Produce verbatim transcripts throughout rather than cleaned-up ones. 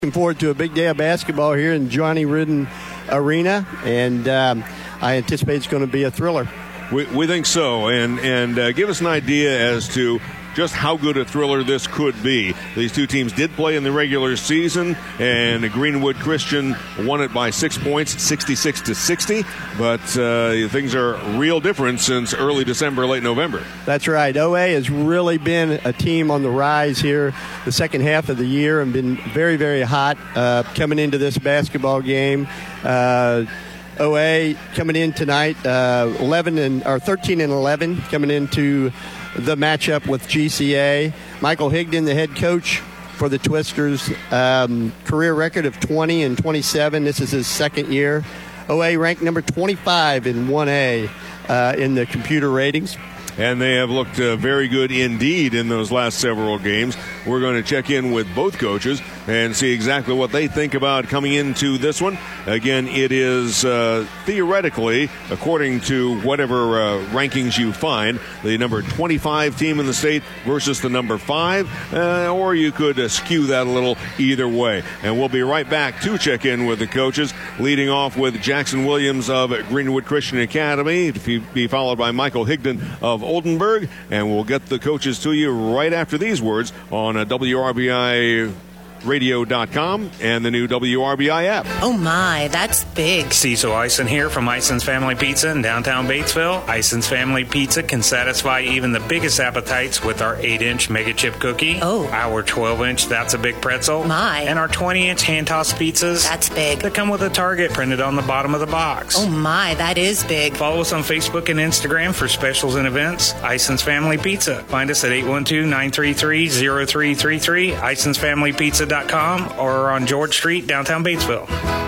Looking forward to a big day of basketball here in Johnny Ridden Arena, and um, I anticipate it's going to be a thriller. We, we think so, and and uh, give us an idea as to just how good a thriller this could be. These two teams did play in the regular season, and Greenwood Christian won it by six points, sixty-six to sixty, but uh, things are real different since early December, late November. That's right. O A has really been a team on the rise here the second half of the year and been very, very hot uh, coming into this basketball game. Uh, O A coming in tonight, uh, eleven and or thirteen and eleven, coming into the matchup with G C A. Michael Higdon, the head coach for the Twisters, um, career record of twenty and twenty-seven. This is his second year. O A ranked number twenty-five in one A uh, in the computer ratings. And they have looked uh, very good indeed in those last several games. We're going to check in with both coaches and see exactly what they think about coming into this one. Again, it is uh, theoretically, according to whatever uh, rankings you find, the number twenty-five team in the state versus the number five, uh, or you could uh, skew that a little either way. And we'll be right back to check in with the coaches, leading off with Jackson Williams of Greenwood Christian Academy, to be followed by Michael Higdon of Oldenburg, and we'll get the coaches to you right after these words on uh, W R B I radio dot com and the new W R B I app. Oh my, that's big. Cecil Eisen here from Eisen's Family Pizza in downtown Batesville. Eisen's Family Pizza can satisfy even the biggest appetites with our eight inch mega chip cookie. Oh. Our twelve inch That's a Big Pretzel. My. And our twenty inch hand-tossed pizzas. That's big. That come with a target printed on the bottom of the box. Oh my, that is big. Follow us on Facebook and Instagram for specials and events. Eisen's Family Pizza. Find us at eight one two, nine three three, zero three three three, eisens family pizza dot com, or on George Street, downtown Batesville.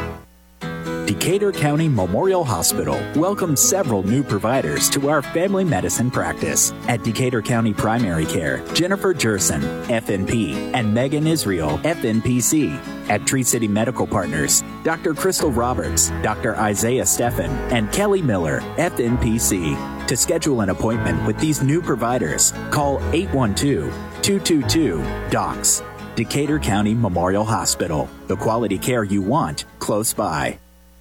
Decatur County Memorial Hospital welcomes several new providers to our family medicine practice. At Decatur County Primary Care, Jennifer Jerson, F N P, and Megan Israel, F N P C. At Tree City Medical Partners, Doctor Crystal Roberts, Doctor Isaiah Steffen, and Kelly Miller, F N P C. To schedule an appointment with these new providers, call eight one two, two two two, D O C S. Decatur County Memorial Hospital. The quality care you want, close by.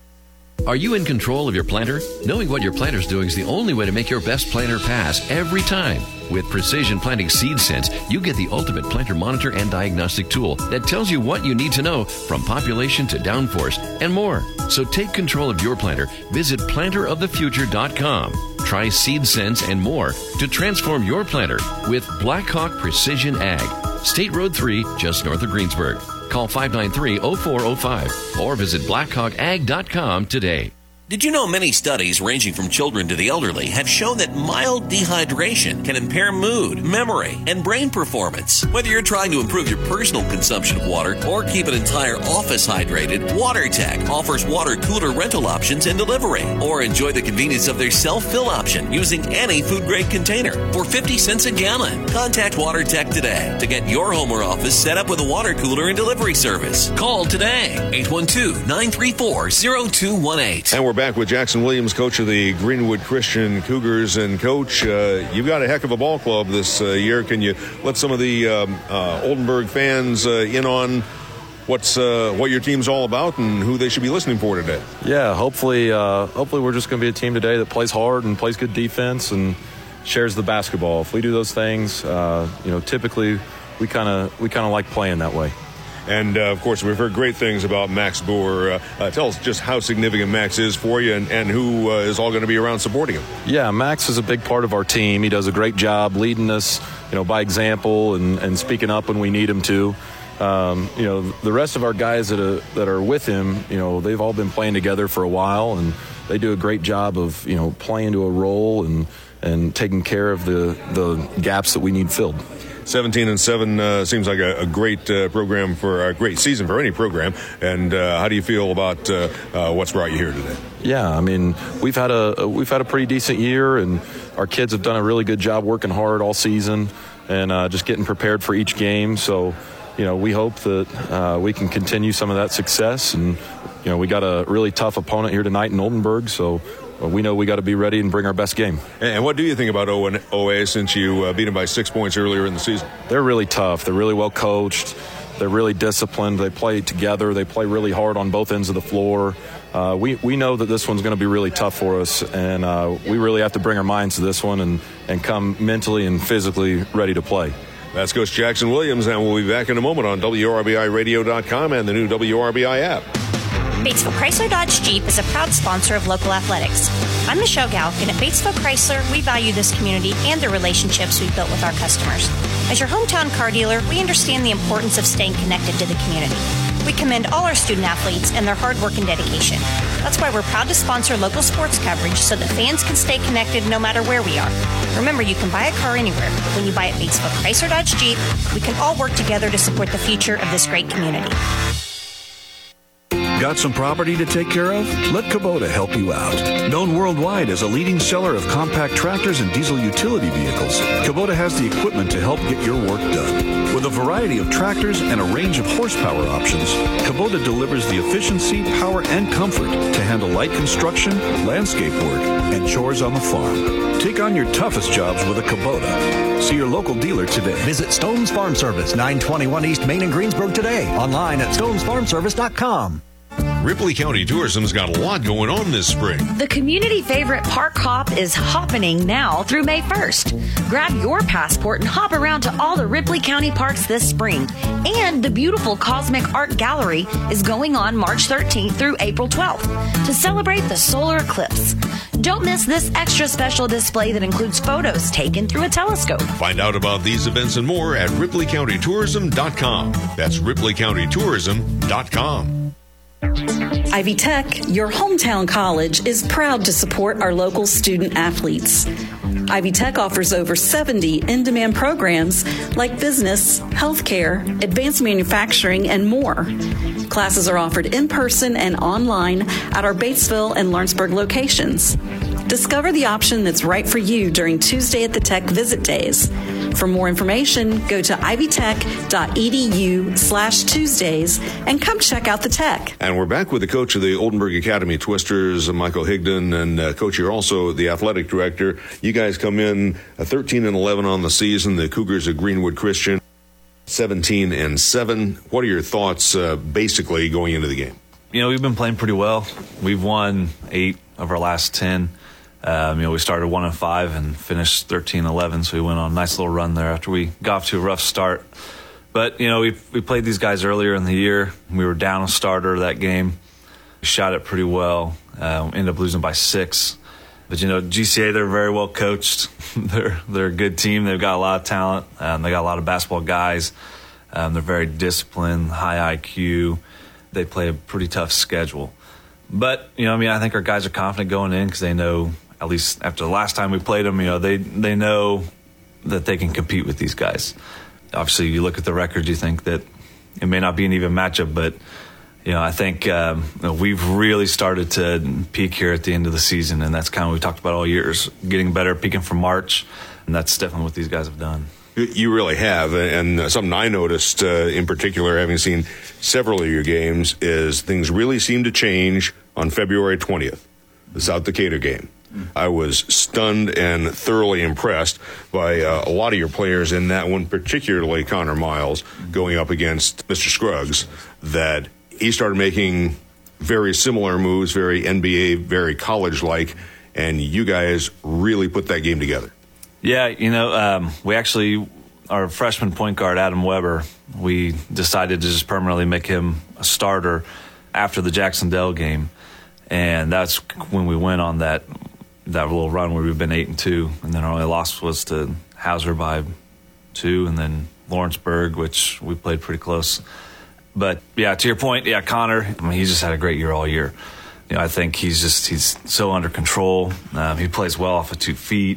Are you in control of your planter? Knowing what your planter's doing is the only way to make your best planter pass every time. With Precision Planting Seed Sense, you get the ultimate planter monitor and diagnostic tool that tells you what you need to know, from population to downforce and more. So take control of your planter. Visit planter of the future dot com. Try Seed Sense and more to transform your planter with Blackhawk Precision Ag. State Road three, just north of Greensburg. Call five nine three, oh four oh five or visit blackhawk ag dot com today. Did you know many studies ranging from children to the elderly have shown that mild dehydration can impair mood, memory, and brain performance? Whether you're trying to improve your personal consumption of water or keep an entire office hydrated, WaterTech offers water cooler rental options and delivery. Or enjoy the convenience of their self-fill option using any food-grade container for fifty cents a gallon. Contact WaterTech today to get your home or office set up with a water cooler and delivery service. Call today, eight one two, nine three four, zero two one eight. And we're back with Jackson Williams, coach of the Greenwood Christian Cougars. And, Coach, uh, you've got a heck of a ball club this uh, year. Can you let some of the um, uh, Oldenburg fans uh, in on what's uh, what your team's all about and who they should be listening for today? Yeah, hopefully, uh, hopefully we're just going to be a team today that plays hard and plays good defense and shares the basketball. If we do those things, uh, you know, typically we kind of we kind of like playing that way. And, uh, of course, we've heard great things about Max Boer. Uh, uh, tell us just how significant Max is for you and, and who uh, is all going to be around supporting him. Yeah, Max is a big part of our team. He does a great job leading us, you know, by example and, and speaking up when we need him to. Um, you know, the rest of our guys that are, that are with him, you know, they've all been playing together for a while, and they do a great job of, you know, playing to a role and, and taking care of the, the gaps that we need filled. seventeen and seven uh, seems like a, a great uh, program for a great season for any program. And uh, how do you feel about uh, uh, what's brought you here today? Yeah, I mean, we've had a we've had a pretty decent year, and our kids have done a really good job working hard all season and uh, just getting prepared for each game. So, you know, we hope that uh, we can continue some of that success. And, you know, we got a really tough opponent here tonight in Oldenburg, so well, we know we got to be ready and bring our best game. And what do you think about O A since you uh, beat them by six points earlier in the season? They're really tough. They're really well coached. They're really disciplined. They play together. They play really hard on both ends of the floor. Uh, we, we know that this one's going to be really tough for us, and uh, we really have to bring our minds to this one and, and come mentally and physically ready to play. That's Coach Jackson Williams, and we'll be back in a moment on W R B I radio dot com and the new W R B I app. Batesville Chrysler Dodge Jeep is a proud sponsor of local athletics. I'm Michelle Galk, and at Batesville Chrysler, we value this community and the relationships we've built with our customers. As your hometown car dealer, we understand the importance of staying connected to the community. We commend all our student athletes and their hard work and dedication. That's why we're proud to sponsor local sports coverage so that fans can stay connected no matter where we are. Remember, you can buy a car anywhere, but when you buy at Batesville Chrysler Dodge Jeep, we can all work together to support the future of this great community. Got some property to take care of? Let Kubota help you out. Known worldwide as a leading seller of compact tractors and diesel utility vehicles, Kubota has the equipment to help get your work done. With a variety of tractors and a range of horsepower options, Kubota delivers the efficiency, power, and comfort to handle light construction, landscape work, and chores on the farm. Take on your toughest jobs with a Kubota. See your local dealer today. Visit Stone's Farm Service, nine twenty-one East Main in Greensburg today. Online at stones farm service dot com. Ripley County Tourism's got a lot going on this spring. The community favorite Park Hop is happening now through May first. Grab your passport and hop around to all the Ripley County parks this spring. And the beautiful Cosmic Art Gallery is going on March thirteenth through April twelfth to celebrate the solar eclipse. Don't miss this extra special display that includes photos taken through a telescope. Find out about these events and more at ripley county tourism dot com. That's ripley county tourism dot com. Ivy Tech, your hometown college, is proud to support our local student athletes. Ivy Tech offers over seventy in-demand programs like business, healthcare, advanced manufacturing, and more. Classes are offered in person and online at our Batesville and Lawrenceburg locations. Discover the option that's right for you during Tuesday at the Tech Visit Days. For more information, go to ivytech.edu slash Tuesdays and come check out the Tech. And we're back with the coach of the Oldenburg Academy Twisters, Michael Higdon, and uh, coach, you're also the athletic director. You guys come in uh, thirteen and eleven on the season. The Cougars of Greenwood Christian, seventeen and seven. What are your thoughts, uh, basically, going into the game? You know, we've been playing pretty well. We've won eight of our last ten. Um, you know, we started one and five and finished thirteen eleven, so we went on a nice little run there after we got off to a rough start. But, you know, we we played these guys earlier in the year. We were down a starter that game. We shot it pretty well. Uh, ended up losing by six. But, you know, G C A, they're very well coached. they're they're a good team. They've got a lot of talent. Um, they got a lot of basketball guys. Um, they're very disciplined, high I Q. They play a pretty tough schedule. But, you know, I mean, I think our guys are confident going in because they know, at least after the last time we played them, you know, they they know that they can compete with these guys. Obviously, you look at the record, you think that it may not be an even matchup, but, you know, I think um, you know, we've really started to peak here at the end of the season, and that's kind of what we talked about all year, is getting better, peaking from March, and that's definitely what these guys have done. You really have, and something I noticed uh, in particular, having seen several of your games, is things really seem to change on February twentieth, the South Decatur game. I was stunned and thoroughly impressed by uh, a lot of your players in that one, particularly Connor Miles going up against Mister Scruggs, that he started making very similar moves, very N B A, very college-like, and you guys really put that game together. Yeah, you know, um, we actually, our freshman point guard, Adam Weber, we decided to just permanently make him a starter after the Jacksonville game, and that's when we went on that that little run where we've been eight and two, and then our only loss was to Hauser by two, and then Lawrenceburg, which we played pretty close. But yeah, to your point, yeah, Connor, I mean, he's just had a great year all year. You know, I think he's just he's so under control. Um, he plays well off of two feet,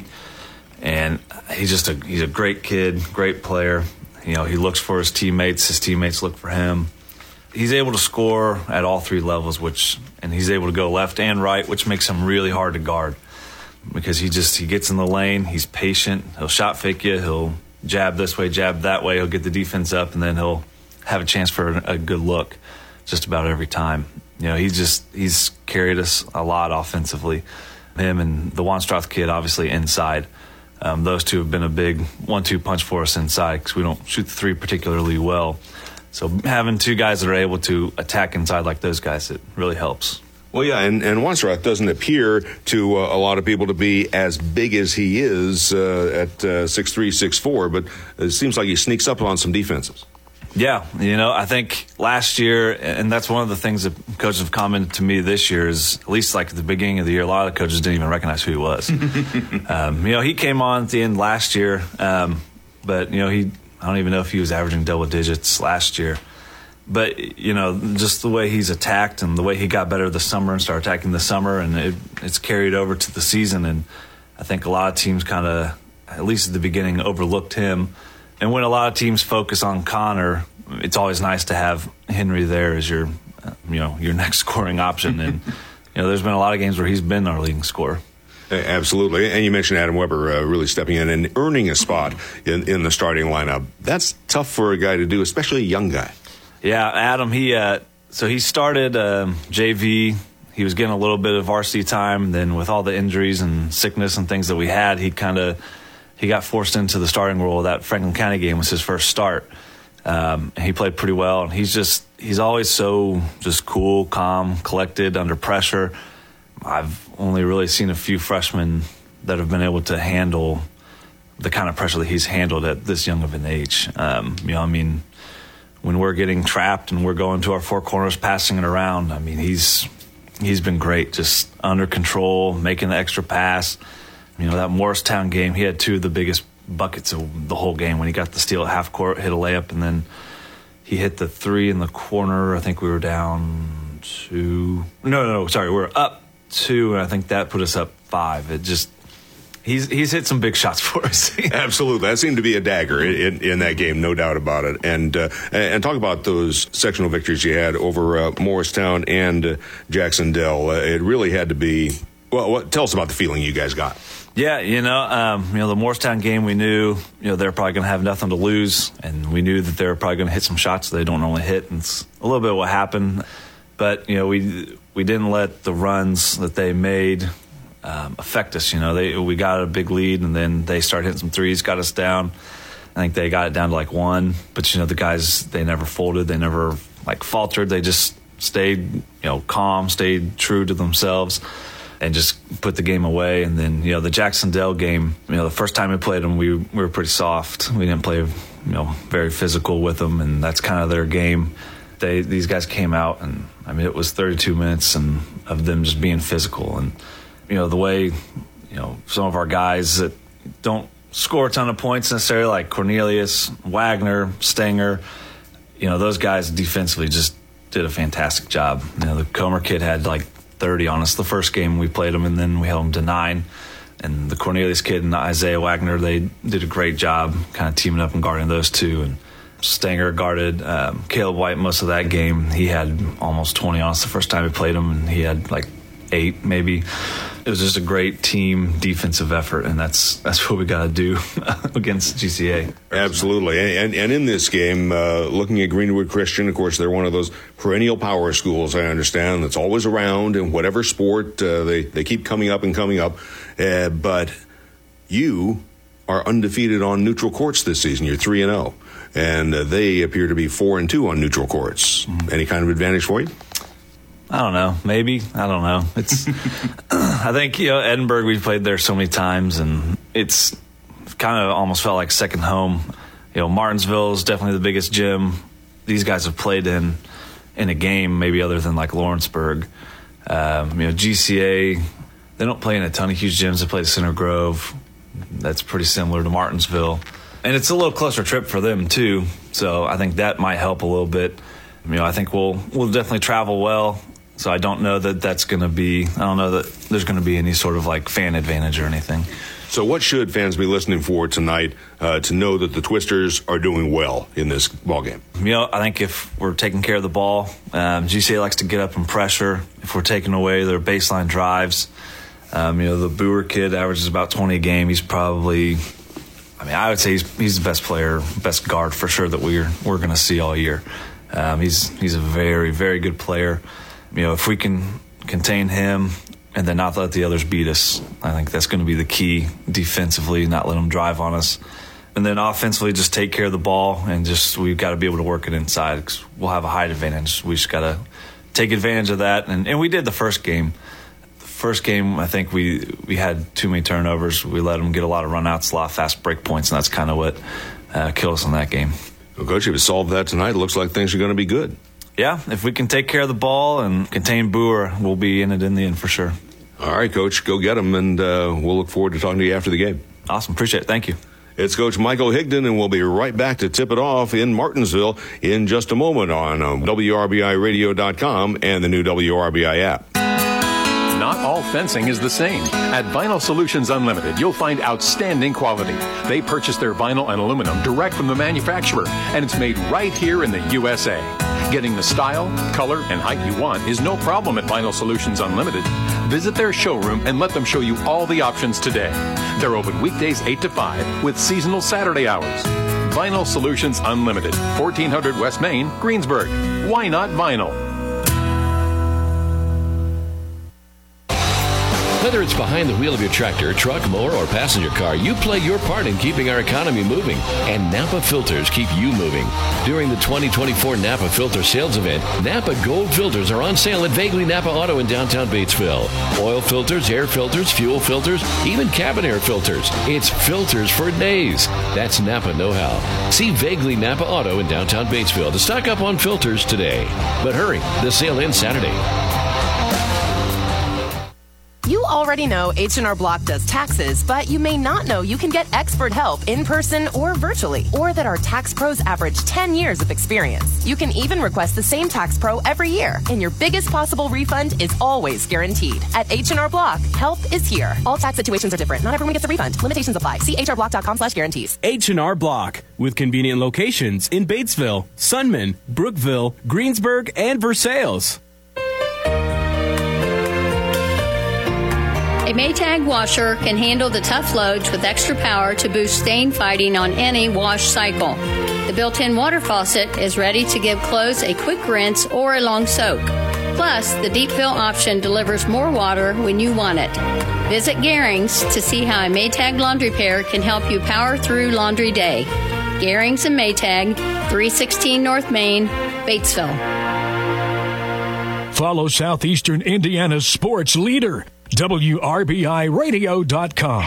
and he's just a he's a great kid, great player. You know, he looks for his teammates. His teammates look for him. He's able to score at all three levels, which and he's able to go left and right, which makes him really hard to guard. Because he just he gets in the lane, he's patient, he'll shot fake you, he'll jab this way, jab that way, he'll get the defense up, and then he'll have a chance for a good look just about every time. You know, he just he's carried us a lot offensively. Him and the Wanstrath kid, obviously inside. Um, those two have been a big one two punch for us inside because we don't shoot the three particularly well. So having two guys that are able to attack inside like those guys, it really helps. Well, yeah, and, and Weinstrath doesn't appear to uh, a lot of people to be as big as he is uh, at uh, six three, six four, but it seems like he sneaks up on some defenses. Yeah, you know, I think last year, and that's one of the things that coaches have commented to me this year is, at least like at the beginning of the year, a lot of the coaches didn't even recognize who he was. um, you know, he came on at the end last year, um, but, you know, he I don't even know if he was averaging double digits last year. But, you know, just the way he's attacked and the way he got better this summer and started attacking this summer, and it, it's carried over to the season. And I think a lot of teams kind of, at least at the beginning, overlooked him. And when a lot of teams focus on Connor, it's always nice to have Henry there as your, you know, your next scoring option. And, you know, there's been a lot of games where he's been our leading scorer. Absolutely. And you mentioned Adam Weber uh, really stepping in and earning a spot in, in the starting lineup. That's tough for a guy to do, especially a young guy. Yeah, Adam, he uh, so he started um, J V. He was getting a little bit of varsity time. Then with all the injuries and sickness and things that we had, he kind of he got forced into the starting role. That Franklin County game was his first start. Um, he played pretty well, and he's just he's always so just cool, calm, collected under pressure. I've only really seen a few freshmen that have been able to handle the kind of pressure that he's handled at this young of an age. Um, you know, I mean, when we're getting trapped and we're going to our four corners, passing it around, I mean, he's he's been great, just under control, making the extra pass. You know, that Morristown game, he had two of the biggest buckets of the whole game when he got the steal at half court, hit a layup, and then he hit the three in the corner. I think we were down two. No, no, no, sorry, we were up two, and I think that put us up five. It just he's he's hit some big shots for us. Absolutely, that seemed to be a dagger in, in that game, no doubt about it. And uh, and talk about those sectional victories you had over uh, Morristown and uh, Jacksonville. Uh, it really had to be. Well, what, tell us about the feeling you guys got. Yeah, you know, um, you know, the Morristown game, we knew, you know, they're probably going to have nothing to lose, and we knew that they were probably going to hit some shots they don't normally hit, and it's a little bit of what happened. But, you know, we we didn't let the runs that they made um, affect us. You know, they we got a big lead, and then they started hitting some threes, got us down. I think they got it down to like one. But, you know, the guys, they never folded. They never, like, faltered. They just stayed, you know, calm, stayed true to themselves, and just put the game away. And then, you know, the Jacksonville game, you know, the first time we played them, we, we were pretty soft. We didn't play, you know, very physical with them, and that's kind of their game. They These guys came out, and, I mean, it was thirty-two minutes and of them just being physical. And, you know, the way, you know, some of our guys that don't score a ton of points necessarily, like Cornelius, Wagner, Stenger, you know, those guys defensively just did a fantastic job. You know, the Comer kid had like thirty on us the first game we played them, and then we held them to nine. And the Cornelius kid and Isaiah Wagner, they did a great job kind of teaming up and guarding those two. And Stenger guarded um, Caleb White most of that game. He had almost twenty on us the first time we played him, and he had like eight maybe. It was just a great team defensive effort, and that's that's what we got to do against G C A. Absolutely. And, and in this game, uh, looking at Greenwood Christian, of course, they're one of those perennial power schools, I understand, that's always around in whatever sport. Uh, they, they keep coming up and coming up. Uh, but you are undefeated on neutral courts this season. You're three and oh. And uh, they appear to be four and two on neutral courts. Mm-hmm. Any kind of advantage for you? I don't know. Maybe. I don't know. It's. I think, you know, Edinburgh, we've played there so many times, and it's kind of almost felt like second home. You know, Martinsville is definitely the biggest gym these guys have played in in a game, maybe other than like Lawrenceburg. Um, you know, G C A, they don't play in a ton of huge gyms. They play at Center Grove. That's pretty similar to Martinsville. And it's a little closer trip for them, too. So I think that might help a little bit. You know, I think we'll we'll definitely travel well. So I don't know that that's going to be, I don't know that there's going to be any sort of like fan advantage or anything. So what should fans be listening for tonight uh, to know that the Twisters are doing well in this ballgame? You know, I think if we're taking care of the ball, um, G C A likes to get up and pressure. If we're taking away their baseline drives, um, you know, the Boer kid averages about twenty a game. He's probably, I mean, I would say he's he's the best player, best guard for sure that we're we're going to see all year. Um, he's he's a very, very good player. You know, if we can contain him and then not let the others beat us, I think that's going to be the key defensively, not let them drive on us. and then offensively just take care of the ball, and just we've got to be able to work it inside because we'll have a height advantage. We just got to take advantage of that, and, and we did the first game. The first game, I think we we had too many turnovers. We let them get a lot of runouts, a lot of fast break points, and that's kind of what uh, killed us in that game. Well, Coach, if you solve that tonight, it looks like things are going to be good. Yeah, if we can take care of the ball and contain Boer, we'll be in it in the end for sure. All right, Coach, go get them, and uh, we'll look forward to talking to you after the game. Awesome. Appreciate it. Thank you. It's Coach Michael Higdon, and we'll be right back to tip it off in Martinsville in just a moment on um, W R B I radio dot com and the new W R B I app. Not all fencing is the same. At Vinyl Solutions Unlimited, you'll find outstanding quality. They purchase their vinyl and aluminum direct from the manufacturer, and it's made right here in the U S A. Getting the style, color, and height you want is no problem at Vinyl Solutions Unlimited. Visit their showroom and let them show you all the options today. They're open weekdays eight to five with seasonal Saturday hours. Vinyl Solutions Unlimited, fourteen hundred West Main, Greensburg. Why not vinyl? Whether it's behind the wheel of your tractor, truck, mower, or passenger car, you play your part in keeping our economy moving. And Napa Filters keep you moving. During the twenty twenty-four Napa Filter Sales Event, Napa Gold Filters are on sale at Vaguely Napa Auto in downtown Batesville. Oil filters, air filters, fuel filters, even cabin air filters. It's filters for days. That's Napa know-how. See Vaguely Napa Auto in downtown Batesville to stock up on filters today. But hurry, the sale ends Saturday. You already know H and R Block does taxes, but you may not know you can get expert help in person or virtually, or that our tax pros average ten years of experience. You can even request the same tax pro every year, and your biggest possible refund is always guaranteed. At H and R Block, help is here. All tax situations are different. Not everyone gets a refund. Limitations apply. See H R block dot com slash guarantees. H and R Block, with convenient locations in Batesville, Sunman, Brookville, Greensburg, and Versailles. A Maytag washer can handle the tough loads with extra power to boost stain fighting on any wash cycle. The built-in water faucet is ready to give clothes a quick rinse or a long soak. Plus, the deep fill option delivers more water when you want it. Visit Gehring's to see how a Maytag laundry pair can help you power through laundry day. Gehring's and Maytag, three sixteen North Main, Batesville. Follow Southeastern Indiana's sports leader, W R B I radio dot com.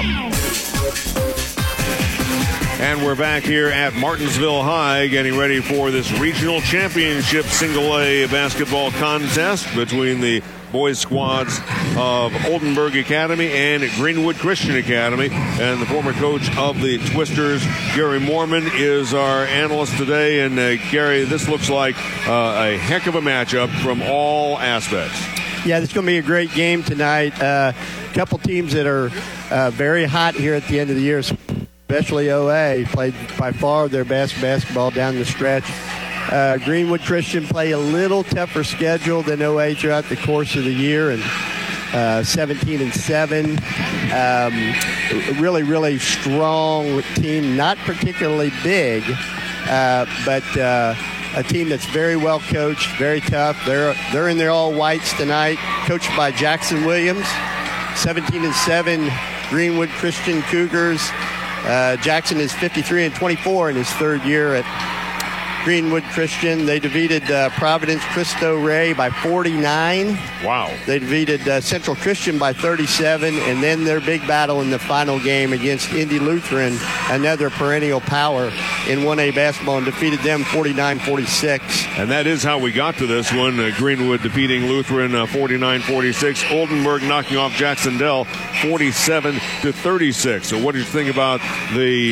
And we're back here at Martinsville High getting ready for this regional championship single A basketball contest between the boys squads of Oldenburg Academy and Greenwood Christian Academy. And the former coach of the Twisters, Gary Moorman, is our analyst today. And uh, Gary, this looks like uh, a heck of a matchup from all aspects. Yeah, it's going to be a great game tonight. A uh, couple teams that are uh, very hot here at the end of the year, especially O A, played by far their best basketball down the stretch. Uh, Greenwood Christian play a little tougher schedule than O A throughout the course of the year, and uh, seventeen and seven. Um, really, really strong team, not particularly big, uh, but uh, a team that's very well coached, very tough. They're they're in their all whites tonight, coached by Jackson Williams. seventeen and seven Greenwood Christian Cougars. Uh, Jackson is fifty-three and twenty-four in his third year at Greenwood Christian. They defeated uh, Providence Cristo Rey by forty-nine. Wow. They defeated uh, Central Christian by thirty-seven, and then their big battle in the final game against Indy Lutheran, another perennial power in one A basketball, and defeated them forty-nine forty-six. And that is how we got to this one. Uh, Greenwood defeating Lutheran uh, forty-nine forty-six. Oldenburg knocking off Jacksonville forty-seven to thirty-six. So what do you think about the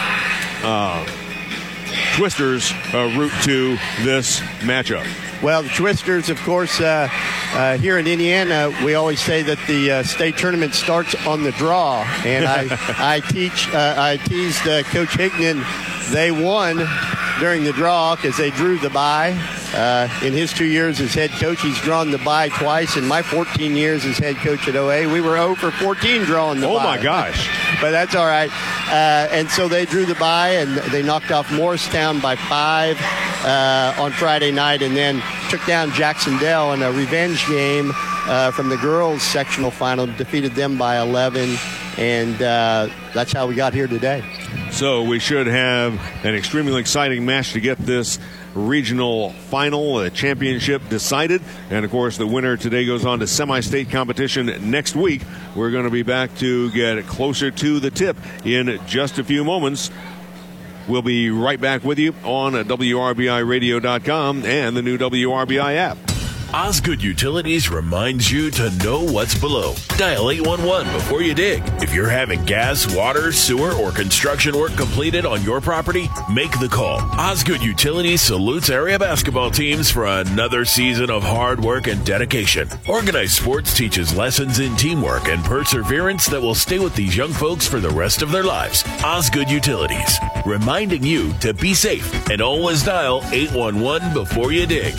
uh, Twisters' uh, route to this matchup? Well, the Twisters, of course, uh, uh, here in Indiana, we always say that the uh, state tournament starts on the draw. And I, I teach, uh, I teased uh, Coach Higdon. They won during the draw because they drew the bye. Uh, in his two years as head coach, he's drawn the bye twice. In my fourteen years as head coach at O A, we were zero for fourteen drawing the oh bye. Oh, my gosh. But that's all right. Uh, and so they drew the bye, and they knocked off Morristown by five uh, on Friday night, and then took down Jacksonville in a revenge game uh, from the girls' sectional final, defeated them by eleven, and uh, that's how we got here today. So we should have an extremely exciting match to get this regional final, a championship decided. And, of course, the winner today goes on to semi-state competition next week. We're going to be back to get closer to the tip in just a few moments. We'll be right back with you on W R B I radio dot com and the new W R B I app. Osgood Utilities reminds you to know what's below. Dial eight one one before you dig. If you're having gas, water, sewer, or construction work completed on your property, make the call. Osgood Utilities salutes area basketball teams for another season of hard work and dedication. Organized Sports teaches lessons in teamwork and perseverance that will stay with these young folks for the rest of their lives. Osgood Utilities, reminding you to be safe and always dial eight one one before you dig.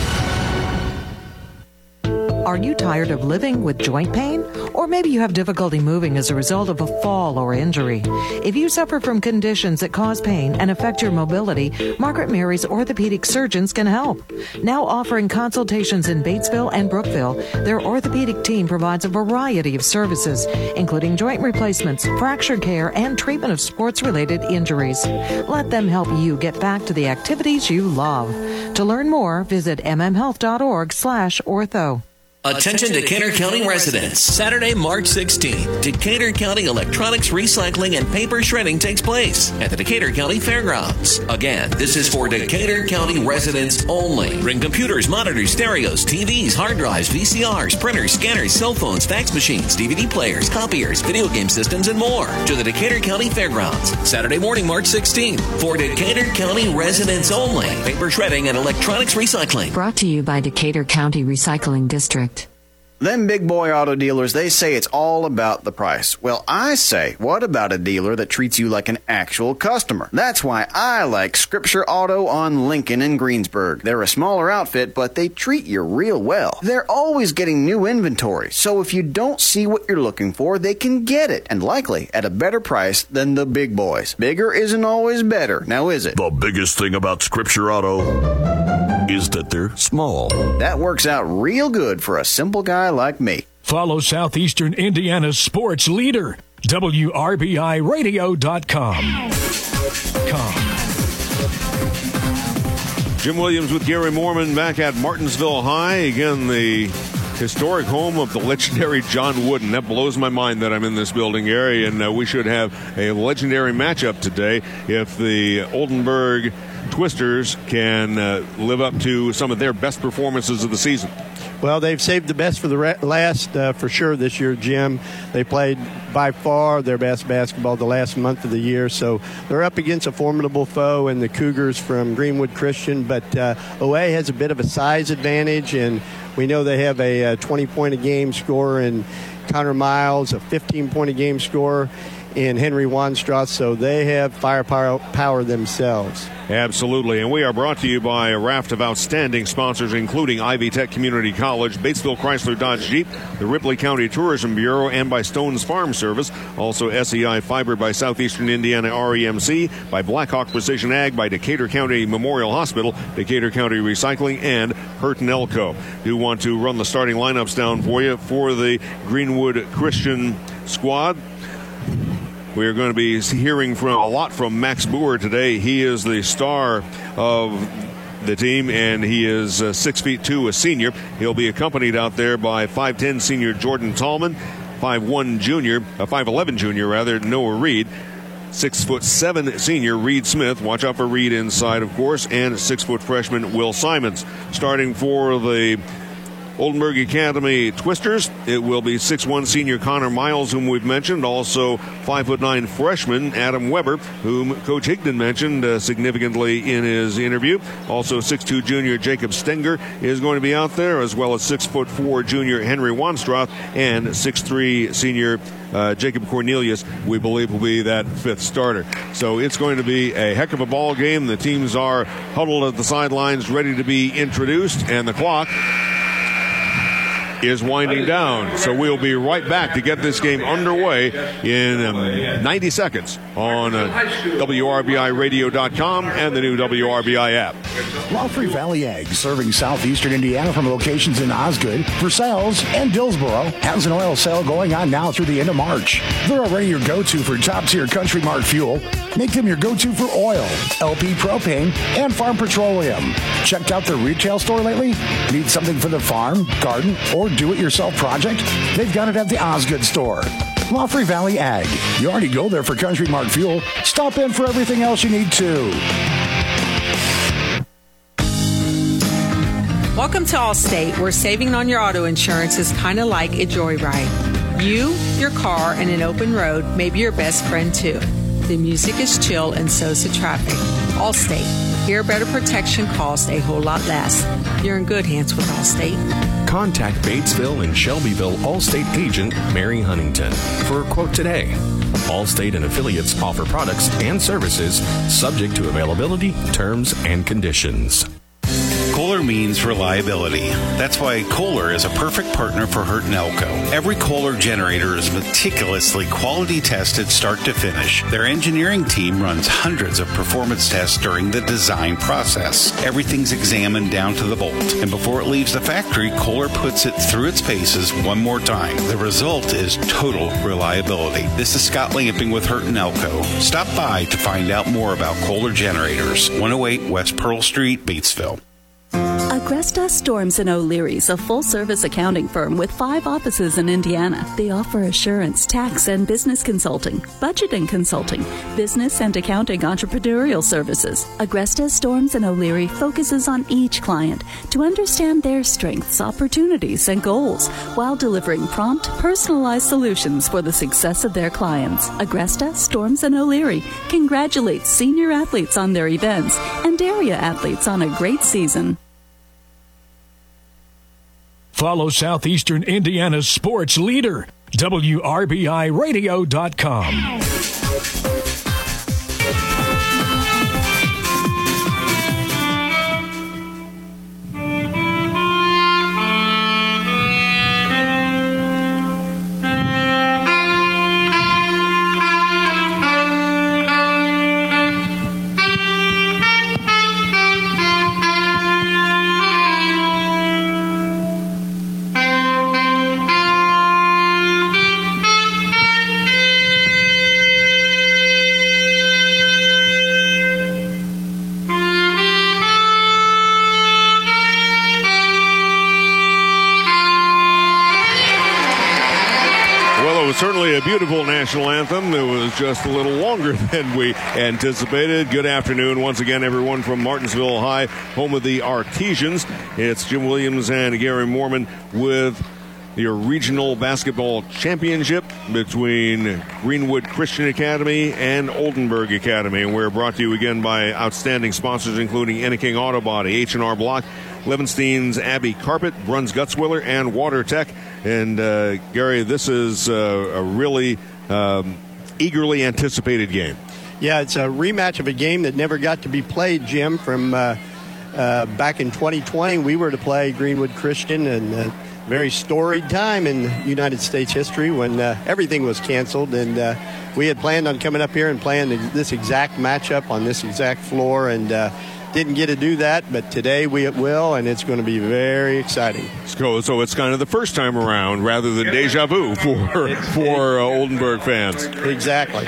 Are you tired of living with joint pain? Or maybe you have difficulty moving as a result of a fall or injury. If you suffer from conditions that cause pain and affect your mobility, Margaret Mary's orthopedic surgeons can help. Now offering consultations in Batesville and Brookville, their orthopedic team provides a variety of services, including joint replacements, fracture care, and treatment of sports-related injuries. Let them help you get back to the activities you love. To learn more, visit m m health dot org slash ortho. Attention Decatur County residents. Saturday, March sixteenth, Decatur County Electronics Recycling and Paper Shredding takes place at the Decatur County Fairgrounds. Again, this is for Decatur County residents only. Bring computers, monitors, stereos, T Vs, hard drives, V C Rs, printers, scanners, cell phones, fax machines, D V D players, copiers, video game systems, and more to the Decatur County Fairgrounds. Saturday morning, March sixteenth, for Decatur County residents only. Paper Shredding and Electronics Recycling. Brought to you by Decatur County Recycling District. Them big boy auto dealers, they say it's all about the price. Well, I say, what about a dealer that treats you like an actual customer? That's why I like Scripture Auto on Lincoln in Greensburg. They're a smaller outfit, but they treat you real well. They're always getting new inventory, so if you don't see what you're looking for, they can get it, and likely at a better price than the big boys. Bigger isn't always better, now is it? The biggest thing about Scripture Auto is that they're small. That works out real good for a simple guy like me. Follow Southeastern Indiana's sports leader, W R B I radio dot com. Jim Williams with Gary Mormon back at Martinsville High. Again, the historic home of the legendary John Wooden. That blows my mind that I'm in this building, Gary, and uh, we should have a legendary matchup today if the Oldenburg Twisters can uh, live up to some of their best performances of the season. Well, they've saved the best for the re- last uh, for sure this year, Jim. They played by far their best basketball the last month of the year, so they're up against a formidable foe in the Cougars from Greenwood Christian, but uh, O A has a bit of a size advantage, and we know they have a twenty-point-a-game scorer in Connor Miles, a fifteen-point-a-game scorer in Henry Wanstrath, so they have firepower power themselves. Absolutely, and we are brought to you by a raft of outstanding sponsors, including Ivy Tech Community College, Batesville Chrysler Dodge Jeep, the Ripley County Tourism Bureau, and by Stone's Farm Service. Also S E I Fiber by Southeastern Indiana R E M C, by Blackhawk Precision Ag, by Decatur County Memorial Hospital, Decatur County Recycling, and Hurton Elco. Do want to run the starting lineups down for you for the Greenwood Christian squad. We are going to be hearing from a lot from Max Boer today. He is the star of the team, and he is uh, six feet two, a senior. He'll be accompanied out there by five ten senior Jordan Tallman, five one junior, uh, five eleven junior rather, Noah Reed, six foot seven senior Reed Smith. Watch out for Reed inside, of course, and six foot freshman Will Simons. Starting for the Oldenburg Academy Twisters, it will be six one senior Connor Miles, whom we've mentioned. Also five foot nine freshman Adam Weber, whom Coach Higdon mentioned uh, significantly in his interview. Also six two junior Jacob Stenger is going to be out there, as well as six foot four junior Henry Wanstrath and six three senior uh, Jacob Cornelius, we believe will be that fifth starter. So it's going to be a heck of a ball game. The teams are huddled at the sidelines ready to be introduced, and the clock is winding down. So we'll be right back to get this game underway in um, ninety seconds on uh, W R B I radio dot com and the new W R B I app. Laufrey Valley Ag, serving southeastern Indiana from locations in Osgood, Versailles, and Dillsboro, has an oil sale going on now through the end of March. They're already your go-to for top-tier Country Mart fuel. Make them your go-to for oil, L P propane, and farm petroleum. Checked out their retail store lately? Need something for the farm, garden, or do-it-yourself project? They've got it at the Osgood store. Laufrey Valley Ag. You already go there for Country Mart fuel. Stop in for everything else you need too. Welcome to Allstate, where saving on your auto insurance is kind of like a joyride. You, your car, and an open road may be your best friend too. The music is chill and so's the traffic. Allstate. Here, better protection costs a whole lot less. You're in good hands with Allstate. Contact Batesville and Shelbyville Allstate agent Mary Huntington for a quote today. Allstate and affiliates offer products and services subject to availability, terms, and conditions. Kohler means reliability. That's why Kohler is a perfect partner for Hurt and Elko. Every Kohler generator is meticulously quality tested start to finish. Their engineering team runs hundreds of performance tests during the design process. Everything's examined down to the bolt. And before it leaves the factory, Kohler puts it through its paces one more time. The result is total reliability. This is Scott Lamping with Hurt and Elko. Stop by to find out more about Kohler generators. one oh eight West Pearl Street, Batesville. Agresta Storms and O'Leary's a full-service accounting firm with five offices in Indiana. They offer assurance, tax, and business consulting, budgeting consulting, business and accounting entrepreneurial services. Agresta Storms and O'Leary focuses on each client to understand their strengths, opportunities, and goals while delivering prompt, personalized solutions for the success of their clients. Agresta Storms and O'Leary congratulates senior athletes on their events and area athletes on a great season. Follow Southeastern Indiana's sports leader, W R B I radio dot com. Certainly a beautiful national anthem. It was just a little longer than we anticipated. Good afternoon once again, everyone, from Martinsville High, home of the Artesians. It's Jim Williams and Gary Mormon with your regional basketball championship between Greenwood Christian Academy and Oldenburg Academy. And we're brought to you again by outstanding sponsors, including Enneking Auto Body, H and R Block, Levenstein's Abbey Carpet, Bruns Gutzwiller, and WaterTech. And, uh, Gary, this is uh, a really um, eagerly anticipated game. Yeah, it's a rematch of a game that never got to be played, Jim, from uh, uh, back in twenty twenty. We were to play Greenwood Christian, and a very storied time in United States history when uh, everything was canceled. And uh, we had planned on coming up here and playing this exact matchup on this exact floor, and uh, didn't get to do that, but today we will, and it's going to be very exciting. So, so it's kind of the first time around rather than deja vu for for uh, Oldenburg fans. Exactly.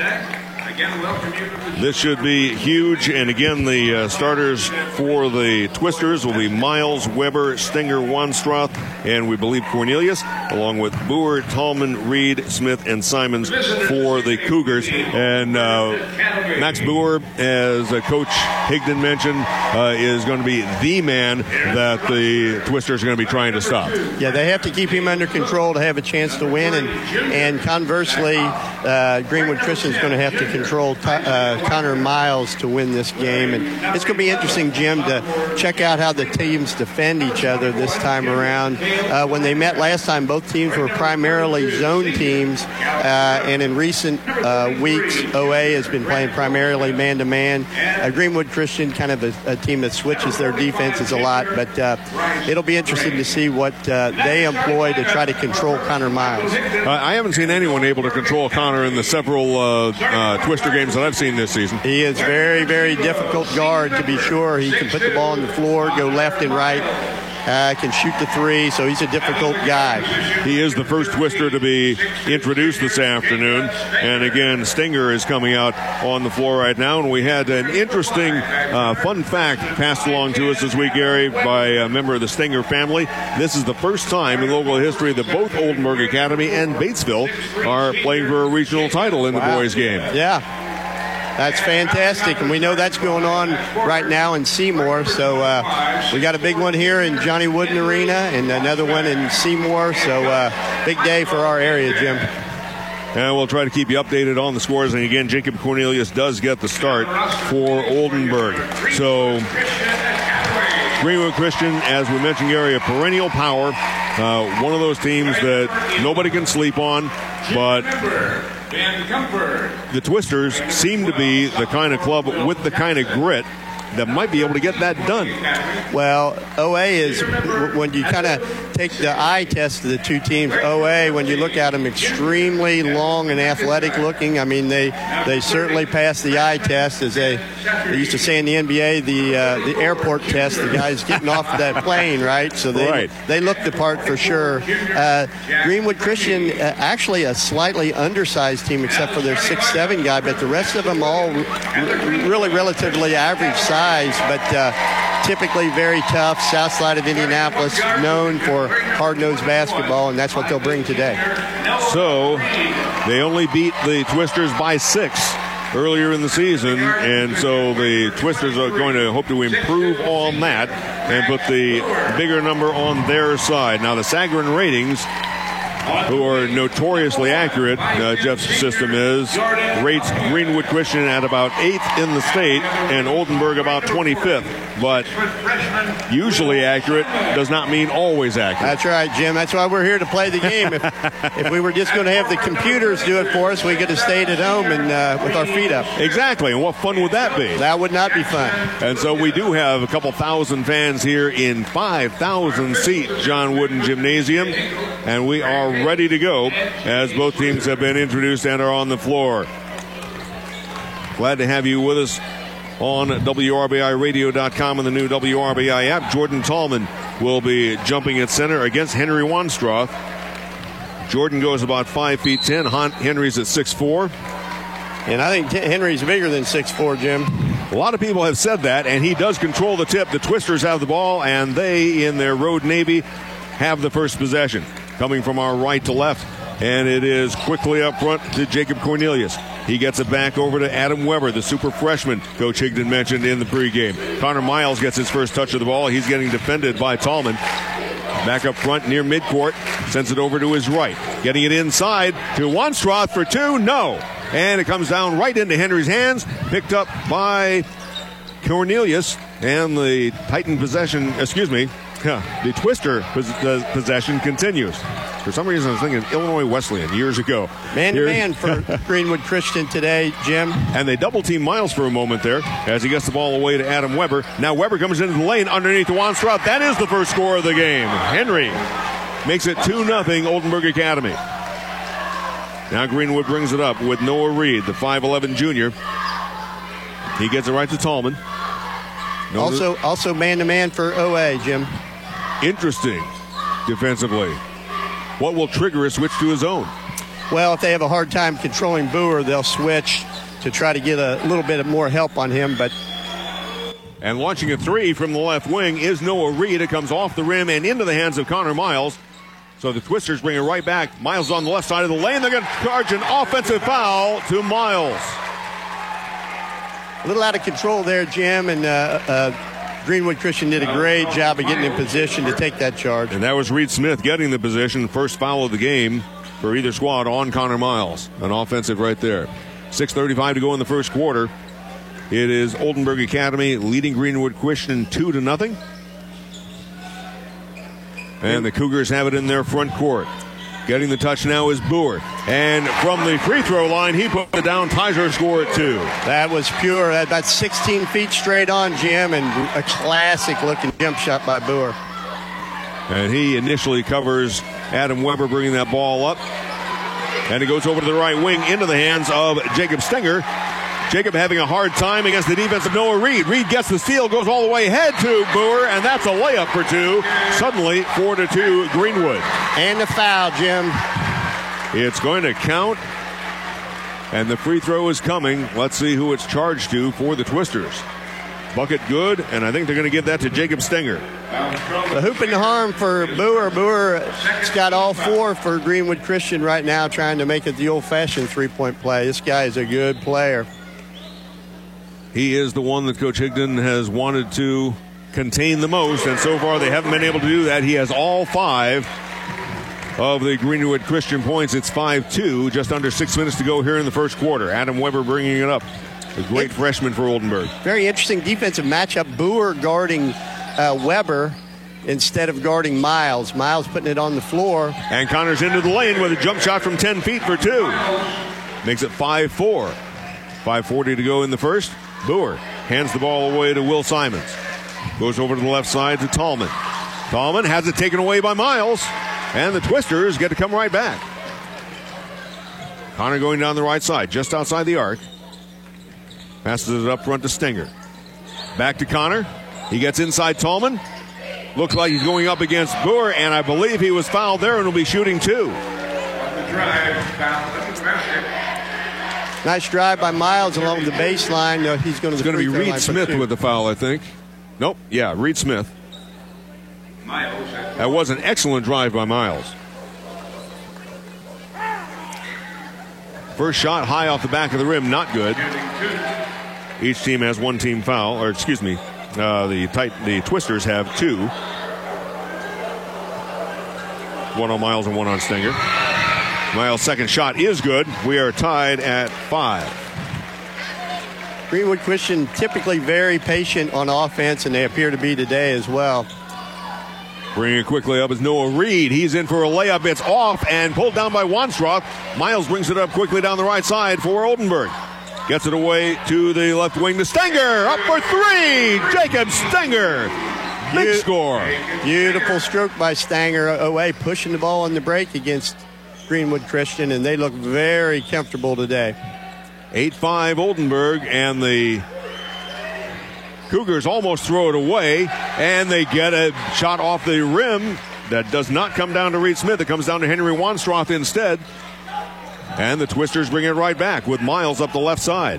This should be huge, and again, the uh, starters for the Twisters will be Miles, Weber, Stinger, Wanstroth, and we believe Cornelius, along with Boer, Tallman, Reed, Smith, and Simons for the Cougars. And uh, Max Boer, as uh, Coach Higdon mentioned, uh, is going to be the man that the Twisters are going to be trying to stop. Yeah, they have to keep him under control to have a chance to win, and and conversely, uh, Greenwood Christian is going to have to control uh, Connor Miles to win this game. And it's going to be interesting, Jim, to check out how the teams defend each other this time around. Uh, when they met last time, both teams were primarily zone teams. Uh, and in recent uh, weeks, O A has been playing primarily man-to-man. Uh, Greenwood Christian, kind of a, a team that switches their defenses a lot. But uh, it'll be interesting to see what uh, they employ to try to control Connor Miles. Uh, I haven't seen anyone able to control Connor in the several uh, uh, Twister games that I've seen this season. He is very, very difficult guard, to be sure. He can put the ball on the floor, go left and right, uh, can shoot the three, so he's a difficult guy. He is the first Twister to be introduced this afternoon. And again, Stinger is coming out on the floor right now. And we had an interesting uh, fun fact passed along to us this week, Gary, by a member of the Stinger family. This is the first time in local history that both Oldenburg Academy and Batesville are playing for a regional title in the Wow. boys' game. Yeah. That's fantastic, and we know that's going on right now in Seymour. So uh, we got a big one here in Johnny Wooden Arena and another one in Seymour. So uh, big day for our area, Jim. And we'll try to keep you updated on the scores. And again, Jacob Cornelius does get the start for Oldenburg. So Greenwood Christian, as we mentioned, Gary, a perennial power. Uh, one of those teams that nobody can sleep on, but the Twisters seem to be the kind of club with the kind of grit that might be able to get that done. Well, O A is, when you kind of take the eye test of the two teams, O A, when you look at them, extremely long and athletic looking. I mean, they they certainly pass the eye test, as they, they used to say in the N B A, the uh, the airport test, the guys getting off that plane, right? So they, right. they look the part for sure. Uh, Greenwood Christian, uh, actually a slightly undersized team, except for their six seven guy, but the rest of them all r- really relatively average size. But uh, typically very tough. South side of Indianapolis, known for hard-nosed basketball, and that's what they'll bring today. So they only beat the Twisters by six earlier in the season, and so the Twisters are going to hope to improve on that and put the bigger number on their side. Now the Sagarin ratings, who are notoriously accurate, uh, Jeff's system is, rates Greenwood Christian at about eighth in the state and Oldenburg about twenty-fifth. But usually accurate does not mean always accurate. That's right, Jim. That's why we're here to play the game. If, if we were just going to have the computers do it for us, we could have stayed at home and uh, with our feet up. Exactly, and what fun would that be? That would not be fun. And so we do have a couple thousand fans here in five thousand seat John Wooden Gymnasium, and we are ready to go as both teams have been introduced and are on the floor. Glad to have you with us on W R B I radio dot com and the new W R B I app. Jordan Tallman will be jumping at center against Henry Wanstroth. Jordan goes about five feet ten. Henry's at six four. And I think Henry's bigger than six four, Jim. A lot of people have said that, and he does control the tip. The Twisters have the ball, and they, in their road navy, have the first possession. Coming from our right to left, and it is quickly up front to Jacob Cornelius. He gets it back over to Adam Weber, the super freshman Coach Higdon mentioned in the pregame. Connor Miles gets his first touch of the ball. He's getting defended by Tallman. Back up front near midcourt, sends it over to his right. Getting it inside to Wanstroth for two, no. And it comes down right into Henry's hands, picked up by Cornelius, and the Titan possession, excuse me, the Twister possession continues. For some reason, I was thinking Illinois Wesleyan years ago. Man-to-man for Greenwood Christian today, Jim. And they double-team Miles for a moment there as he gets the ball away to Adam Weber. Now Weber comes into the lane underneath the Wanstroth. That is the first score of the game. Henry makes it two nothing Oldenburg Academy. Now Greenwood brings it up with Noah Reed, the five eleven junior. He gets it right to Tallman. Noah also, also man-to-man for O A, Jim. Interesting defensively. What will trigger a switch to his own? Well, if they have a hard time controlling Boer, they'll switch to try to get a little bit of more help on him. But And launching a three from the left wing is Noah Reed. It comes off the rim and into the hands of Connor Miles. So the Twisters bring it right back. Miles on the left side of the lane. They're going to charge an offensive foul to Miles. A little out of control there, Jim, and uh, uh, Greenwood Christian did a great job of getting in position to take that charge. And that was Reed Smith getting the position. First foul of the game for either squad on Connor Miles. An offensive right there. six thirty-five to go in the first quarter. It is Oldenburg Academy leading Greenwood Christian two to nothing. And the Cougars have it in their front court. Getting the touch now is Boer. And from the free throw line, he put it down. Tizer score at two. That was pure. About sixteen feet straight on, Jim, and a classic-looking jump shot by Boer. And he initially covers Adam Weber, bringing that ball up. And it goes over to the right wing into the hands of Jacob Stenger. Jacob having a hard time against the defense of Noah Reed. Reed gets the steal, goes all the way ahead to Boer, and that's a layup for two. Suddenly, four to two, Greenwood. And the foul, Jim. It's going to count, and the free throw is coming. Let's see who it's charged to for the Twisters. Bucket good, and I think they're going to give that to Jacob Stenger. The hoop and harm for Boer. Boer's got all four for Greenwood Christian right now, trying to make it the old-fashioned three-point play. This guy is a good player. He is the one that Coach Higdon has wanted to contain the most, and so far they haven't been able to do that. He has all five of the Greenwood Christian points. It's five two, just under six minutes to go here in the first quarter. Adam Weber bringing it up. A great it, freshman for Oldenburg. Very interesting defensive matchup. Boer guarding uh, Weber instead of guarding Miles. Miles putting it on the floor. And Connors into the lane with a jump shot from ten feet for two. Makes it five four. five forty to go in the first. Boer hands the ball away to Will Simons. Goes over to the left side to Tallman. Tallman has it taken away by Miles. And the Twisters get to come right back. Connor going down the right side, just outside the arc. Passes it up front to Stenger. Back to Connor. He gets inside Tallman. Looks like he's going up against Boer, and I believe he was fouled there and will be shooting two. Nice drive by Miles along the baseline. Uh, he's going to. It's going to be Reed Smith with the foul, I think. Nope. Yeah, Reed Smith. That was an excellent drive by Miles. First shot high off the back of the rim, not good. Each team has one team foul, or excuse me, uh, the tight the Twisters have two. One on Miles and one on Stenger. Miles' second shot is good. We are tied at five. Greenwood Christian typically very patient on offense, and they appear to be today as well. Bringing it quickly up is Noah Reed. He's in for a layup. It's off and pulled down by Wanstroth. Miles brings it up quickly down the right side for Oldenburg. Gets it away to the left wing to Stenger. Up for three. Jacob Stenger. Big Be- score. Beautiful stroke by Stenger. Away pushing the ball on the break against Greenwood Christian, and they look very comfortable today. eight five Oldenburg, and the Cougars almost throw it away, and they get a shot off the rim that does not come down to Reed Smith. It comes down to Henry Wanstroth instead. And the Twisters bring it right back with Miles up the left side.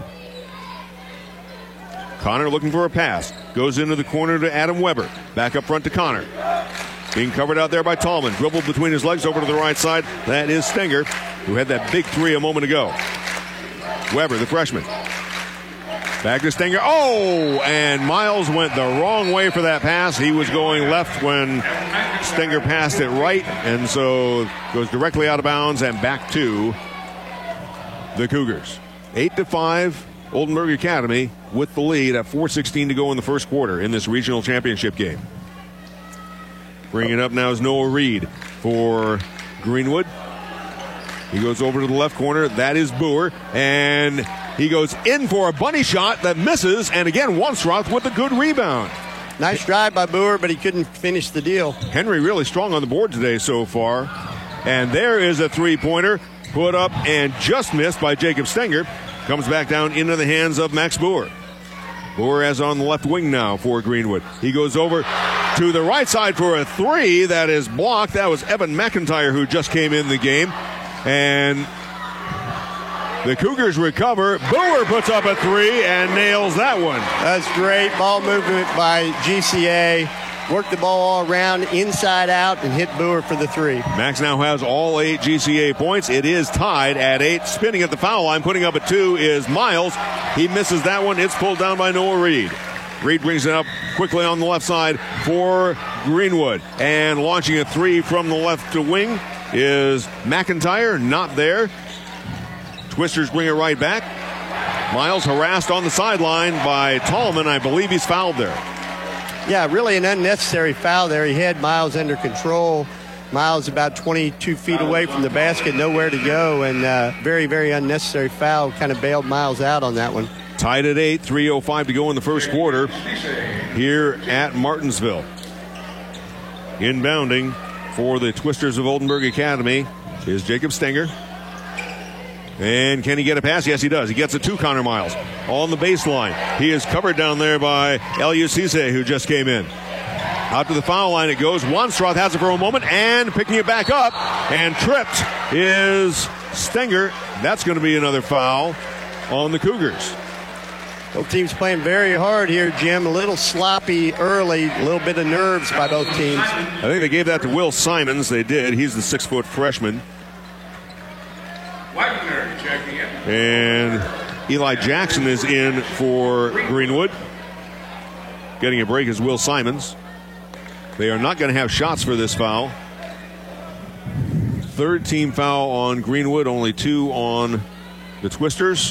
Connor looking for a pass. Goes into the corner to Adam Weber. Back up front to Connor. Being covered out there by Tallman. Dribbled between his legs over to the right side. That is Stenger, who had that big three a moment ago. Weber, the freshman. Back to Stenger. Oh, and Miles went the wrong way for that pass. He was going left when Stenger passed it right, and so goes directly out of bounds and back to the Cougars. Eight to five, Oldenburg Academy with the lead at four sixteen to go in the first quarter in this regional championship game. Bringing it up now is Noah Reed for Greenwood. He goes over to the left corner. That is Boer, and he goes in for a bunny shot that misses, and again, Wanstroth with a good rebound. Nice drive by Boer, but he couldn't finish the deal. Henry really strong on the board today so far. And there is a three-pointer put up and just missed by Jacob Stenger. Comes back down into the hands of Max Boer. Boer is on the left wing now for Greenwood. He goes over to the right side for a three that is blocked. That was Evan McIntyre who just came in the game. And the Cougars recover. Boer puts up a three and nails that one. That's great ball movement by G C A. Worked the ball all around, inside out, and hit Boer for the three. Max now has all eight G C A points. It is tied at eight. Spinning at the foul line, putting up at two is Miles. He misses that one. It's pulled down by Noah Reed. Reed brings it up quickly on the left side for Greenwood. And launching a three from the left to wing is McIntyre. Not there. Twisters bring it right back. Miles harassed on the sideline by Tallman. I believe he's fouled there. Yeah, really an unnecessary foul there. He had Miles under control. Miles about twenty-two feet away from the basket, nowhere to go, and uh, very, very unnecessary foul. Kind of bailed Miles out on that one. Tied at eight, three oh five to go in the first quarter here at Martinsville. Inbounding for the Twisters of Oldenburg Academy is Jacob Stenger. And can he get a pass? Yes, he does. He gets it to Connor Miles on the baseline. He is covered down there by Eliu Cisse, who just came in. Out to the foul line it goes. Wanstroth has it for a moment and picking it back up. And tripped is Stenger. That's going to be another foul on the Cougars. Both teams playing very hard here, Jim. A little sloppy early, a little bit of nerves by both teams. I think they gave that to Will Simons. They did. He's the six-foot freshman. And Eli Jackson is in for Greenwood. Getting a break is Will Simons. They are not going to have shots for this foul. Third team foul on Greenwood, only two on the Twisters.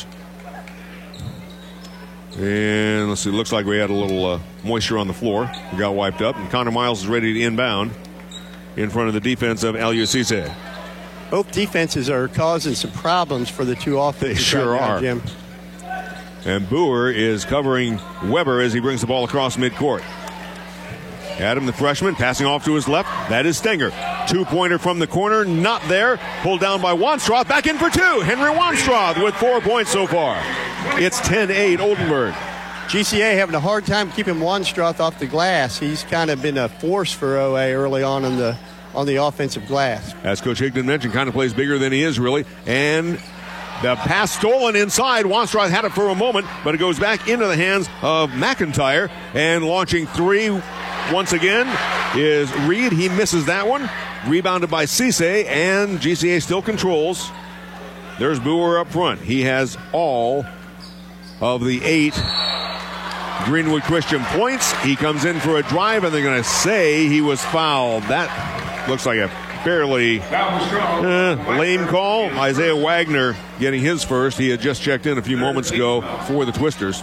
And let's see, looks like we had a little uh, moisture on the floor. We got wiped up. And Connor Miles is ready to inbound in front of the defense of Eliu Cisse. Both defenses are causing some problems for the two offenses. They sure right now, are. Jim. And Boer is covering Weber as he brings the ball across midcourt. Adam, the freshman, passing off to his left. That is Stenger. Two-pointer from the corner, not there. Pulled down by Wanstroth. Back in for two. Henry Wanstroth with four points so far. It's ten eight Oldenburg. G C A having a hard time keeping Wanstroth off the glass. He's kind of been a force for O A early on in the on the offensive glass. As Coach Higdon mentioned, kind of plays bigger than he is, really. And the pass stolen inside. Wanstroth had it for a moment, but it goes back into the hands of McIntyre. And launching three once again is Reed. He misses that one. Rebounded by Cisse, and G C A still controls. There's Boer up front. He has all of the eight Greenwood Christian points. He comes in for a drive, and they're going to say he was fouled. That looks like a fairly uh, lame call. Isaiah Wagner getting his first. He had just checked in a few moments ago for the Twisters.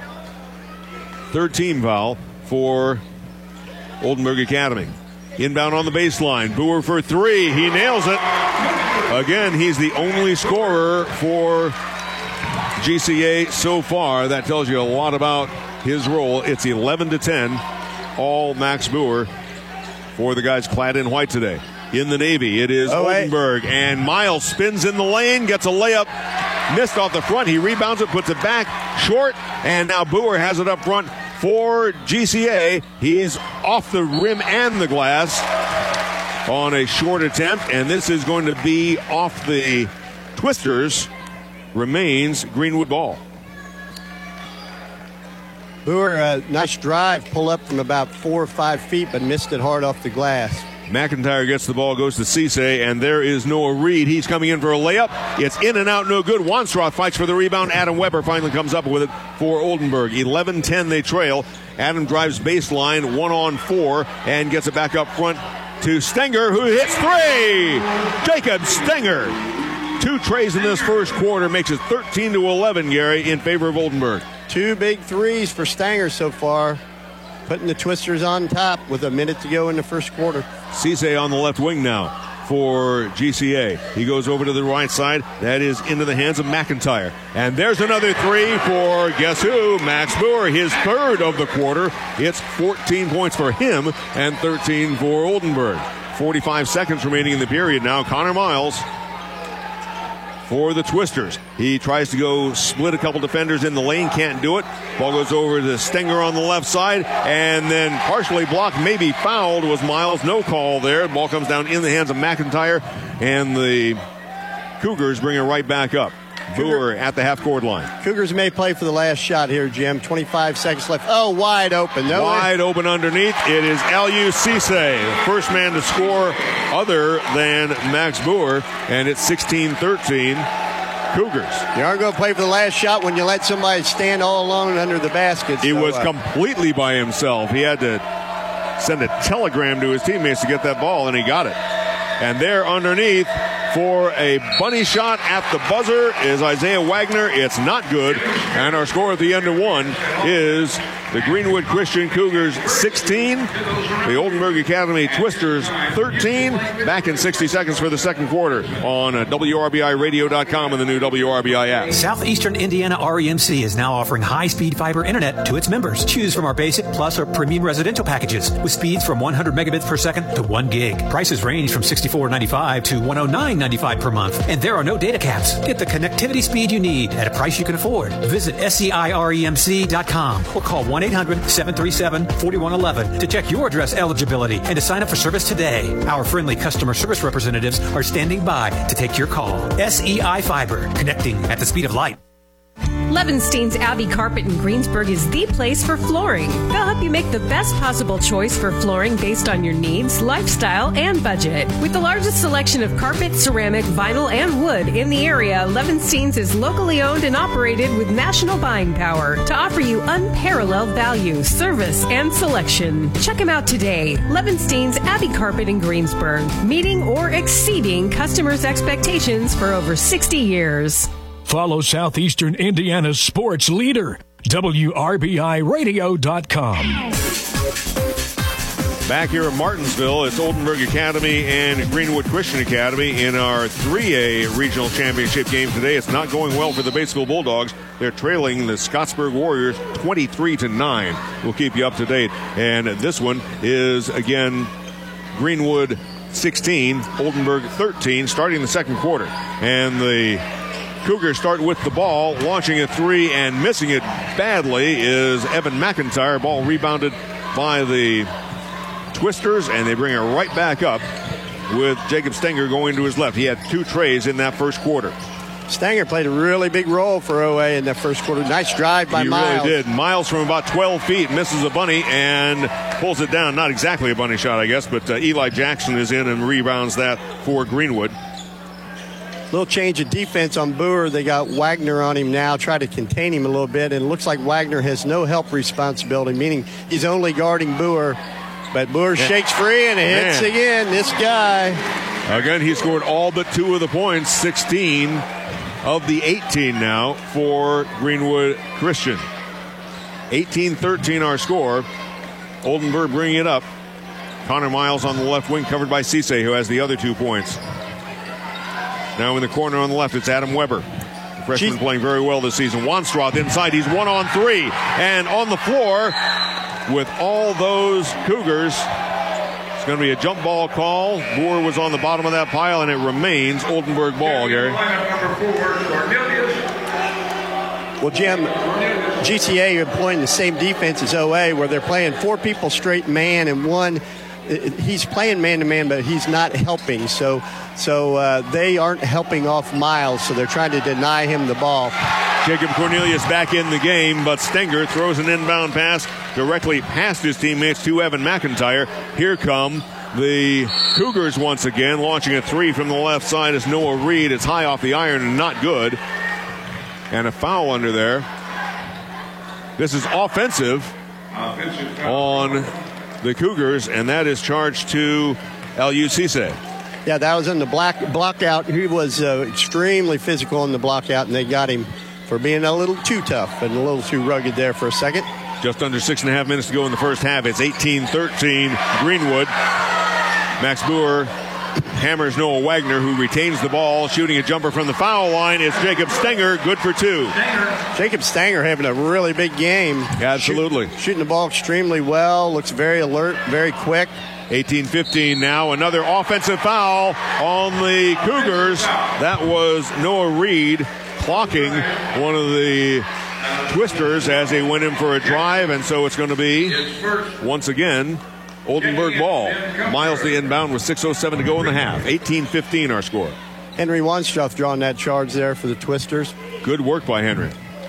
Third team foul for Oldenburg Academy. Inbound on the baseline. Boer for three. He nails it. Again, he's the only scorer for G C A so far. That tells you a lot about his role. It's eleven to ten. All Max Boer for the guys clad in white today. In the Navy, it is oh, Oldenburg. And Miles spins in the lane, gets a layup. Missed off the front. He rebounds it, puts it back short. And now Boer has it up front for G C A. He's off the rim and the glass on a short attempt. And this is going to be off the Twisters. Remains Greenwood ball. Boer, uh, nice drive, pull up from about four or five feet, but missed it hard off the glass. McIntyre gets the ball, goes to Cisse, and there is Noah Reed. He's coming in for a layup. It's in and out, no good. Wanstroth fights for the rebound. Adam Weber finally comes up with it for Oldenburg. eleven ten they trail. Adam drives baseline, one on four, and gets it back up front to Stenger, who hits three. Jacob Stenger. Two trays in this first quarter makes it thirteen to eleven, Gary, in favor of Oldenburg. Two big threes for Stenger so far, putting the Twisters on top with a minute to go in the first quarter. Cisse on the left wing now for G C A. He goes over to the right side. That is into the hands of McIntyre. And there's another three for, guess who? Max Boer, his third of the quarter. It's fourteen points for him and thirteen for Oldenburg. forty-five seconds remaining in the period now. Connor Miles for the Twisters. He tries to go split a couple defenders in the lane, can't do it. Ball goes over to Stenger on the left side, and then partially blocked, maybe fouled was Miles. No call there. Ball comes down in the hands of McIntyre, and the Cougars bring it right back up. Boer at the half-court line. Cougars may play for the last shot here, Jim. twenty-five seconds left. Oh, wide open. No wide way. Open underneath. It is Eliu Cisse, the first man to score other than Max Boer, and it's sixteen thirteen Cougars. You aren't going to play for the last shot when you let somebody stand all alone under the basket. He so, was uh, completely by himself. He had to send a telegram to his teammates to get that ball, and he got it. And there underneath for a bunny shot at the buzzer is Isaiah Wagner. It's not good. And our score at the end of one is the Greenwood Christian Cougars sixteen, the Oldenburg Academy Twisters thirteen. Back in sixty seconds for the second quarter on W R B I radio dot com and the new W R B I app. Southeastern Indiana R E M C is now offering high-speed fiber internet to its members. Choose from our basic, plus, or premium residential packages with speeds from one hundred megabits per second to one gig. Prices range from sixty-four ninety-five to one oh nine ninety-five per month, and there are no data caps. Get the connectivity speed you need at a price you can afford. Visit S E I R E M C dot com or call one eight hundred seven three seven four one one one to check your address eligibility and to sign up for service today. Our friendly customer service representatives are standing by to take your call. S E I Fiber, connecting at the speed of light. Levenstein's Abbey Carpet in Greensburg is the place for flooring. They'll help you make the best possible choice for flooring based on your needs, lifestyle, and budget. With the largest selection of carpet, ceramic, vinyl, and wood in the area, Levenstein's is locally owned and operated with national buying power to offer you unparalleled value, service, and selection. Check them out today. Levenstein's Abbey Carpet in Greensburg, meeting or exceeding customers' expectations for over sixty years. Follow Southeastern Indiana's sports leader, W R B I radio dot com. Back here in Martinsville, it's Oldenburg Academy and Greenwood Christian Academy in our three A regional championship game today. It's not going well for the Batesville Bulldogs. They're trailing the Scottsburg Warriors twenty-three to nine. We'll keep you up to date. And this one is, again, Greenwood sixteen, Oldenburg thirteen, starting the second quarter. And the Cougars start with the ball, launching a three and missing it badly is Evan McIntyre. Ball rebounded by the Twisters, and they bring it right back up with Jacob Stenger going to his left. He had two trays in that first quarter. Stenger played a really big role for O A in that first quarter. Nice drive by he Miles. He really did. Miles from about twelve feet misses a bunny and pulls it down. Not exactly a bunny shot, I guess, but uh, Eli Jackson is in and rebounds that for Greenwood. Little change of defense on Boer. They got Wagner on him now, try to contain him a little bit, and it looks like Wagner has no help responsibility, meaning he's only guarding Boer. But Boer yeah. shakes free and it hits again. This guy. Again, he scored all but two of the points, sixteen of the eighteen now for Greenwood Christian. eighteen thirteen our score. Oldenburg bringing it up. Connor Miles on the left wing, covered by Cisse, who has the other two points. Now in the corner on the left, it's Adam Weber. The freshman Jeez. playing very well this season. Wanstroth inside. He's one on three. And on the floor with all those Cougars, it's going to be a jump ball call. Boer was on the bottom of that pile, and it remains Oldenburg ball, Gary. Well, Jim, G C A employing the same defense as O A, where they're playing four people straight man and one. He's playing man-to-man, but he's not helping. So so uh, they aren't helping off Miles, so they're trying to deny him the ball. Jacob Cornelius back in the game, but Stenger throws an inbound pass directly past his teammates to Evan McIntyre. Here come the Cougars once again, launching a three from the left side is Noah Reed. It's high off the iron and not good. And a foul under there. This is offensive on the Cougars, and that is charged to Aliou Cisse. Yeah, that was in the black block out. He was uh, extremely physical in the block out, and they got him for being a little too tough and a little too rugged there for a second. Just under six and a half minutes to go in the first half. It's eighteen thirteen Greenwood. Max Boer hammers Noah Wagner, who retains the ball, shooting a jumper from the foul line. It's Jacob Stenger, good for two. Jacob Stenger having a really big game. Absolutely. Shoot, shooting the ball extremely well, looks very alert, very quick. eighteen fifteen now. Another offensive foul on the Cougars. That was Noah Reed clocking one of the Twisters as they went in for a drive, and so it's going to be, once again, Oldenburg ball. Miles the inbound with six oh seven to go in the half. eighteen fifteen our score. Henry Wanstroth drawing that charge there for the Twisters. Good work by Henry.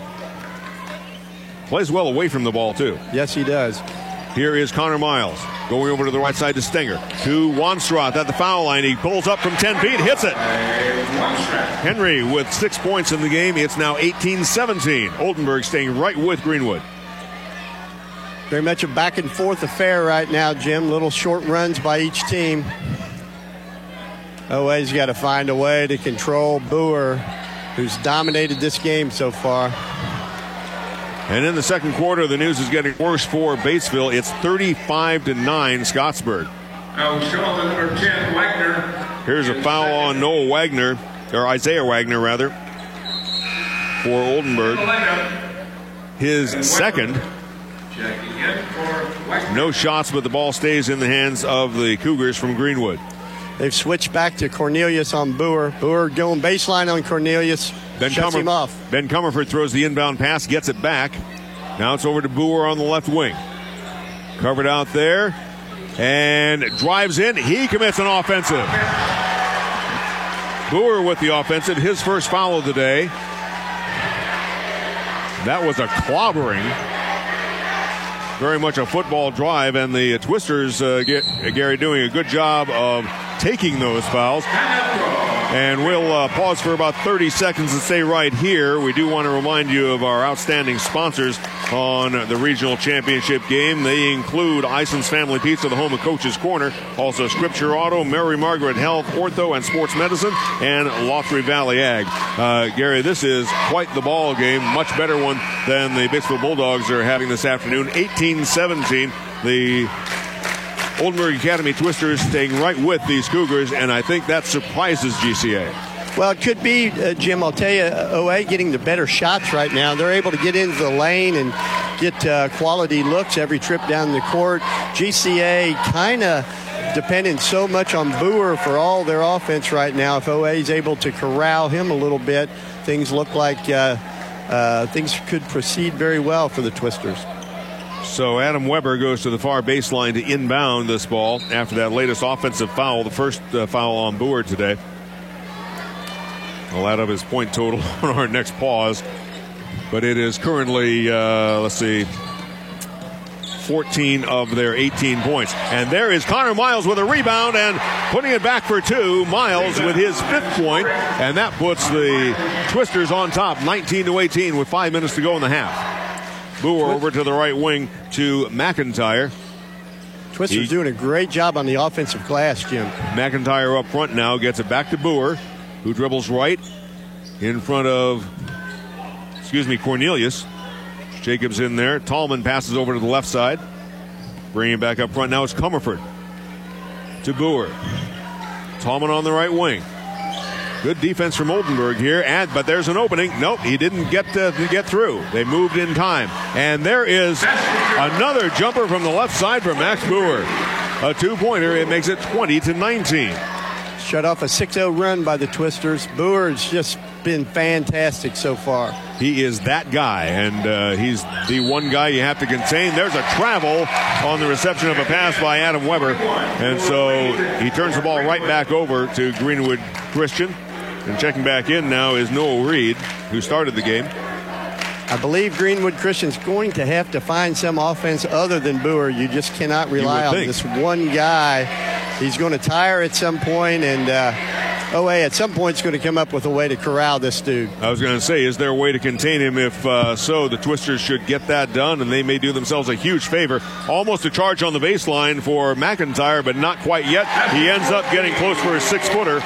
Plays well away from the ball, too. Yes, he does. Here is Connor Miles going over to the right side to Stenger. To Wanstroth at the foul line. He pulls up from ten feet, hits it. Henry with six points in the game. It's now eighteen seventeen. Oldenburg staying right with Greenwood. Very much a back and forth affair right now, Jim. Little short runs by each team. O A's got to find a way to control Boer, who's dominated this game so far. And in the second quarter, the news is getting worse for Batesville. It's thirty-five to nine, Scottsburg. Now, show the number ten, Wagner. Here's a foul on Noah Wagner, or Isaiah Wagner, rather, for Oldenburg. His second. No shots, but the ball stays in the hands of the Cougars from Greenwood. They've switched back to Cornelius on Boer. Boer going baseline on Cornelius. Ben shuts Comer, him off. Ben Comerford throws the inbound pass, gets it back. Now it's over to Boer on the left wing. Covered out there and drives in. He commits an offensive. Boer with the offensive, his first foul of the day. That was a clobbering. Very much a football drive, and the Twisters, uh, get Gary doing a good job of taking those fouls. And we'll uh, pause for about thirty seconds and stay right here. We do want to remind you of our outstanding sponsors on the regional championship game. They include Ison's Family Pizza, the home of Coach's Corner, also Scripture Auto, Mary Margaret Health, Ortho and Sports Medicine, and Lottery Valley Ag. Uh, Gary, this is quite the ball game, much better one than the Batesville Bulldogs are having this afternoon. eighteen seventeen, the Oldenburg Academy Twisters staying right with these Cougars, and I think that surprises G C A. Well, it could be, uh, Jim, I'll tell you, O A getting the better shots right now. They're able to get into the lane and get uh, quality looks every trip down the court. G C A kind of depending so much on Boer for all their offense right now. If O A is able to corral him a little bit, things look like uh, uh, things could proceed very well for the Twisters. So Adam Weber goes to the far baseline to inbound this ball after that latest offensive foul, the first uh, foul on Boer today. We'll add up his point total on our next pause. But it is currently, uh, let's see, fourteen of their eighteen points. And there is Connor Miles with a rebound and putting it back for two. Miles with his fifth point, and that puts the Twisters on top, nineteen to eighteen with five minutes to go in the half. Boer over to the right wing to McIntyre. Twisters he, doing a great job on the offensive glass, Jim. McIntyre up front now, gets it back to Boer, who dribbles right in front of, excuse me, Cornelius. Jacobs in there. Tallman passes over to the left side. Bringing it back up front. Now it's Comerford to Boer. Tallman on the right wing. Good defense from Oldenburg here, and but there's an opening. Nope, he didn't get to, to get through. They moved in time. And there is another jumper from the left side for Max Boer. A two-pointer. It makes it twenty to nineteen. Shut off a six oh run by the Twisters. Boer has just been fantastic so far. He is that guy, and uh, he's the one guy you have to contain. There's a travel on the reception of a pass by Adam Weber, and so he turns the ball right back over to Greenwood Christian. And checking back in now is Noah Reed, who started the game. I believe Greenwood Christian's going to have to find some offense other than Boer. You just cannot rely on think. this one guy. He's going to tire at some point, and uh, O A at some point is going to come up with a way to corral this dude. I was going to say, is there a way to contain him? If uh, so, the Twisters should get that done, and they may do themselves a huge favor. Almost a charge on the baseline for McIntyre, but not quite yet. He ends up getting close for a six-footer.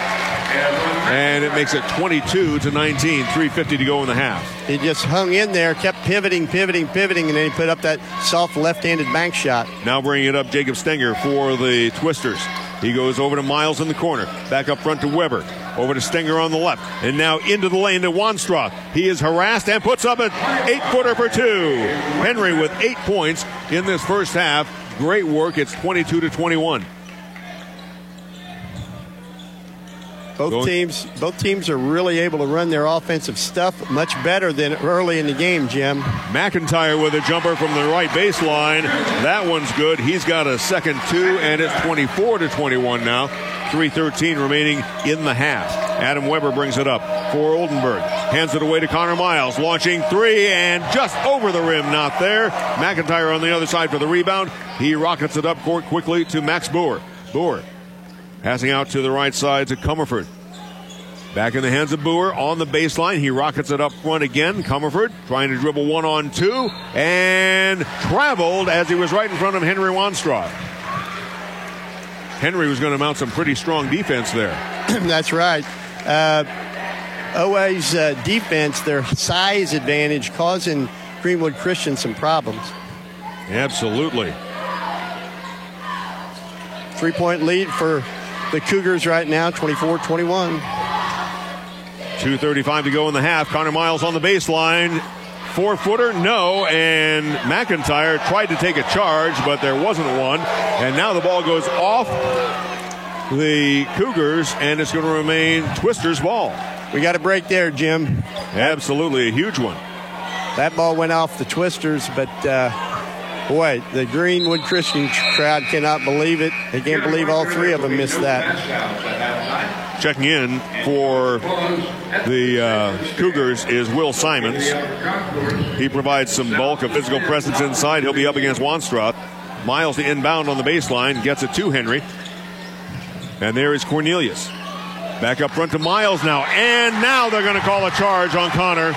And it makes it twenty-two to nineteen, three fifty to go in the half. He just hung in there, kept pivoting, pivoting, pivoting, and then he put up that soft left-handed bank shot. Now bringing it up, Jacob Stenger for the Twisters. He goes over to Miles in the corner. Back up front to Weber. Over to Stenger on the left. And now into the lane to Wanstra. He is harassed and puts up an eight-footer for two. Henry with eight points in this first half. Great work. It's twenty-two to twenty-one. Both Going. teams, both teams are really able to run their offensive stuff much better than early in the game, Jim. McIntyre with a jumper from the right baseline. That one's good. He's got a second two, and it's twenty-four to twenty-one now. three thirteen remaining in the half. Adam Weber brings it up for Oldenburg. Hands it away to Connor Miles. Launching three, and just over the rim, not there. McIntyre on the other side for the rebound. He rockets it up court quickly to Max Boer. Boer passing out to the right side to Comerford. Back in the hands of Boer on the baseline. He rockets it up front again. Comerford trying to dribble one on two and traveled as he was right in front of Henry Wanstra. Henry was going to mount some pretty strong defense there. That's right. Uh, O A's uh, defense, their size advantage, causing Greenwood Christian some problems. Absolutely. Three-point lead for the Cougars right now, twenty-four twenty-one. two thirty-five to go in the half. Connor Miles on the baseline. Four-footer, no, and McIntyre tried to take a charge, but there wasn't one. And now the ball goes off the Cougars, and it's going to remain Twisters' ball. We got a break there, Jim. Absolutely, a huge one. That ball went off the Twisters, but uh, boy, the Greenwood Christian crowd cannot believe it. They can't believe all three of them missed that. Checking in for the uh, Cougars is Will Simons. He provides some bulk of physical presence inside. He'll be up against Wanstroth. Miles the inbound on the baseline, gets it to Henry. And there is Cornelius. Back up front to Miles now. And now they're going to call a charge on Connor.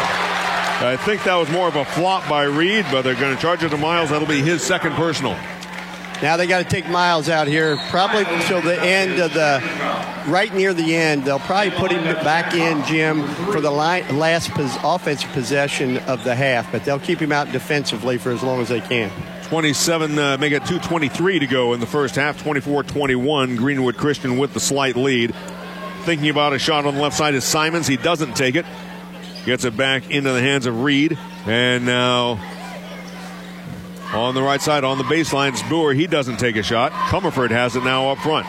I think that was more of a flop by Reed, but they're going to charge it to Miles. That'll be his second personal. Now they got to take Miles out here, probably till the end of the, right near the end. They'll probably put him back in, Jim, for the line, last pos, offensive possession of the half, but they'll keep him out defensively for as long as they can. twenty-seven, uh, make it two twenty-three to go in the first half, twenty-four twenty-one. Greenwood Christian with the slight lead. Thinking about a shot on the left side is Simons. He doesn't take it. Gets it back into the hands of Reed. And now on the right side, on the baseline, it's Boer. He doesn't take a shot. Comerford has it now up front.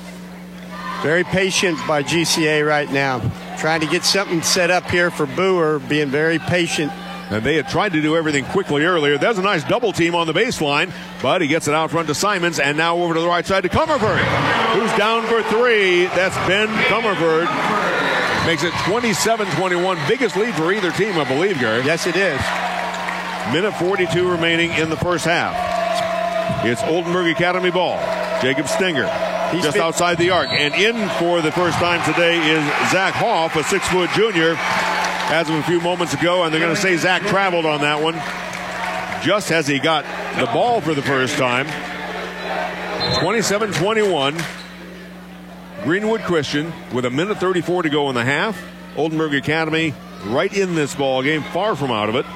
Very patient by G C A right now. Trying to get something set up here for Boer, being very patient. And they had tried to do everything quickly earlier. There's a nice double team on the baseline, but he gets it out front to Simons, and now over to the right side to Comerford, who's down for three. That's Ben Comerford. Makes it twenty-seven twenty-one. Biggest lead for either team, I believe, Gary. Yes, it is. Minute forty-two remaining in the first half. It's Oldenburg Academy ball. Jacob Stinger He's just been- outside the arc. And in for the first time today is Zach Hoff, a six-foot junior, as of a few moments ago. And they're going to say Zach traveled on that one just as he got the ball for the first time. twenty-seven twenty-one. Greenwood Christian with a minute thirty-four to go in the half. Oldenburg Academy right in this ball game, far from out of it.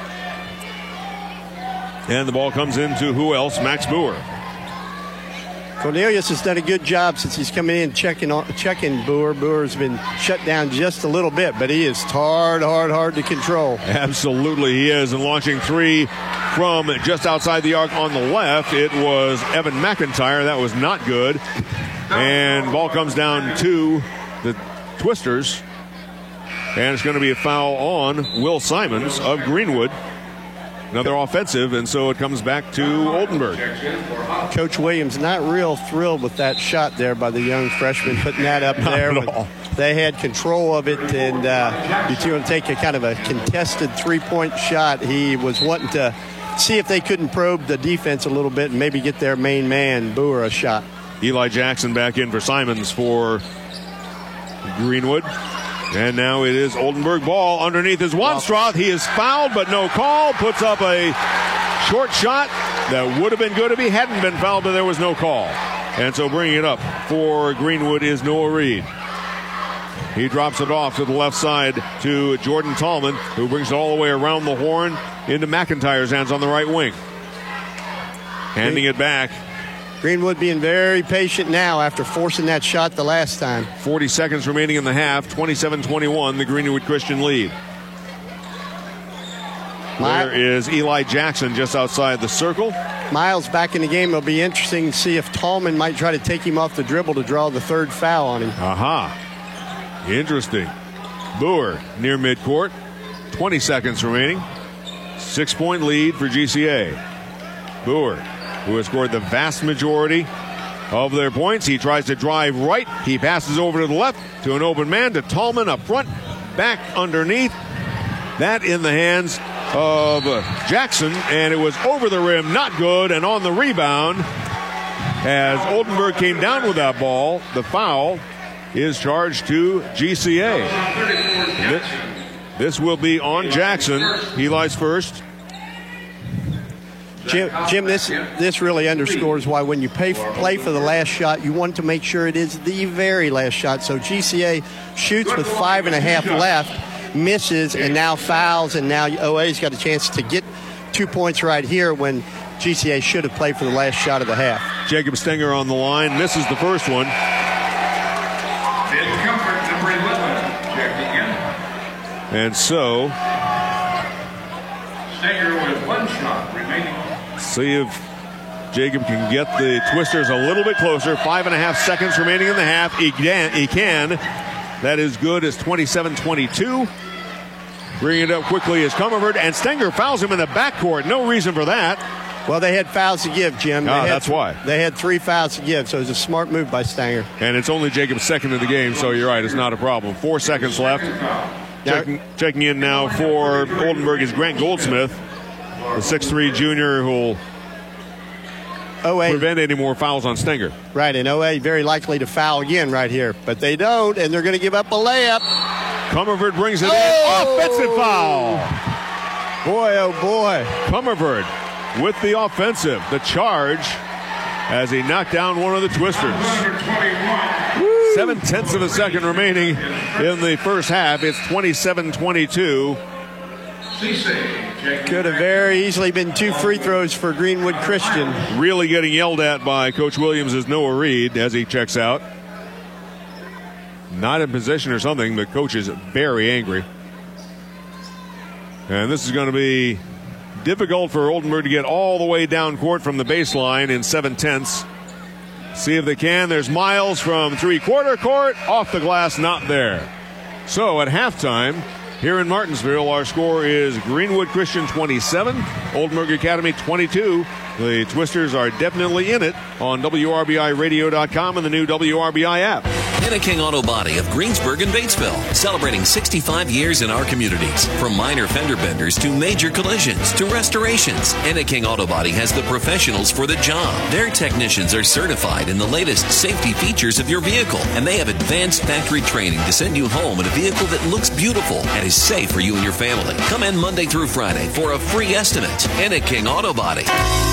And the ball comes into who else? Max Boer. Cornelius has done a good job since he's coming in checking on, checking Boer. Boer's been shut down just a little bit, but he is hard, hard, hard to control. Absolutely he is. And launching three from just outside the arc on the left, it was Evan McIntyre. That was not good. And ball comes down to the Twisters. And it's going to be a foul on Will Simons of Greenwood. Another offensive, and so it comes back to Oldenburg. Coach Williams not real thrilled with that shot there by the young freshman putting that up there. They had control of it, and uh, you two want to take a kind of a contested three-point shot. He was wanting to see if they couldn't probe the defense a little bit and maybe get their main man, Boer, a shot. Eli Jackson back in for Simons for Greenwood. And now it is Oldenburg ball. Underneath is Wanstroth. He is fouled, but no call. Puts up a short shot that would have been good if he hadn't been fouled, but there was no call. And so bringing it up for Greenwood is Noah Reed. He drops it off to the left side to Jordan Tallman, who brings it all the way around the horn into McIntyre's hands on the right wing. Handing it back. Greenwood being very patient now after forcing that shot the last time. forty seconds remaining in the half. twenty-seven twenty-one, the Greenwood Christian lead. There is Eli Jackson just outside the circle. Miles back in the game. It'll be interesting to see if Tallman might try to take him off the dribble to draw the third foul on him. Aha. Interesting. Boer near midcourt. twenty seconds remaining. Six-point lead for G C A. Boer, who has scored the vast majority of their points. He tries to drive right. He passes over to the left to an open man to Tallman up front. Back underneath. That in the hands of Jackson, and it was over the rim, not good, and on the rebound as Oldenburg came down with that ball, the foul is charged to G C A. This, this will be on Jackson. He lies first. Jim, Jim, this this really underscores why when you pay, play for the last shot, you want to make sure it is the very last shot. So G C A shoots with five and a half left, misses, and now fouls, and now O A's got a chance to get two points right here when G C A should have played for the last shot of the half. Jacob Stenger on the line, misses the first one. Ben Comfort, number eleven, checking in. And so, Stenger with one shot remaining. See if Jacob can get the Twisters a little bit closer. Five and a half seconds remaining in the half. He can. He can. That is good as twenty-seven twenty-two. Bringing it up quickly is Comerford, and Stenger fouls him in the backcourt. No reason for that. Well, they had fouls to give, Jim. They Ah, had, that's why. They had three fouls to give, so it was a smart move by Stenger. And it's only Jacob's second of the game, so you're right. It's not a problem. Four seconds left. Checking, checking in now for Oldenburg is Grant Goldsmith, the six three junior who will O A prevent any more fouls on Stenger. Right, and O A very likely to foul again right here. But they don't, and they're going to give up a layup. Comerford brings it oh! in. Offensive foul. Boy, oh boy. Comerford with the offensive. The charge as he knocked down one of the Twisters. Seven tenths of a second remaining in the first half. It's twenty-seven twenty-two. Could have very easily been two free throws for Greenwood Christian. Really getting yelled at by Coach Williams is Noah Reed as he checks out. Not in position or something, but Coach is very angry. And this is going to be difficult for Oldenburg to get all the way down court from the baseline in seven tenths. See if they can. There's Miles from three-quarter court. Off the glass, not there. So at halftime, here in Martinsville, our score is Greenwood Christian twenty-seven, Oldenburg Academy twenty-two. The Twisters are definitely in it on W R B I radio dot com and the new W R B I app. Enneking Auto Body of Greensburg and Batesville, celebrating sixty-five years in our communities. From minor fender benders to major collisions to restorations, Enneking Auto Body has the professionals for the job. Their technicians are certified in the latest safety features of your vehicle, and they have advanced factory training to send you home in a vehicle that looks beautiful and is safe for you and your family. Come in Monday through Friday for a free estimate. Enneking Auto Body.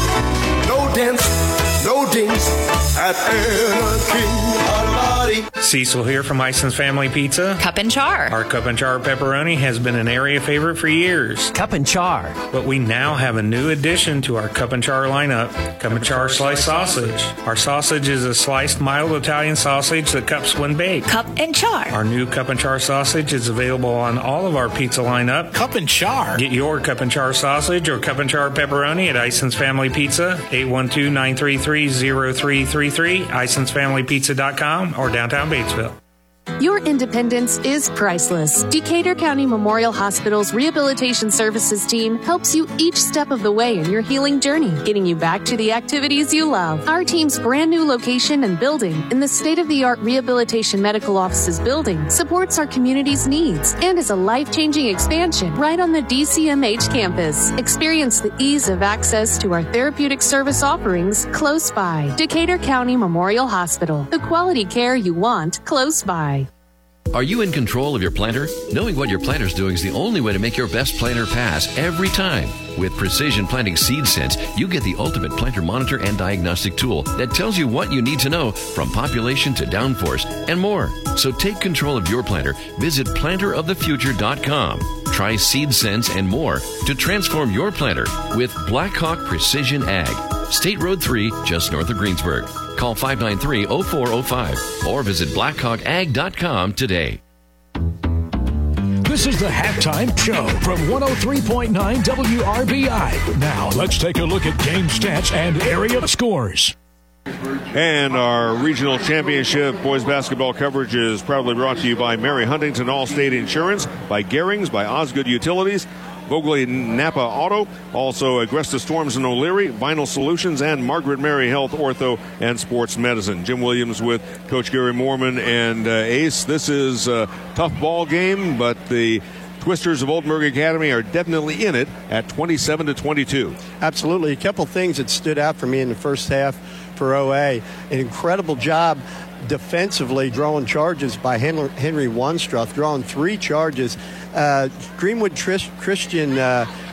No dents, no dings at Enneking Auto Body. Cecil here from Ison's Family Pizza. Cup and Char. Our Cup and Char pepperoni has been an area favorite for years. Cup and Char. But we now have a new addition to our Cup and Char lineup, Cup and Char sliced sausage. Our sausage is a sliced mild Italian sausage that cups when baked. Cup and Char. Our new Cup and Char sausage is available on all of our pizza lineup. Cup and Char. Get your Cup and Char sausage or Cup and Char pepperoni at Ison's Family Pizza, eight one two, nine three three, zero three three three, isons family pizza dot com, or downtown Batesville. Your independence is priceless. Decatur County Memorial Hospital's Rehabilitation Services team helps you each step of the way in your healing journey, getting you back to the activities you love. Our team's brand new location and building in the state-of-the-art Rehabilitation Medical Offices building supports our community's needs and is a life-changing expansion right on the D C M H campus. Experience the ease of access to our therapeutic service offerings close by. Decatur County Memorial Hospital, the quality care you want close by. Are you in control of your planter? Knowing what your planter's doing is the only way to make your best planter pass every time. With Precision Planting Seed Sense, you get the ultimate planter monitor and diagnostic tool that tells you what you need to know from population to downforce and more. So take control of your planter. Visit planter of the future dot com. Try Seed Sense and more to transform your planter with Blackhawk Precision Ag. State Road three, just north of Greensburg. Call five nine three, oh four oh five or visit blackhawk ag dot com today. This is the Halftime Show from one oh three point nine W R B I. Now, let's take a look at game stats and area scores. And our regional championship boys basketball coverage is proudly brought to you by Mary Huntington Allstate Insurance, by Garings, by Osgood Utilities, Vogley Napa Auto, also Agresta Storms and O'Leary, Vinyl Solutions, and Margaret Mary Health Ortho and Sports Medicine. Jim Williams with Coach Gary Moorman and uh, Ace. This is a tough ball game, but the Twisters of Oldenburg Academy are definitely in it at twenty-seven to twenty-two. Absolutely. A couple things that stood out for me in the first half for O A. An incredible job defensively drawing charges by Henry, Henry Wanstruth, drawing three charges. Uh, Greenwood Trish, Christian uh,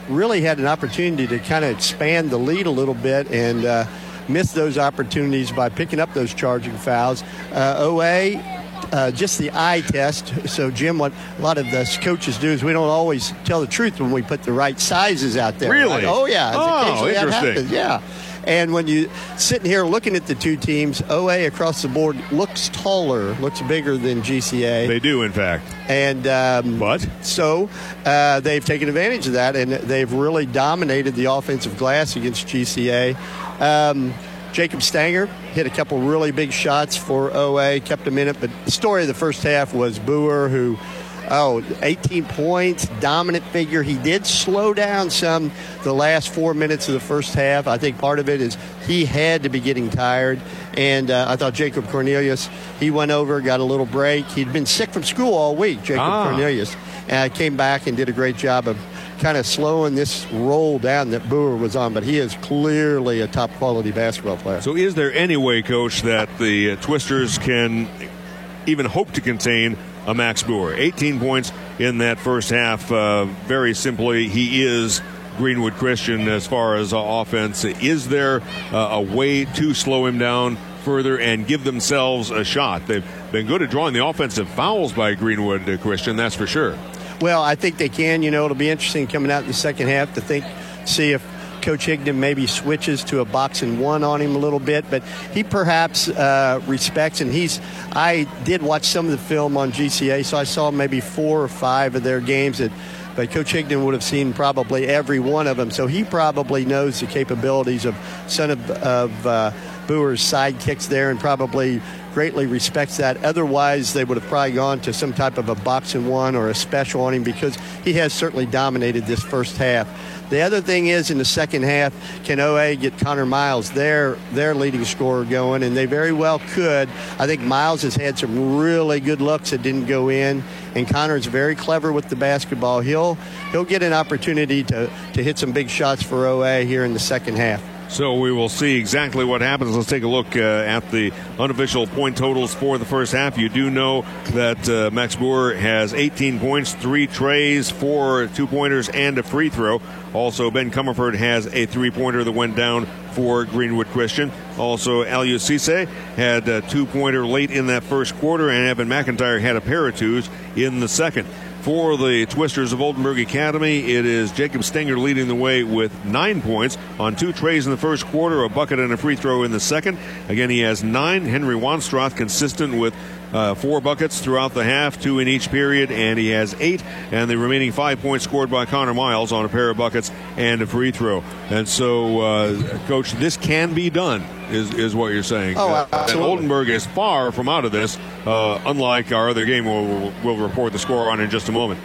really had an opportunity to kind of expand the lead a little bit and uh, missed those opportunities by picking up those charging fouls. Uh, O A, uh, just the eye test. So, Jim, what a lot of the coaches do is we don't always tell the truth when we put the right sizes out there. Really? Right? Oh, yeah. Oh, Occasionally that interesting. happens. Yeah. And when you sitting here looking at the two teams, O A across the board looks taller, looks bigger than G C A. They do, in fact. And um, but so uh, they've taken advantage of that, and they've really dominated the offensive glass against G C A. Um, Jacob Stanger hit a couple really big shots for O A, kept them in it. But the story of the first half was Boer, who, oh, eighteen points, dominant figure. He did slow down some the last four minutes of the first half. I think part of it is he had to be getting tired. And uh, I thought Jacob Cornelius, he went over, got a little break. He'd been sick from school all week, Jacob ah. Cornelius. Uh, came back and did a great job of kind of slowing this roll down that Boer was on, but he is clearly a top-quality basketball player. So is there any way, Coach, that the uh, Twisters can even hope to contain a Max Boer? eighteen points in that first half. Uh, very simply, he is Greenwood Christian as far as uh, offense. Is there uh, a way to slow him down further and give themselves a shot? They've been good at drawing the offensive fouls by Greenwood uh, Christian, that's for sure. Well, I think they can. You know, it'll be interesting coming out in the second half to think, see if Coach Higdon maybe switches to a box and one on him a little bit, but he perhaps uh, respects, and he's, I did watch some of the film on G C A, so I saw maybe four or five of their games, that, but Coach Higdon would have seen probably every one of them, so he probably knows the capabilities of some of, of uh, Boer's sidekicks there and probably greatly respects that. Otherwise, they would have probably gone to some type of a box and one or a special on him, because he has certainly dominated this first half. The other thing is, in the second half, can O A get Connor Miles, their their leading scorer, going? And they very well could. I think Miles has had some really good looks that didn't go in, and Connor's very clever with the basketball. He'll he'll get an opportunity to, to hit some big shots for O A here in the second half. So we will see exactly what happens. Let's take a look uh, at the unofficial point totals for the first half. You do know that uh, Max Boer has eighteen points, three trays, four two-pointers, and a free throw. Also, Ben Comerford has a three-pointer that went down for Greenwood Christian. Also, Aliou Cisse had a two-pointer late in that first quarter, and Evan McIntyre had a pair of twos in the second. For the Twisters of Oldenburg Academy, it is Jacob Stenger leading the way with nine points on two trays in the first quarter, a bucket and a free throw in the second. Again, he has nine. Henry Wanstroth consistent with uh, four buckets throughout the half, two in each period, and he has eight. And the remaining five points scored by Connor Miles on a pair of buckets and a free throw. And so, uh, Coach, this can be done, is, is what you're saying. Oh, uh, absolutely. And Oldenburg is far from out of this, uh, unlike our other game we'll, we'll report the score on in just a moment.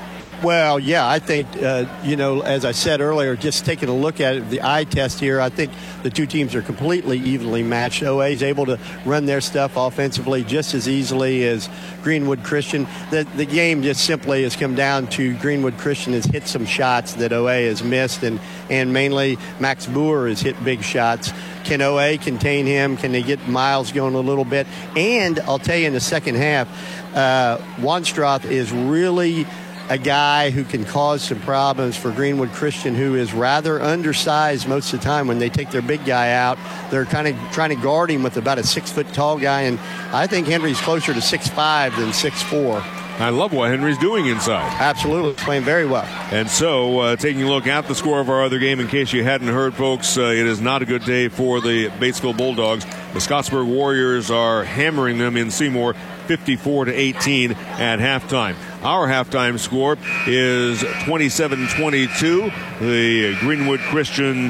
Well, yeah, I think, uh, you know, as I said earlier, just taking a look at it, the eye test here, I think the two teams are completely evenly matched. O A is able to run their stuff offensively just as easily as Greenwood Christian. The, the game just simply has come down to Greenwood Christian has hit some shots that O A has missed, and, and mainly Max Boer has hit big shots. Can O A contain him? Can they get Miles going a little bit? And I'll tell you, in the second half, uh, Wanstroth is really a guy who can cause some problems for Greenwood Christian, who is rather undersized most of the time. When they take their big guy out, they're kind of trying to guard him with about a six-foot-tall guy, and I think Henry's closer to six five than six four. I love what Henry's doing inside. Absolutely. Playing very well. And so, uh, taking a look at the score of our other game, in case you hadn't heard, folks, uh, it is not a good day for the Batesville Bulldogs. The Scottsburg Warriors are hammering them in Seymour fifty-four to eighteen at halftime. Our halftime score is twenty-seven twenty-two. The Greenwood Christian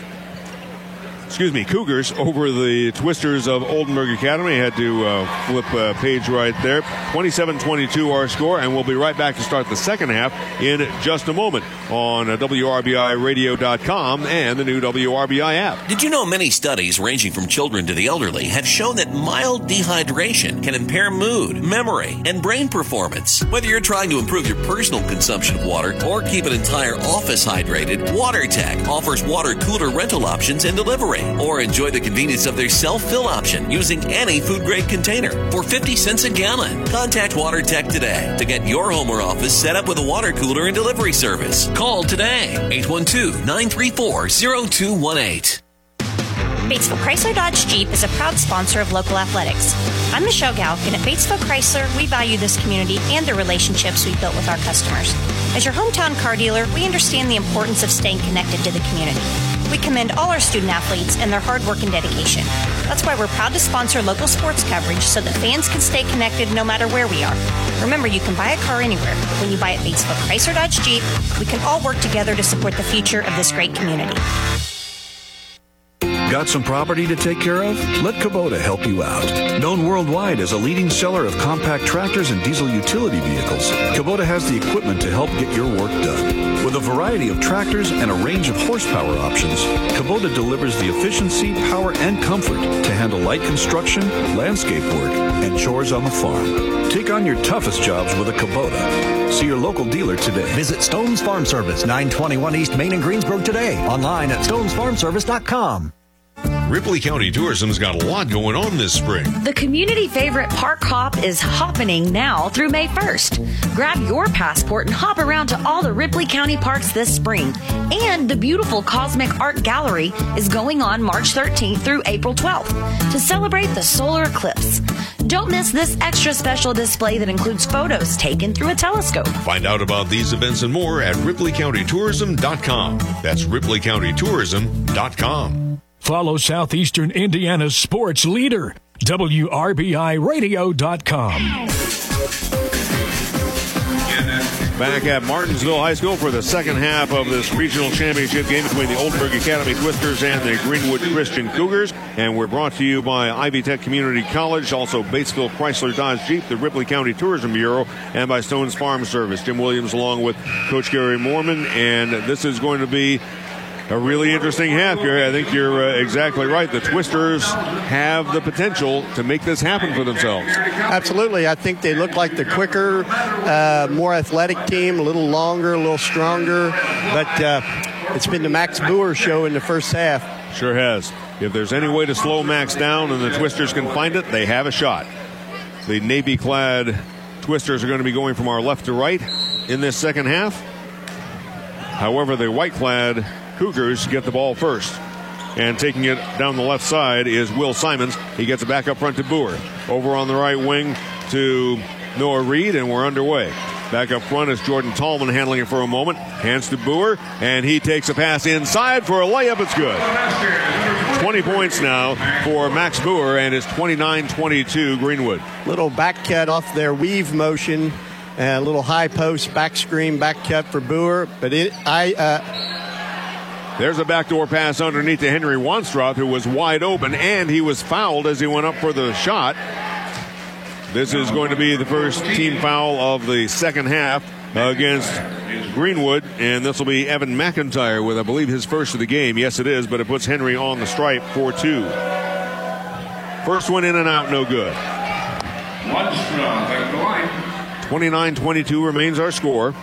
Excuse me, Cougars over the Twisters of Oldenburg Academy. Had to uh, flip a page right there. twenty-seven twenty-two our score, and we'll be right back to start the second half in just a moment on W R B I radio dot com and the new W R B I app. Did you know many studies ranging from children to the elderly have shown that mild dehydration can impair mood, memory, and brain performance? Whether you're trying to improve your personal consumption of water or keep an entire office hydrated, WaterTech offers water cooler rental options and delivery. Or enjoy the convenience of their self-fill option using any food-grade container for fifty cents a gallon. Contact WaterTech today to get your home or office set up with a water cooler and delivery service. Call today, eight one two, nine three four, zero two one eight. Batesville Chrysler Dodge Jeep is a proud sponsor of local athletics. I'm Michelle Galk, and at Batesville Chrysler, we value this community and the relationships we've built with our customers. As your hometown car dealer, we understand the importance of staying connected to the community. We commend all our student athletes and their hard work and dedication. That's why we're proud to sponsor local sports coverage so that fans can stay connected no matter where we are. Remember, you can buy a car anywhere, but when you buy at Batesville Chrysler Dodge Jeep, we can all work together to support the future of this great community. Got some property to take care of? Let Kubota help you out. Known worldwide as a leading seller of compact tractors and diesel utility vehicles, Kubota has the equipment to help get your work done. With a variety of tractors and a range of horsepower options, Kubota delivers the efficiency, power, and comfort to handle light construction, landscape work, and chores on the farm. Take on your toughest jobs with a Kubota. See your local dealer today. Visit Stone's Farm Service, nine twenty-one East Main in Greensburg today. Online at stones farm service dot com. Ripley County Tourism's got a lot going on this spring. The community favorite Park Hop is happening now through May first. Grab your passport and hop around to all the Ripley County parks this spring. And the beautiful Cosmic Art Gallery is going on March thirteenth through April twelfth to celebrate the solar eclipse. Don't miss this extra special display that includes photos taken through a telescope. Find out about these events and more at ripley county tourism dot com. That's ripley county tourism dot com. Follow Southeastern Indiana's sports leader, W R B I radio dot com. Back at Martinsville High School for the second half of this regional championship game between the Oldenburg Academy Twisters and the Greenwood Christian Cougars. And we're brought to you by Ivy Tech Community College, also Batesville Chrysler Dodge Jeep, the Ripley County Tourism Bureau, and by Stone's Farm Service. Jim Williams along with Coach Gary Mormon. And this is going to be a really interesting half, Gary. I think you're uh, exactly right. The Twisters have the potential to make this happen for themselves. Absolutely. I think they look like the quicker, uh, more athletic team, a little longer, a little stronger. But uh, it's been the Max Boer show in the first half. Sure has. If there's any way to slow Max down and the Twisters can find it, they have a shot. The navy-clad Twisters are going to be going from our left to right in this second half. However, the white-clad Cougars get the ball first. And taking it down the left side is Will Simons. He gets it back up front to Boer. Over on the right wing to Noah Reed, and we're underway. Back up front is Jordan Tallman handling it for a moment. Hands to Boer, and he takes a pass inside for a layup. It's good. twenty points now for Max Boer, and it's twenty-nine twenty-two Greenwood. Little back cut off their weave motion. A little high post, back screen, back cut for Boer. But it, I... Uh, There's a backdoor pass underneath to Henry Wanstroth, who was wide open, and he was fouled as he went up for the shot. This is going to be the first team foul of the second half against Greenwood, and this will be Evan McIntyre with, I believe, his first of the game. Yes, it is, but it puts Henry on the stripe for two. First one in and out, no good. twenty-nine twenty-two remains our score.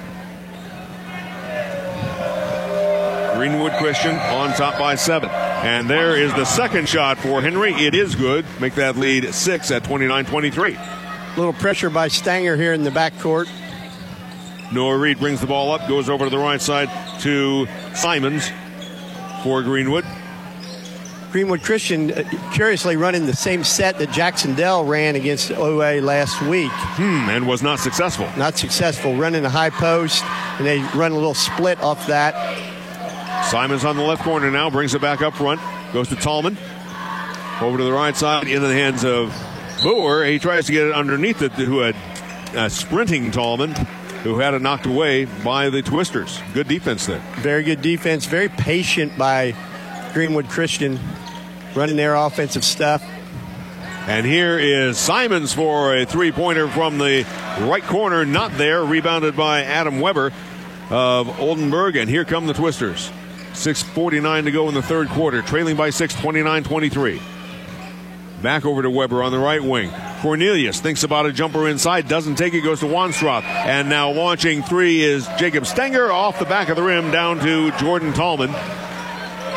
Greenwood Christian on top by seven. And there is the second shot for Henry. It is good. Make that lead six at twenty-nine twenty-three. Little pressure by Stanger here in the backcourt. Noah Reed brings the ball up, goes over to the right side to Simons for Greenwood. Greenwood Christian uh, curiously running the same set that Jackson Dell ran against O A last week. Hmm, and was not successful. Not successful. Running a high post, and they run a little split off that. Simons on the left corner now, brings it back up front, goes to Tallman. Over to the right side, into the hands of Boer. He tries to get it underneath it, who had uh, sprinting Tallman, who had it knocked away by the Twisters. Good defense there. Very good defense. Very patient by Greenwood Christian, running their offensive stuff. And here is Simons for a three-pointer from the right corner. Not there. Rebounded by Adam Weber of Oldenburg. And here come the Twisters. six forty-nine to go in the third quarter. Trailing by six, twenty-nine twenty-three. Back over to Weber on the right wing. Cornelius thinks about a jumper inside. Doesn't take it. Goes to Wanstroth. And now launching three is Jacob Stenger off the back of the rim down to Jordan Tallman.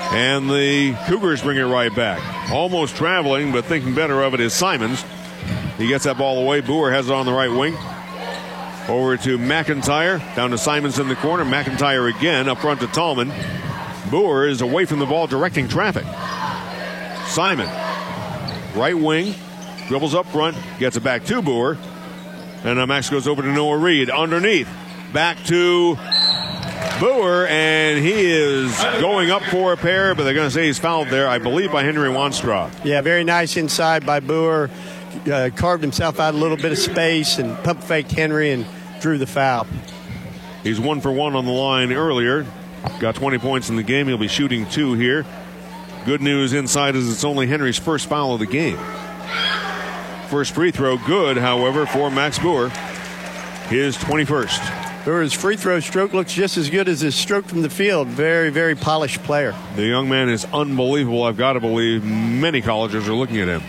And the Cougars bring it right back. Almost traveling, but thinking better of it is Simons. He gets that ball away. Boer has it on the right wing. Over to McIntyre. Down to Simons in the corner. McIntyre again up front to Tallman. Boer is away from the ball, directing traffic. Simon, right wing, dribbles up front, gets it back to Boer. And now Max goes over to Noah Reed. Underneath. Back to Boer, and he is going up for a pair, but they're going to say he's fouled there, I believe, by Henry Wanstraw. Yeah, very nice inside by Boer. Uh, carved himself out a little bit of space and pump faked Henry and drew the foul. He's one for one on the line earlier. Got twenty points in the game. He'll be shooting two here. Good news inside is it's only Henry's first foul of the game. First free throw good, however, for Max Boer. His twenty-first. Boer's free throw stroke looks just as good as his stroke from the field. Very, very polished player. The young man is unbelievable. I've got to believe many colleges are looking at him.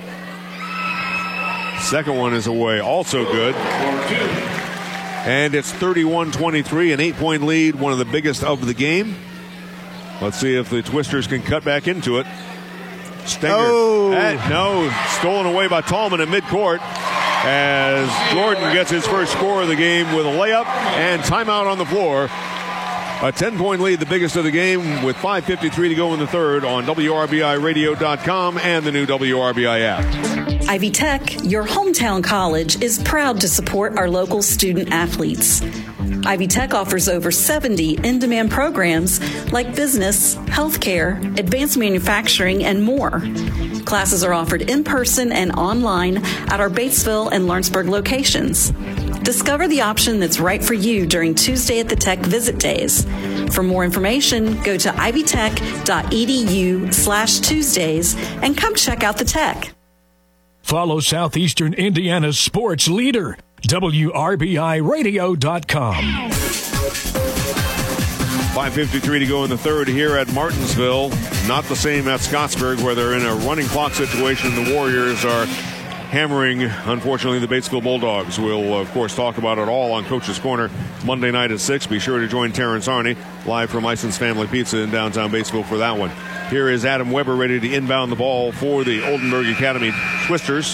Second one is away, also good. And it's thirty-one twenty-three, an eight-point lead, one of the biggest of the game. Let's see if the Twisters can cut back into it. Stenger. Oh. Eh, no, stolen away by Tallman at midcourt as Jordan gets his first score of the game with a layup and timeout on the floor. A ten-point lead, the biggest of the game, with five fifty-three to go in the third on W R B I radio dot com and the new W R B I app. Ivy Tech, your hometown college, is proud to support our local student athletes. Ivy Tech offers over seventy in-demand programs like business, healthcare, advanced manufacturing, and more. Classes are offered in person and online at our Batesville and Lawrenceburg locations. Discover the option that's right for you during Tuesday at the Tech Visit Days. For more information, go to ivytech.edu slash Tuesdays and come check out the Tech. Follow Southeastern Indiana's sports leader, W R B I radio dot com. five fifty-three to go in the third here at Martinsville. Not the same at Scottsburg, where they're in a running clock situation. The Warriors are hammering, unfortunately, the Batesville Bulldogs. We'll, of course, talk about it all on Coach's Corner Monday night at six. Be sure to join Terrence Arney live from Ison's Family Pizza in downtown Batesville for that one. Here is Adam Weber ready to inbound the ball for the Oldenburg Academy Twisters.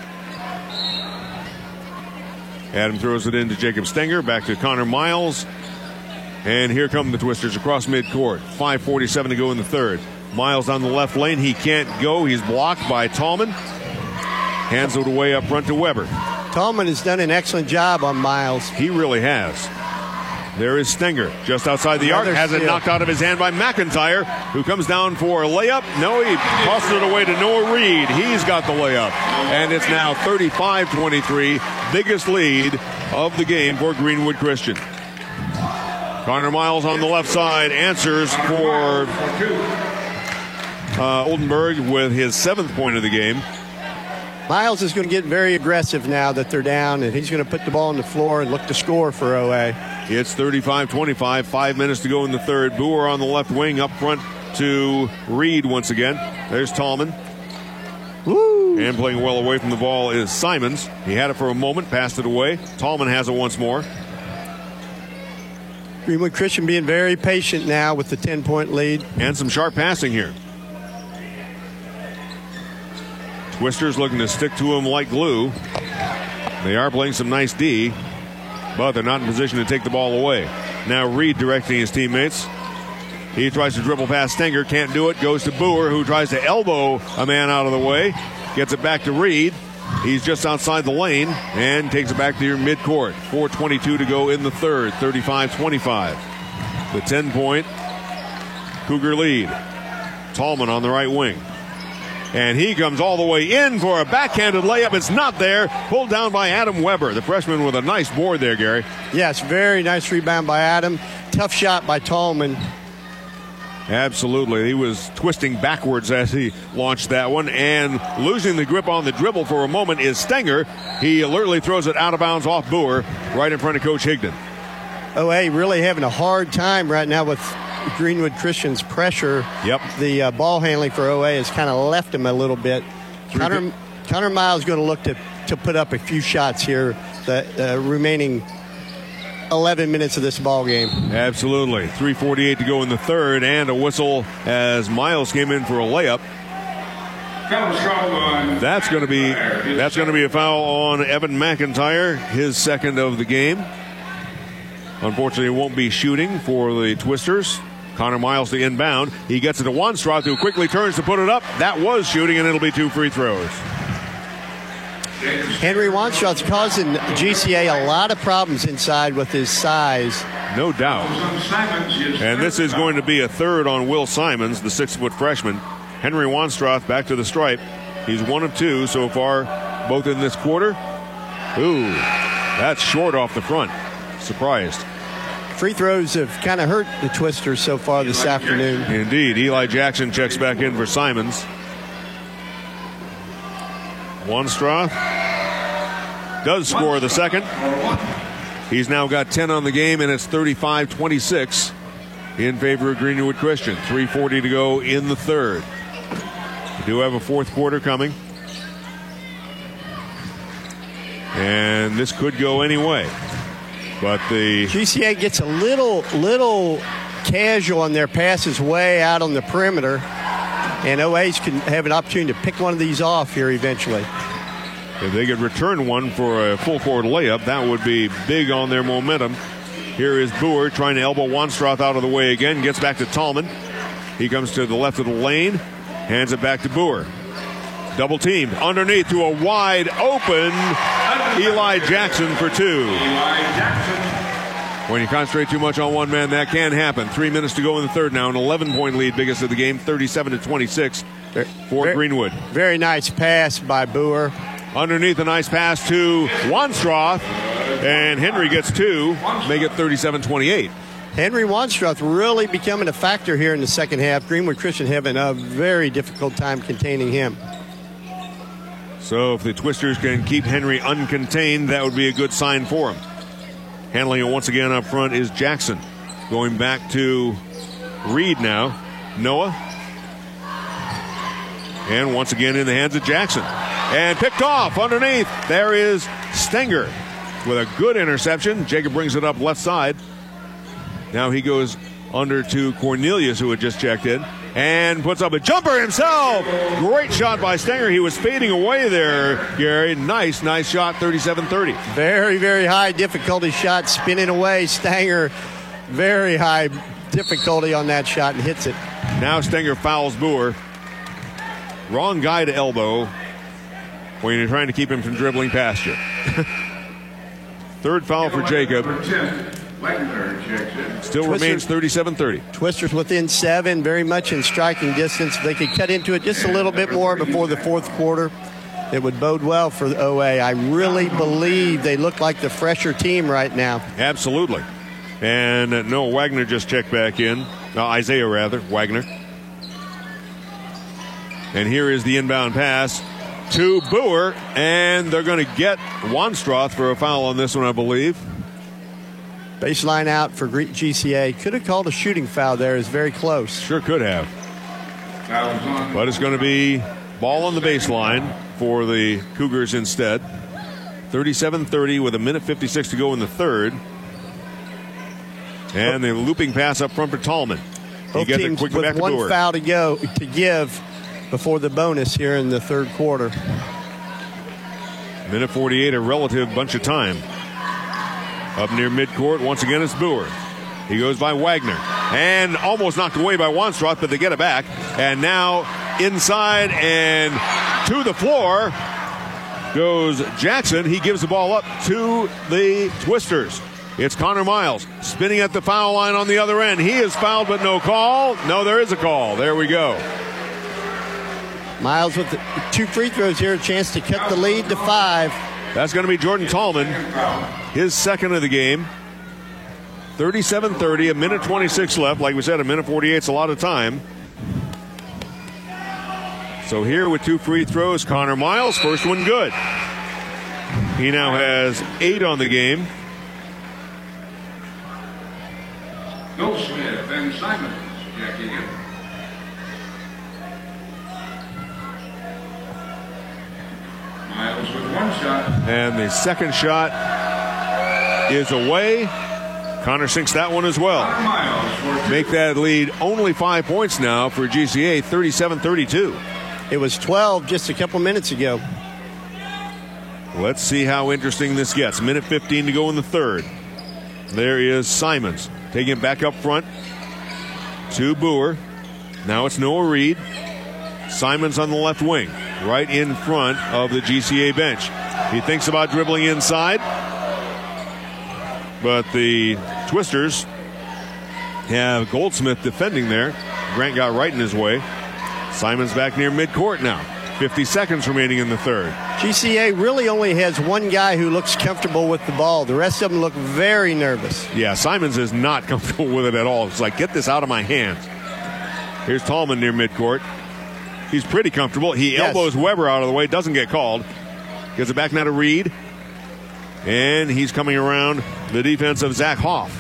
Adam throws it into Jacob Stenger, back to Connor Miles. And here come the Twisters across midcourt. five forty-seven to go in the third. Miles on the left lane. He can't go. He's blocked by Tallman. Hands it away up front to Weber. Tallman has done an excellent job on Miles. He really has. There is Stenger just outside the arc. Another Has it steal. knocked out of his hand by McIntyre, who comes down for a layup. No, he tosses it away to Noah Reed. He's got the layup. And it's now thirty-five twenty-three, biggest lead of the game for Greenwood Christian. Connor Miles on the left side answers for uh, Oldenburg with his seventh point of the game. Miles is going to get very aggressive now that they're down, and he's going to put the ball on the floor and look to score for O A. It's thirty-five twenty-five, five minutes to go in the third. Boer on the left wing, up front to Reed once again. There's Tallman. Woo! And playing well away from the ball is Simons. He had it for a moment, passed it away. Tallman has it once more. Greenwood Christian being very patient now with the ten-point lead. And some sharp passing here. Twisters looking to stick to him like glue. They are playing some nice D, but they're not in position to take the ball away. Now Reed directing his teammates. He tries to dribble past Stenger, can't do it. Goes to Boer, who tries to elbow a man out of the way. Gets it back to Reed. He's just outside the lane and takes it back to your midcourt. four twenty-two to go in the third, thirty-five twenty-five. The ten-point Cougar lead. Tallman on the right wing. And he comes all the way in for a backhanded layup. It's not there. Pulled down by Adam Weber, the freshman, with a nice board there, Gary. Yes, very nice rebound by Adam. Tough shot by Tallman. Absolutely. He was twisting backwards as he launched that one. And losing the grip on the dribble for a moment is Stenger. He alertly throws it out of bounds off Boer, right in front of Coach Higdon. O A really having a hard time right now with Greenwood Christian's pressure. Yep. The uh, ball handling for O A has kind of left him a little bit. Connor, Connor Miles going to look to, to put up a few shots here. The uh, remaining eleven minutes of this ball game. Absolutely. three forty-eight to go in the third, and a whistle as Miles came in for a layup. That's going to be that's going to be a foul on Evan McIntyre, his second of the game. Unfortunately, it won't be shooting for the Twisters. Connor Miles the inbound. He gets it to Wanstroth, who quickly turns to put it up. That was shooting, and it'll be two free throws. Henry Wanstroth's causing G C A a lot of problems inside with his size. No doubt. And this is going to be a third on Will Simons, the six-foot freshman. Henry Wanstroth back to the stripe. He's one of two so far, both in this quarter. Ooh, that's short off the front. Surprised. Free throws have kind of hurt the Twisters so far this afternoon. Indeed. Eli Jackson checks back in for Simons. Wanstroth does score the second. He's now got ten on the game, and it's thirty-five twenty-six in favor of Greenwood Christian. three forty to go in the third. We do have a fourth quarter coming. And this could go any way. But the G C A gets a little little casual on their passes way out on the perimeter, and O A's can have an opportunity to pick one of these off here eventually. If they could return one for a full court layup, that would be big on their momentum. Here is Boer trying to elbow Wanstroth out of the way again. Gets back to Tallman. He comes to the left of the lane. Hands it back to Boer. Double teamed underneath to a wide open Eli Jackson for two. When you concentrate too much on one man, that can happen. Three minutes to go in the third now. An eleven-point lead, biggest of the game, thirty-seven to twenty-six for very, Greenwood. Very nice pass by Boer. Underneath, a nice pass to Wanstroth. And Henry gets two, make it thirty-seven twenty-eight. Henry Wanstroth really becoming a factor here in the second half. Greenwood Christian having a very difficult time containing him. So if the Twisters can keep Henry uncontained, that would be a good sign for him. Handling it once again up front is Jackson. Going back to Reed now. Noah. And once again in the hands of Jackson. And picked off underneath. There is Stenger with a good interception. Jacob brings it up left side. Now he goes under to Cornelius, who had just checked in, and puts up a jumper himself. Great shot by Stenger. He was fading away there, Gary. Nice, nice shot, thirty-seven thirty. Very, very high difficulty shot, spinning away. Stenger, very high difficulty on that shot, and hits it. Now Stenger fouls Boer. Wrong guy to elbow when you're trying to keep him from dribbling past you. Third foul for Jacob. Still Twisters, remains thirty-seven thirty. Twisters within seven, very much in striking distance. If they could cut into it just a little bit more before the fourth quarter, it would bode well for the O A. I really believe they look like the fresher team right now. Absolutely. And uh, Noah Wagner just checked back in. Uh, Isaiah, rather, Wagner. And here is the inbound pass to Boer, and they're going to get Wanstroth for a foul on this one, I believe. Baseline out for G C A. Could have called a shooting foul there. Is very close. Sure could have. But it's going to be ball on the baseline for the Cougars instead. thirty-seven thirty with a minute fifty-six to go in the third. And the looping pass up front for Tallman. Both he teams quick with back one to foul to go to give before the bonus here in the third quarter. Minute forty-eight, a relative bunch of time. Up near midcourt, once again it's Boer. He goes by Wagner. And almost knocked away by Wanstroth, but they get it back. And now inside and to the floor goes Jackson. He gives the ball up to the Twisters. It's Connor Miles spinning at the foul line on the other end. He is fouled, but no call. No, there is a call. There we go. Miles with the two free throws here, a chance to cut the lead to five. That's going to be Jordan Tallman, his second of the game. thirty-seven thirty, a minute twenty-six left. Like we said, a minute forty-eight is a lot of time. So here with two free throws, Connor Miles, first one good. He now has eight on the game. Goldsmith and Simons checking in. Miles with one shot. And the second shot is away. Connor sinks that one as well. Make that lead only five points now for G C A, thirty-seven thirty-two. It was twelve just a couple minutes ago. Let's see how interesting this gets. Minute fifteen to go in the third. There is Simons taking it back up front to Boer. Now it's Noah Reed. Simons on the left wing, right in front of the G C A bench. He thinks about dribbling inside, but the Twisters have Goldsmith defending there. Grant got right in his way. Simons back near midcourt now. fifty seconds remaining in the third. G C A really only has one guy who looks comfortable with the ball. The rest of them look very nervous. Yeah, Simons is not comfortable with it at all. It's like, get this out of my hands. Here's Tallman near midcourt. He's pretty comfortable. He Yes. elbows Weber out of the way, doesn't get called. Gives it back now to Reed. And he's coming around the defense of Zach Hoff.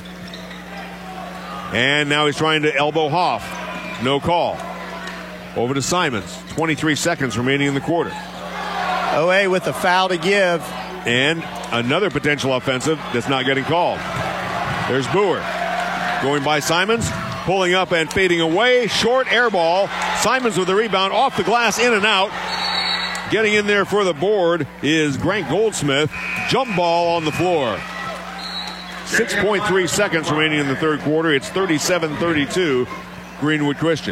And now he's trying to elbow Hoff. No call. Over to Simons. twenty-three seconds remaining in the quarter. O A with a foul to give. And another potential offensive that's not getting called. There's Boer. Going by Simons. Pulling up and fading away. Short air ball. Simons with the rebound off the glass, in and out. Getting in there for the board is Grant Goldsmith. Jump ball on the floor. six point three seconds remaining in the third quarter. It's thirty-seven thirty-two, Greenwood Christian.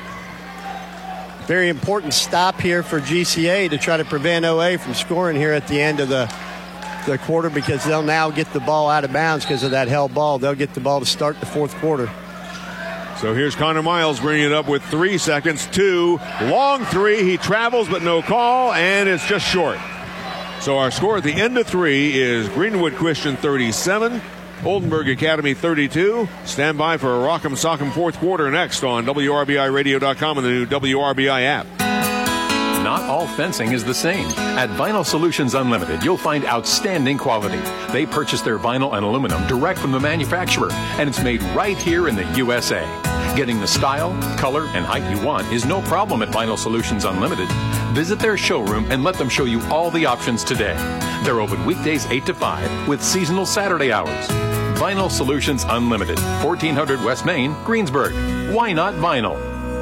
Very important stop here for G C A to try to prevent O A from scoring here at the end of the, the quarter, because they'll now get the ball out of bounds because of that held ball. They'll get the ball to start the fourth quarter. So here's Connor Miles bringing it up with three seconds. Two, long three. He travels, but no call, and it's just short. So our score at the end of three is Greenwood Christian thirty-seven, Oldenburg Academy thirty-two. Stand by for a Rock'em Sock'em fourth quarter next on W R B I radio dot com and the new W R B I app. Not all fencing is the same. At Vinyl Solutions Unlimited, you'll find outstanding quality. They purchase their vinyl and aluminum direct from the manufacturer, and it's made right here in the U S A. Getting the style, color, and height you want is no problem at Vinyl Solutions Unlimited. Visit their showroom and let them show you all the options today. They're open weekdays eight to five with seasonal Saturday hours. Vinyl Solutions Unlimited, fourteen hundred West Main, Greensburg. Why not vinyl?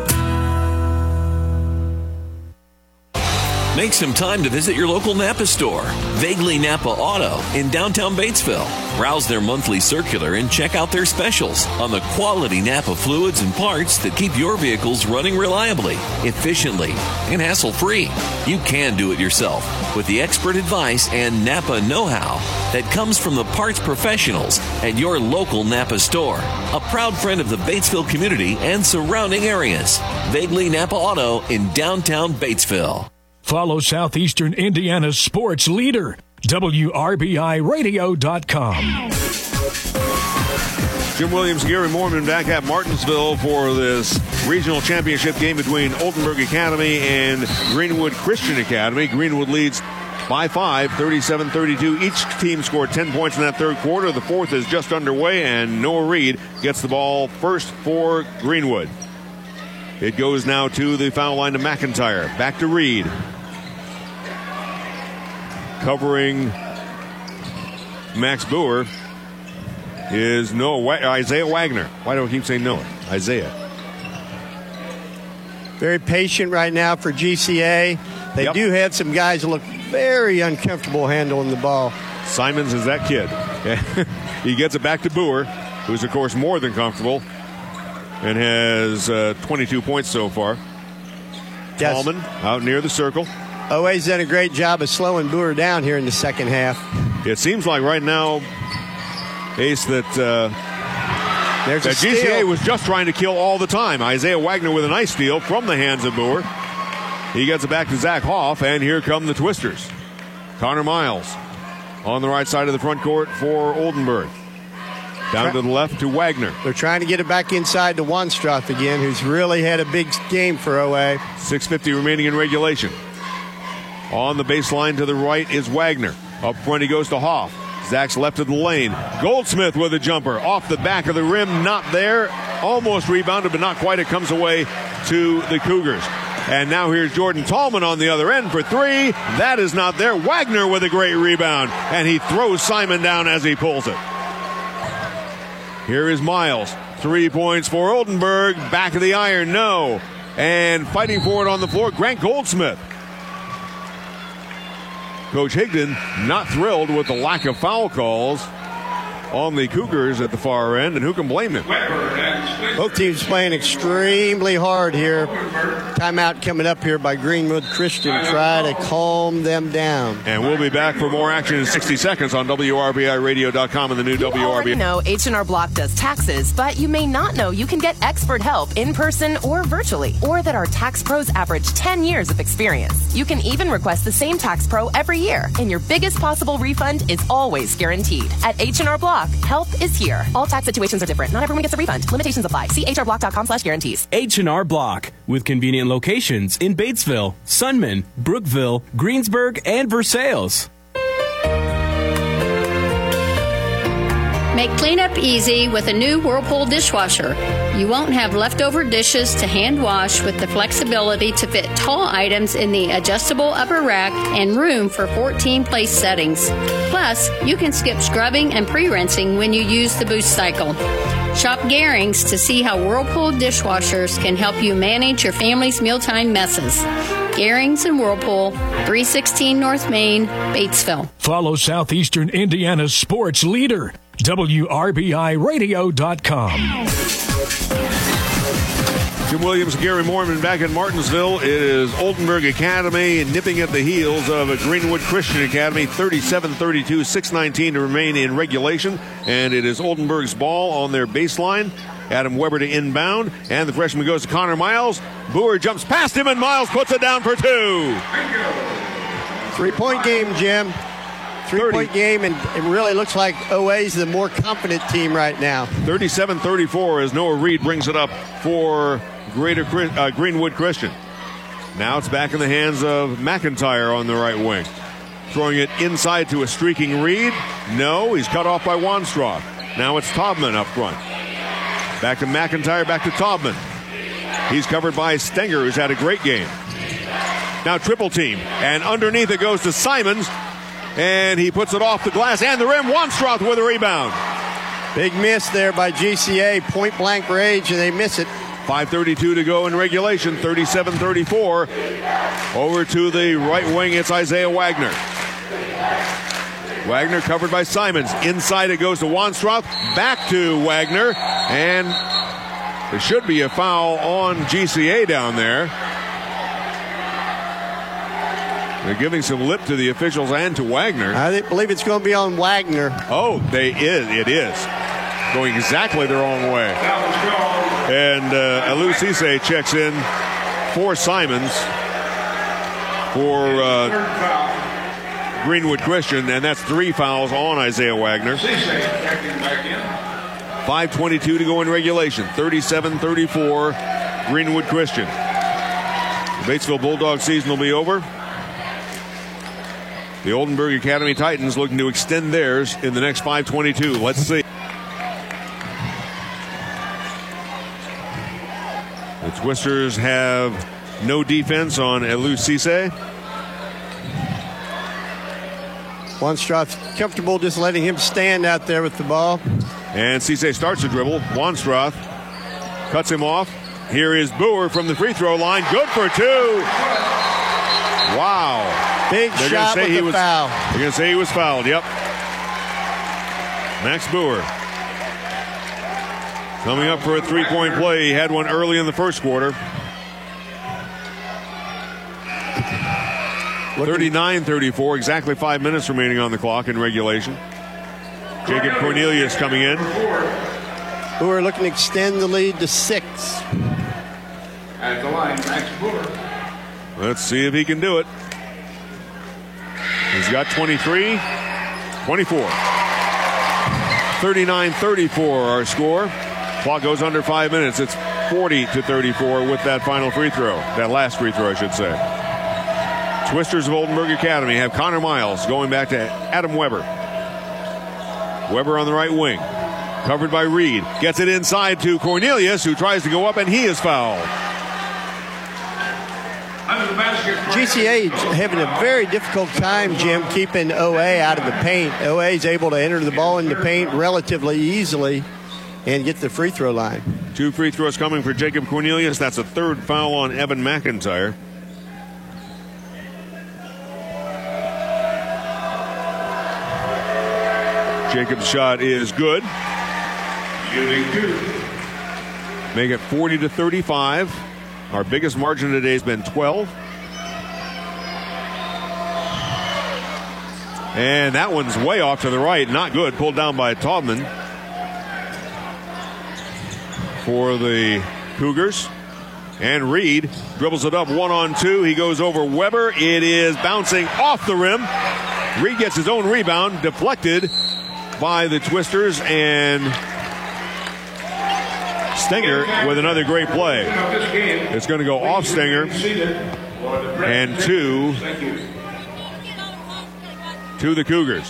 Make some time to visit your local Napa store, Vaguely Napa Auto in downtown Batesville. Browse their monthly circular and check out their specials on the quality Napa fluids and parts that keep your vehicles running reliably, efficiently, and hassle-free. You can do it yourself with the expert advice and Napa know-how that comes from the parts professionals at your local Napa store. A proud friend of the Batesville community and surrounding areas. Vaguely Napa Auto in downtown Batesville. Follow Southeastern Indiana's sports leader, W R B I radio dot com. Jim Williams, Gary Mormon back at Martinsville for this regional championship game between Oldenburg Academy and Greenwood Christian Academy. Greenwood leads by five, thirty-seven thirty-two. Each team scored ten points in that third quarter. The fourth is just underway, and Noah Reed gets the ball first for Greenwood. It goes now to the foul line to McIntyre. Back to Reed. Covering Max Boer is Noah Isaiah Wagner. Why do I keep saying Noah? Isaiah. Very patient right now for G C A. They Yep. do have some guys who look very uncomfortable handling the ball. Simons is that kid. He gets it back to Boer, who's, of course, more than comfortable and has uh, twenty-two points so far. Yes. Tallman out near the circle. O A's done a great job of slowing Boer down here in the second half. It seems like right now, Ace, that, uh, There's that a G C A steal. was just trying to kill all the time. Isaiah Wagner with a nice steal from the hands of Boer. He gets it back to Zach Hoff, and here come the Twisters. Connor Miles on the right side of the front court for Oldenburg. Down to the left to Wagner. They're trying to get it back inside to Wanstroth again, who's really had a big game for O A. six fifty remaining in regulation. On the baseline to the right is Wagner. Up front he goes to Hoff. Zach's left of the lane. Goldsmith with a jumper. Off the back of the rim, not there. Almost rebounded, but not quite. It comes away to the Cougars. And now here's Jordan Tallman on the other end for three. That is not there. Wagner with a great rebound. And he throws Simon down as he pulls it. Here is Miles. Three points for Oldenburg. Back of the iron, no. And fighting for it on the floor, Grant Goldsmith. Coach Higdon not thrilled with the lack of foul calls on the Cougars at the far end, and who can blame him? Both teams playing extremely hard here. Timeout coming up here by Greenwood Christian. Try to calm them down. And we'll be back for more action in sixty seconds on W R B I radio dot com and the new You W R B I. already know H and R Block does taxes, but you may not know you can get expert help in person or virtually, or that our tax pros average ten years of experience. You can even request the same tax pro every year, and your biggest possible refund is always guaranteed. At H and R Block, help is here. All tax situations are different. Not everyone gets a refund. Limitations apply. See H R block dot com slash guarantees. H and R Block, with convenient locations in Batesville, Sunman, Brookville, Greensburg, and Versailles. Make cleanup easy with a new Whirlpool dishwasher. You won't have leftover dishes to hand wash with the flexibility to fit tall items in the adjustable upper rack and room for fourteen place settings. Plus, you can skip scrubbing and pre-rinsing when you use the boost cycle. Shop Garings to see how Whirlpool dishwashers can help you manage your family's mealtime messes. Garings and Whirlpool, three sixteen North Main, Batesville. Follow Southeastern Indiana's sports leader, W R B I radio dot com. Jim Williams and Gary Mormon back in Martinsville. It is Oldenburg Academy nipping at the heels of a Greenwood Christian Academy, thirty-seven thirty-two, six nineteen to remain in regulation. And it is Oldenburg's ball on their baseline. Adam Weber to inbound, and the freshman goes to Connor Miles. Boer jumps past him, and Miles puts it down for two. Three-point game, Jim. Three-point game, and it really looks like O A's the more confident team right now. thirty-seven thirty-four as Noah Reed brings it up for Greater uh, Greenwood Christian. Now it's back in the hands of McIntyre on the right wing. Throwing it inside to a streaking Reed. No, he's cut off by Wanstroth. Now it's Taubman up front. Back to McIntyre, back to Taubman. He's covered by Stenger, who's had a great game. Now triple team, and underneath it goes to Simons, and he puts it off the glass and the rim. Wanstroth with a rebound. Big miss there by G C A, point blank range, and they miss it. five thirty-two to go in regulation, thirty-seven thirty-four. Over to the right wing, it's Isaiah Wagner. Wagner covered by Simons. Inside it goes to Wanstroth. Back to Wagner. And there should be a foul on G C A down there. They're giving some lip to the officials and to Wagner. I believe it's going to be on Wagner. Oh, they is. It is. Going exactly the wrong way. And uh, Alou Cisse checks in for Simons for uh, Greenwood Christian, and that's three fouls on Isaiah Wagner. five twenty-two to go in regulation. thirty-seven thirty-four, Greenwood Christian. The Batesville Bulldog season will be over. The Oldenburg Academy Titans looking to extend theirs in the next five twenty-two. Let's see. The Twisters have no defense on Alou Cisse. Wanstroth comfortable just letting him stand out there with the ball. And Cisse starts to dribble. Wanstroth cuts him off. Here is Boer from the free throw line. Good for two. Wow. Big they're shot say with he the was, foul. They're going to say he was fouled. Yep. Max Boer coming up for a three-point play. He had one early in the first quarter. thirty-nine thirty-four, exactly five minutes remaining on the clock in regulation. Jacob Cornelius coming in. Boer looking to extend the lead to six. At the line, Max Boer. Let's see if he can do it. He's got twenty-three, twenty-four. thirty-nine thirty-four our score. Clock goes under five minutes. It's forty to thirty-four with that final free throw. That last free throw, I should say. Twisters of Oldenburg Academy have Connor Miles going back to Adam Weber. Weber on the right wing. Covered by Reed. Gets it inside to Cornelius, who tries to go up, and he is fouled. G C A having a very difficult time, Jim, keeping O A out of the paint. O A is able to enter the ball in the paint relatively easily. and get to the free throw line. Two free throws coming for Jacob Cornelius. That's a third foul on Evan McIntyre. Jacob's shot is good. Make it forty to thirty-five. Our biggest margin today has been twelve. And that one's way off to the right. Not good. Pulled down by Taubman for the Cougars. And Reed dribbles it up one on two. He goes over Weber. It is bouncing off the rim. Reed gets his own rebound, deflected by the Twisters, and Stenger with another great play. It's going to go off Stenger and two to the Cougars.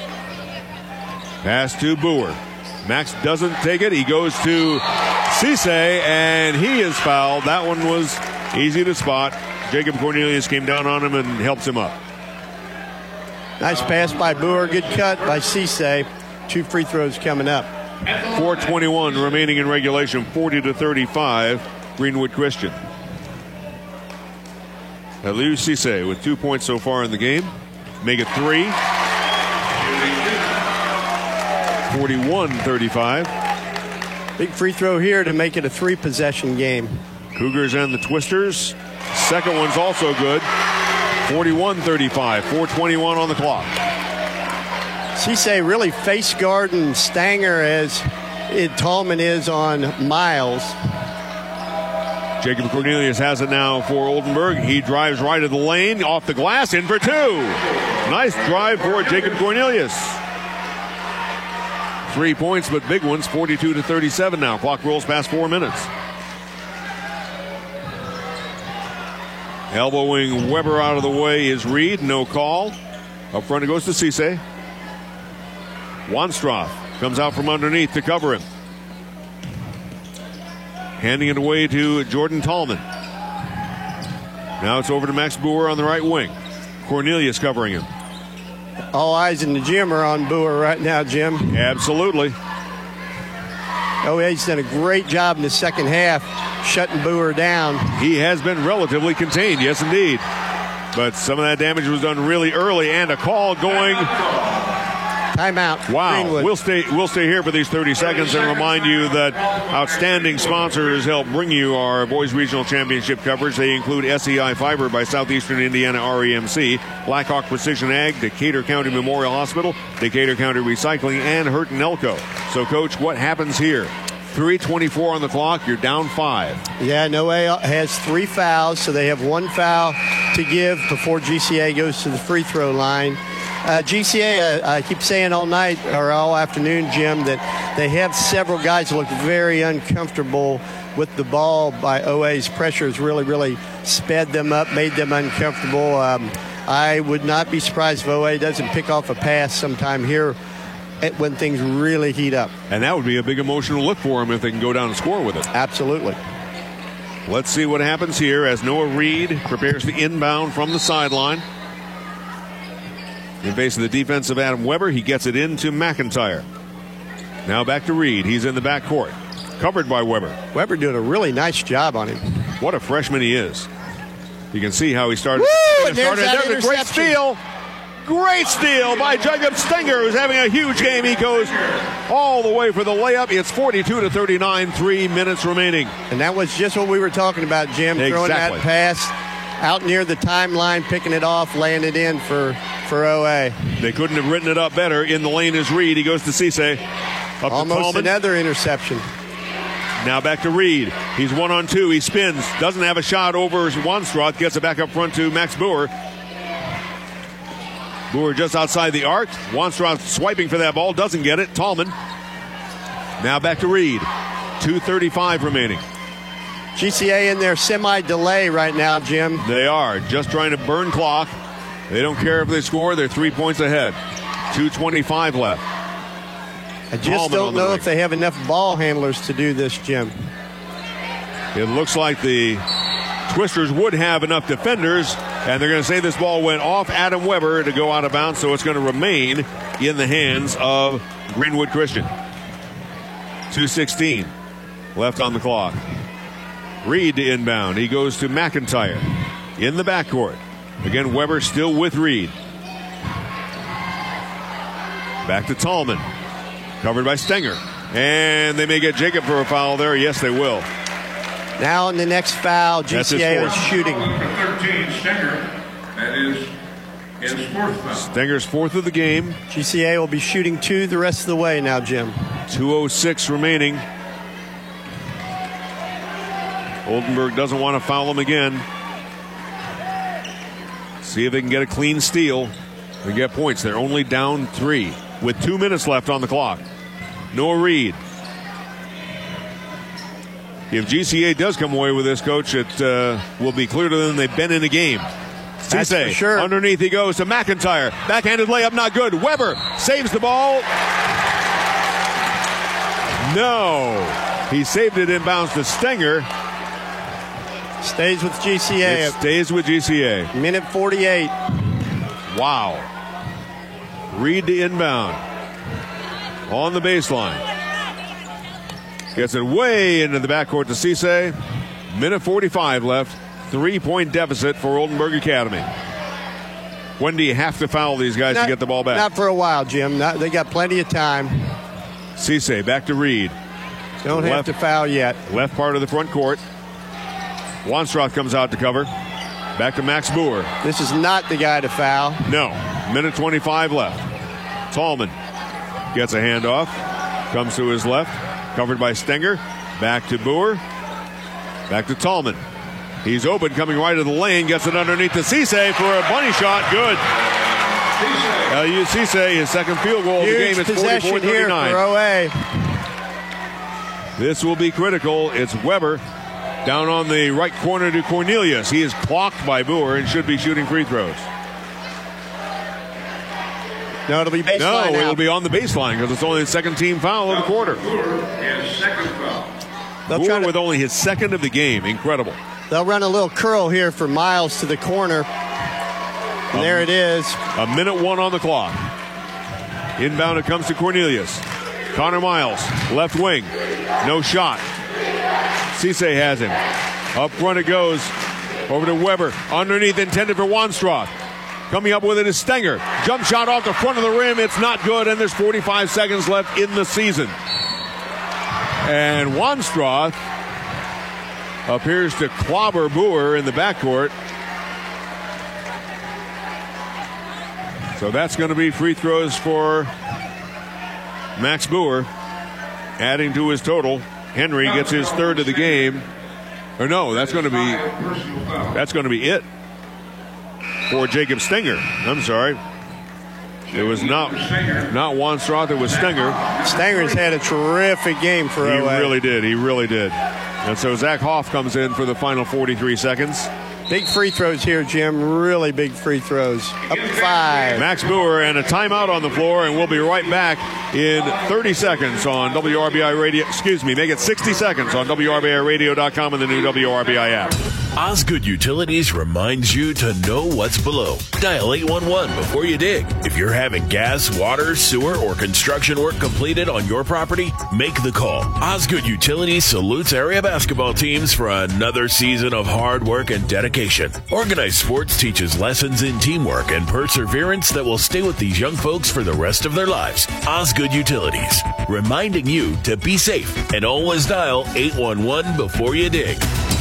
Pass to Boer. Max doesn't take it. He goes to Cisse, and he is fouled. That one was easy to spot. Jacob Cornelius came down on him and helps him up. Nice pass by Boer. Good cut by Cisse. Two free throws coming up. four twenty-one remaining in regulation. forty to thirty-five. Greenwood Christian. Aliou Cisse with two points so far in the game. Make it three. forty-one thirty-five. Big free throw here to make it a three possession game. Cougars and the Twisters. Second one's also good. forty-one thirty-five. four twenty-one on the clock. Cisse really face guarding Stanger as it, Tallman is on Miles. Jacob Cornelius has it now for Oldenburg. He drives right of the lane, off the glass, in for two. Nice drive for Jacob Cornelius. Three points, but big ones, forty-two to thirty-seven now. Clock rolls past four minutes. Elbowing Weber out of the way is Reed. No call. Up front it goes to Cisse. Wanstroth comes out from underneath to cover him. Handing it away to Jordan Tallman. Now it's over to Max Boer on the right wing. Cornelius covering him. All eyes in the gym are on Boer right now, Jim. Absolutely. O A's done a great job in the second half shutting Boer down. He has been relatively contained, yes indeed. But some of that damage was done really early, and a call going. Timeout. Wow. Greenwood. We'll stay we'll stay here for these thirty seconds and remind you that outstanding sponsors help bring you our Boys Regional Championship coverage. They include S E I Fiber by Southeastern Indiana R E M C, Blackhawk Precision Ag, Decatur County Memorial Hospital, Decatur County Recycling, and Hurton Elko. So, Coach, what happens here? three twenty-four on the clock. You're down five. Yeah, No A has three fouls, so they have one foul to give before G C A goes to the free throw line. Uh, G C A, uh, I keep saying all night or all afternoon, Jim, that they have several guys who look very uncomfortable with the ball. By O A's pressure has really, really sped them up, made them uncomfortable. Um, I would not be surprised if O A doesn't pick off a pass sometime here when things really heat up. And that would be a big emotional look for them if they can go down and score with it. Absolutely. Let's see what happens here as Noah Reed prepares the inbound from the sideline. In face of the defense of Adam Weber, he gets it into McIntyre. Now back to Reed. He's in the backcourt. Covered by Weber. Weber doing a really nice job on him. What a freshman he is. You can see how he started. Woo! He started. There's, There's a great steal. Great steal by Jacob Stenger, who's having a huge game. He goes all the way for the layup. It's forty-two to thirty-nine, three minutes remaining. And that was just what we were talking about, Jim. Exactly. Throwing that pass out near the timeline, picking it off, laying it in for, for O A. They couldn't have written it up better. In the lane is Reed. He goes to Cisse. Up Almost to Tallman. Another interception. Now back to Reed. He's one on two. He spins. Doesn't have a shot over Wanstroth. Gets it back up front to Max Boer. Boer just outside the arc. Wanstroth swiping for that ball. Doesn't get it. Tallman. Now back to Reed. two thirty-five remaining. G C A in their semi-delay right now, Jim. They are. Just trying to burn clock. They don't care if they score. They're three points ahead. two twenty-five left. I just Tallman don't know the if they have enough ball handlers to do this, Jim. It looks like the Twisters would have enough defenders, and they're going to say this ball went off Adam Weber to go out of bounds, so it's going to remain in the hands of Greenwood Christian. two sixteen left on the clock. Reed to inbound. He goes to McIntyre in the backcourt. Again, Weber still with Reed. Back to Tallman. Covered by Stenger. And they may get Jacob for a foul there. Yes, they will. Now in the next foul, G C A is shooting. thirteen, Stenger. That is his fourth foul. Stenger's fourth of the game. G C A will be shooting two the rest of the way now, Jim. two oh six remaining. Oldenburg doesn't want to foul him again. See if they can get a clean steal and get points. They're only down three with two minutes left on the clock. Noah Reed. If G C A does come away with this, Coach, it uh, will be clear to them they've been in the game. That's for sure. Underneath he goes to McIntyre. Backhanded layup, not good. Weber saves the ball. No. He saved it inbounds to Stenger. Stays with G C A. It stays with G C A. Minute forty-eight. Wow. Reed to inbound. On the baseline. Gets it way into the backcourt to Cisse. Minute forty-five left. Three-point deficit for Oldenburg Academy. When do you have to foul these guys not, to get the ball back? Not for a while, Jim. Not, they got plenty of time. Cisse back to Reed. Don't left, have to foul yet. Left part of the front court. Wanstrath comes out to cover. Back to Max Boer. This is not the guy to foul. No. Minute twenty-five left. Tallman gets a handoff. Comes to his left. Covered by Stenger. Back to Boer. Back to Tallman. He's open, coming right to the lane. Gets it underneath to Cisse for a bunny shot. Good. L U Cisse, his second field goal of the game. It's forty-four thirty-nine. Here for O A. This will be critical. It's Weber down on the right corner to Cornelius. He is clocked by Boer and should be shooting free throws. No, it'll be baseline. No, now. it'll be on the baseline because it's only the second team foul of the quarter. His second foul. Boer with only his second of the game. Incredible. They'll run a little curl here for Miles to the corner. And um, there it is. A minute one on the clock. Inbound it comes to Cornelius. Connor Miles, left wing. No shot. Cisse has him. Up front it goes. Over to Weber. Underneath intended for Wanstrath. Coming up with it is Stenger. Jump shot off the front of the rim. It's not good, and there's forty-five seconds left in the season. And Wanstrath appears to clobber Boer in the backcourt. So that's going to be free throws for Max Boer, adding to his total. Henry gets his third of the game. Or no, that's going to be that's going to be it for Jacob Stenger. I'm sorry. It was not not Wanstrath, it was Stenger. Stenger's had a terrific game for He O A. really did. He really did. And so Zach Hoff comes in for the final forty-three seconds. Big free throws here, Jim. Really big free throws. Up five. Max Boer and a timeout on the floor, and we'll be right back in thirty seconds on W R B I Radio. Excuse me, make it sixty seconds on W R B I radio dot com and the new W R B I app. Osgood Utilities reminds you to know what's below. Dial eight one one before you dig. If you're having gas, water, sewer, or construction work completed on your property, make the call. Osgood Utilities salutes area basketball teams for another season of hard work and dedication. Organized Sports teaches lessons in teamwork and perseverance that will stay with these young folks for the rest of their lives. Osgood Utilities, reminding you to be safe and always dial eight one one before you dig.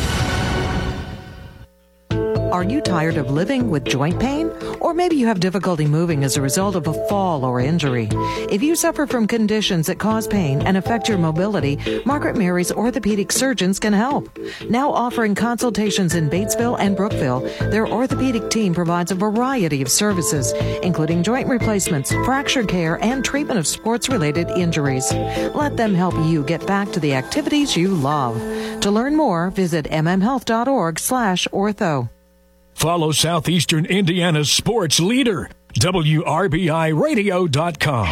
Are you tired of living with joint pain? Or maybe you have difficulty moving as a result of a fall or injury. If you suffer from conditions that cause pain and affect your mobility, Margaret Mary's orthopedic surgeons can help. Now offering consultations in Batesville and Brookville, their orthopedic team provides a variety of services, including joint replacements, fracture care, and treatment of sports-related injuries. Let them help you get back to the activities you love. To learn more, visit m m health dot org slash ortho. Follow Southeastern Indiana's sports leader, W R B I radio dot com.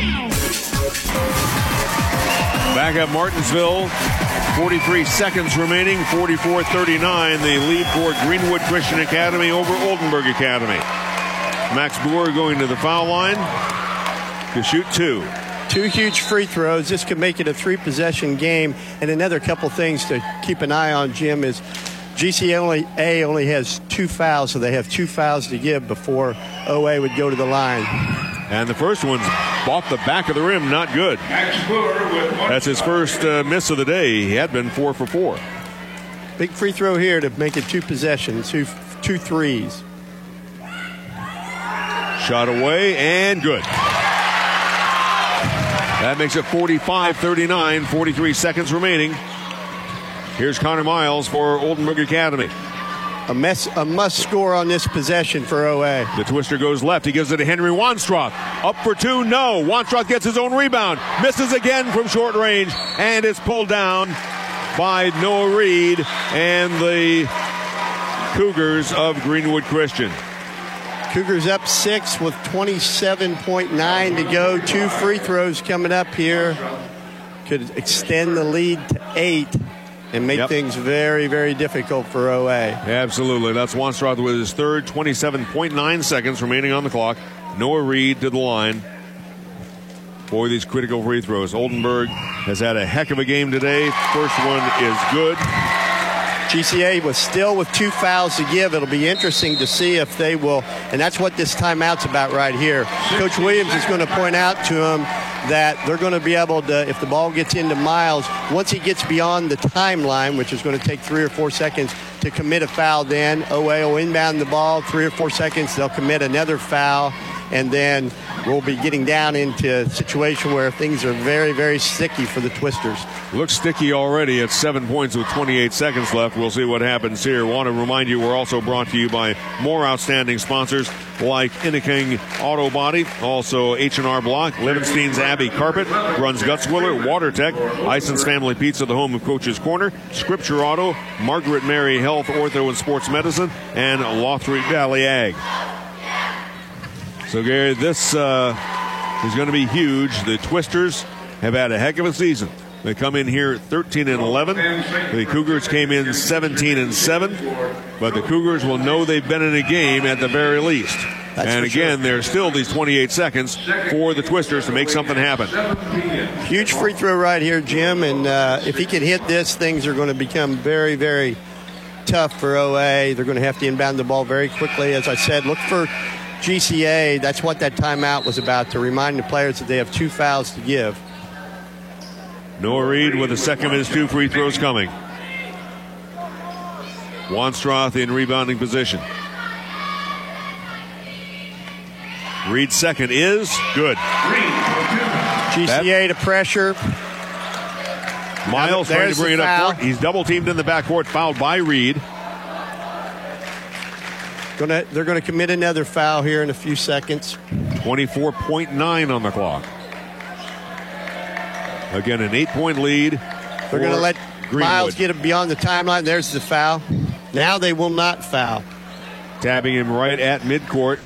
Back at Martinsville, forty-three seconds remaining, forty-four thirty-nine, the lead for Greenwood Christian Academy over Oldenburg Academy. Max Boer going to the foul line to shoot two. two huge free throws. This could make it a three-possession game. And another couple things to keep an eye on, Jim, is G C A only, A only has two fouls, so they have two fouls to give before O A would go to the line. And the first one's off the back of the rim, not good. That's his first uh, miss of the day. He had been four for four. Big free throw here to make it two possessions, two, two threes. Shot away and good. That makes it forty-five thirty-nine, forty-three seconds remaining. Here's Connor Miles for Oldenburg Academy. A, mess, a must score on this possession for O A. The twister goes left. He gives it to Henry Wanstroth. Up for two, no. Wanstroth gets his own rebound. Misses again from short range. And it's pulled down by Noah Reed and the Cougars of Greenwood Christian. Cougars up six with twenty-seven point nine to go. Two free throws coming up here. Could extend the lead to eight and make yep. things very, very difficult for O A. Absolutely. That's Wanstroth with his third, twenty-seven point nine seconds remaining on the clock. Noah Reed to the line for these critical free throws. Oldenburg has had a heck of a game today. First one is good. G C A was still with two fouls to give. It'll be interesting to see if they will, and that's what this timeout's about right here. Coach Williams is going to point out to them that they're going to be able to, if the ball gets into Miles, once he gets beyond the timeline, which is going to take three or four seconds to commit a foul, then O A will inbound the ball, three or four seconds, they'll commit another foul, and then we'll be getting down into a situation where things are very, very sticky for the Twisters. Looks sticky already at seven points with twenty-eight seconds left. We'll see what happens here. Want to remind you, we're also brought to you by more outstanding sponsors like Inniking Auto Body, also H and R Block, Livingston's Abbey Carpet, Bruns Gutzwiller, WaterTech, Ison's Family Pizza, the home of Coach's Corner, Scripture Auto, Margaret Mary Health, Ortho and Sports Medicine, and Lothric Valley Ag. So, Gary, this uh, is going to be huge. The Twisters have had a heck of a season. They come in here thirteen and eleven. The Cougars came in seventeen and seven. But the Cougars will know they've been in a game at the very least. That's and again, sure. There's still these twenty-eight seconds for the Twisters to make something happen. Huge free throw right here, Jim. And uh, if he can hit this, things are going to become very, very tough for O A. They're going to have to inbound the ball very quickly. As I said, look for G C A. That's what that timeout was about, to remind the players that they have two fouls to give. Noah Reed with the second of his two free throws coming. Wanstroth in rebounding position. Reed's second is good. G C A to pressure. Miles trying to bring it up court. He's double teamed in the backcourt, fouled by Reed. Gonna, they're going to commit another foul here in a few seconds. twenty-four point nine on the clock. Again, an eight-point lead. They're going to let Greenwood. Miles get him beyond the timeline. There's the foul. Now they will not foul. Tabbing him right at midcourt.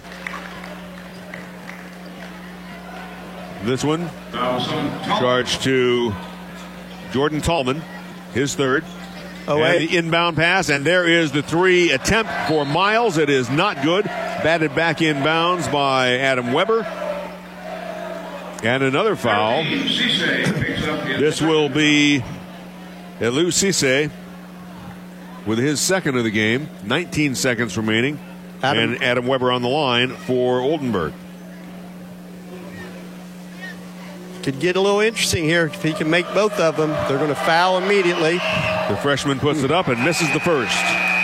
This one charged to Jordan Tallman, his third. Oh, and the inbound pass, and there is the three attempt for Miles. It is not good. Batted back inbounds by Adam Weber. And another foul. This will be Elou Cisse with his second of the game. nineteen seconds remaining. Adam. And Adam Weber on the line for Oldenburg. Could get a little interesting here if he can make both of them. They're going to foul immediately. The freshman puts it up and misses the first.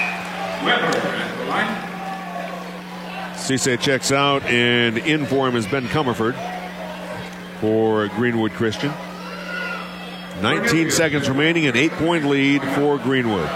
Cisse checks out, and in for him is Ben Comerford for Greenwood Christian. nineteen seconds remaining, an eight-point lead for Greenwood.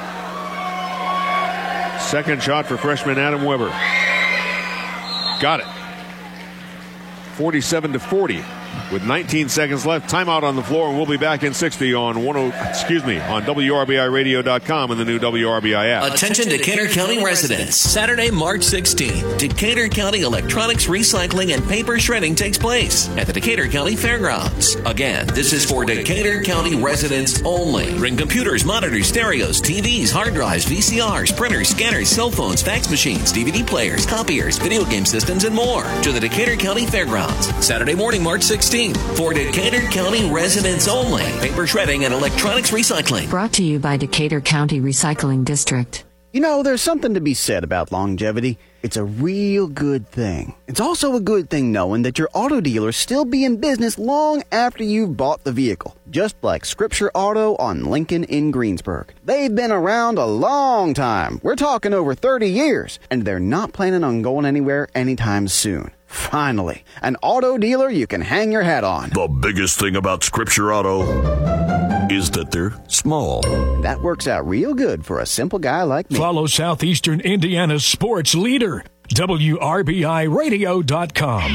Second shot for freshman Adam Weber. Got it. forty-seven to forty. With nineteen seconds left, timeout on the floor, and we'll be back in sixty on one. Excuse me, on W R B I radio dot com and the new W R B I app. Attention Decatur County residents. Saturday, March sixteenth, Decatur County Electronics Recycling and Paper Shredding takes place at the Decatur County Fairgrounds. Again, this is for Decatur County residents only. Bring computers, monitors, stereos, T Vs, hard drives, V C Rs, printers, scanners, cell phones, fax machines, D V D players, copiers, video game systems, and more to the Decatur County Fairgrounds. Saturday morning, March sixteenth. sixteen. For Decatur County residents only. Paper shredding and electronics recycling. Brought to you by Decatur County Recycling District. You know, there's something to be said about longevity. It's a real good thing. It's also a good thing knowing that your auto dealer still be in business long after you've bought the vehicle. Just like Scripture Auto on Lincoln in Greensburg. They've been around a long time. We're talking over thirty years. And they're not planning on going anywhere anytime soon. Finally, an auto dealer you can hang your hat on. The biggest thing about Scripture Auto is that they're small. That works out real good for a simple guy like me. Follow Southeastern Indiana's sports leader, W R B I radio dot com.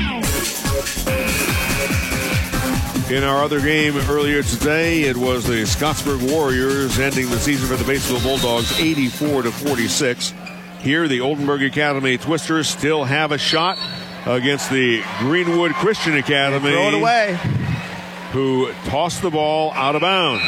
In our other game earlier today, it was the Scottsburg Warriors ending the season for the Batesville Bulldogs eighty-four to forty-six. Here, the Oldenburg Academy Twisters still have a shot against the Greenwood Christian Academy. Throw it away. Who tossed the ball out of bounds.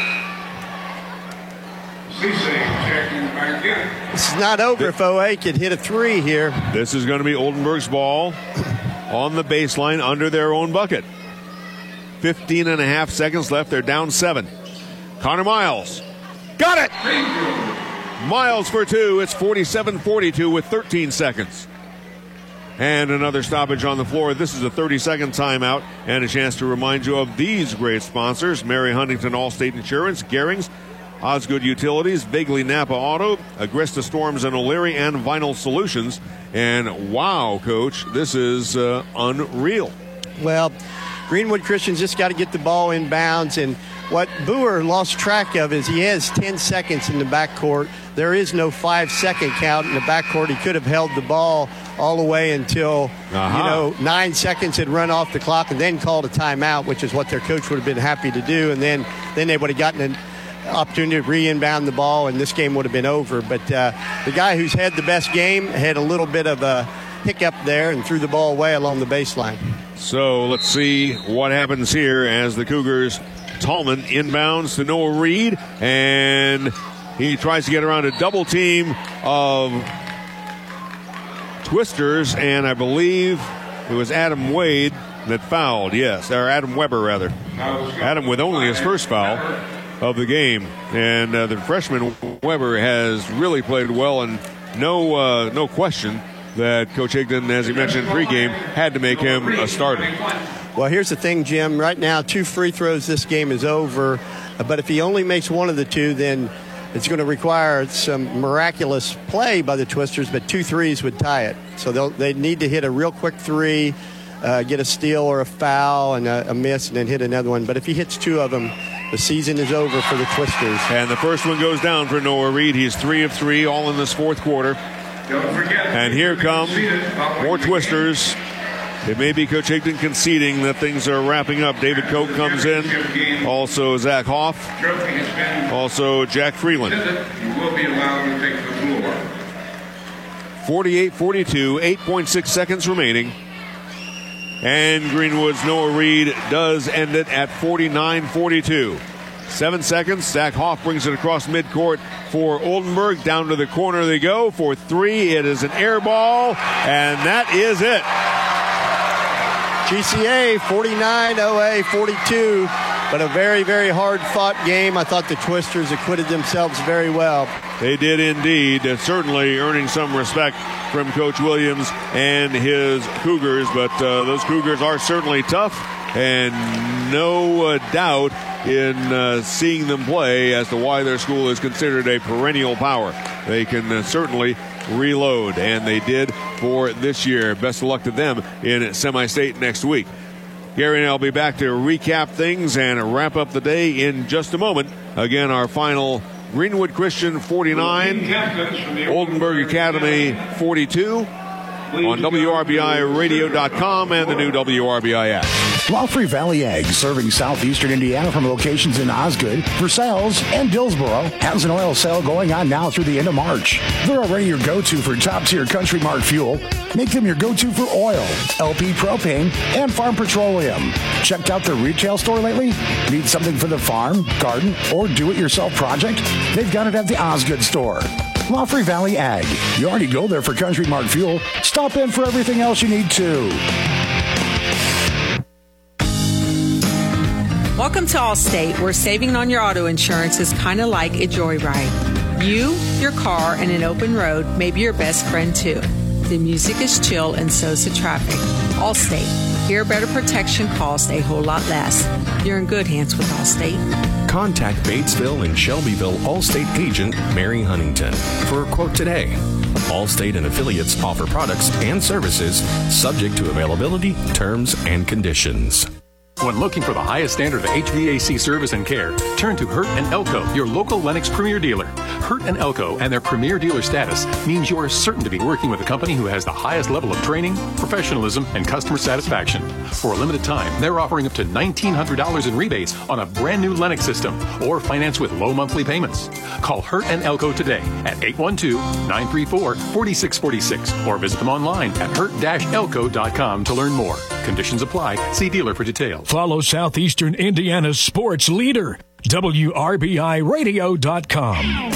This is not over if O A could hit a three here. This is going to be Oldenburg's ball on the baseline under their own bucket. fifteen and a half seconds left. They're down seven. Connor Miles. Got it! Miles for two. It's forty-seven forty-two with thirteen seconds. And another stoppage on the floor. This is a thirty-second timeout and a chance to remind you of these great sponsors: Mary Huntington Allstate Insurance, Garings, Osgood Utilities, Bigley Napa Auto, Agresta Storms and O'Leary, and Vinyl Solutions. And wow, Coach, this is uh, unreal. Well, Greenwood Christian's just got to get the ball in bounds, and what Boer lost track of is he has ten seconds in the backcourt. There is no five-second count in the backcourt. He could have held the ball all the way until, uh-huh. you know, nine seconds had run off the clock and then called a timeout, which is what their coach would have been happy to do. And then, then they would have gotten an opportunity to re-inbound the ball, and this game would have been over. But uh, the guy who's had the best game had a little bit of a hiccup there and threw the ball away along the baseline. So let's see what happens here as the Cougars, Tallman inbounds to Noah Reed, and he tries to get around a double team of Twisters, and I believe it was Adam Wade that fouled, yes, or Adam Weber, rather. Adam with only his first foul of the game, and uh, the freshman Weber has really played well, and no, uh, no question that Coach Higdon, as he mentioned pregame, had to make him a starter. Well, here's the thing, Jim. Right now, two free throws, this game is over. But if he only makes one of the two, then it's going to require some miraculous play by the Twisters, but two threes would tie it. So they'll they need to hit a real quick three, uh, get a steal or a foul and a, a miss, and then hit another one. But if he hits two of them, the season is over for the Twisters. And the first one goes down for Noah Reed. He's three of three, all in this fourth quarter. And here come more Twisters. It may be Coach Higdon conceding that things are wrapping up. David Koch comes in. Also Zach Hoff. Also Jack Freeland. forty-eight forty-two, eight point six seconds remaining. And Greenwood's Noah Reed does end it at forty-nine forty-two. Seven seconds. Zach Hoff brings it across midcourt for Oldenburg. Down to the corner they go for three. It is an air ball, and that is it. G C A forty-nine, O A forty-two, but a very, very hard-fought game. I thought the Twisters acquitted themselves very well. They did indeed, uh, certainly earning some respect from Coach Williams and his Cougars, but uh, those Cougars are certainly tough, and no uh, doubt in uh, seeing them play as to why their school is considered a perennial power. They can uh, certainly reload, and they did for this year. Best of luck to them in semi-state next week. Gary and I will be back to recap things and wrap up the day in just a moment. Again, our final: Greenwood Christian forty-nine, Oldenburg Academy forty-two, on W R B I radio dot com and the new W R B I app. Laufrey Valley Ag, serving southeastern Indiana from locations in Osgood, Versailles, and Dillsboro, has an oil sale going on now through the end of March. They're already your go-to for top-tier Country Mart fuel. Make them your go-to for oil, L P propane, and farm petroleum. Checked out their retail store lately? Need something for the farm, garden, or do-it-yourself project? They've got it at the Osgood store. Laufrey Valley Ag. You already go there for Country Mart fuel. Stop in for everything else you need too. Welcome to Allstate, where saving on your auto insurance is kind of like a joyride. You, your car, and an open road may be your best friend, too. The music is chill, and so's the traffic. Allstate. Here, better protection costs a whole lot less. You're in good hands with Allstate. Contact Batesville and Shelbyville Allstate agent Mary Huntington for a quote today. Allstate and affiliates offer products and services subject to availability, terms, and conditions. When looking for the highest standard of H V A C service and care, turn to Hurt and Elko, your local Lennox Premier dealer. Hurt and Elko and their Premier dealer status means you are certain to be working with a company who has the highest level of training, professionalism, and customer satisfaction. For a limited time, they're offering up to nineteen hundred dollars in rebates on a brand new Lennox system or finance with low monthly payments. Call Hurt and Elko today at eight one two, nine three four, four six four six or visit them online at hurt dash elko dot com to learn more. Conditions apply. See dealer for details. Follow Southeastern Indiana's sports leader, W R B I radio dot com.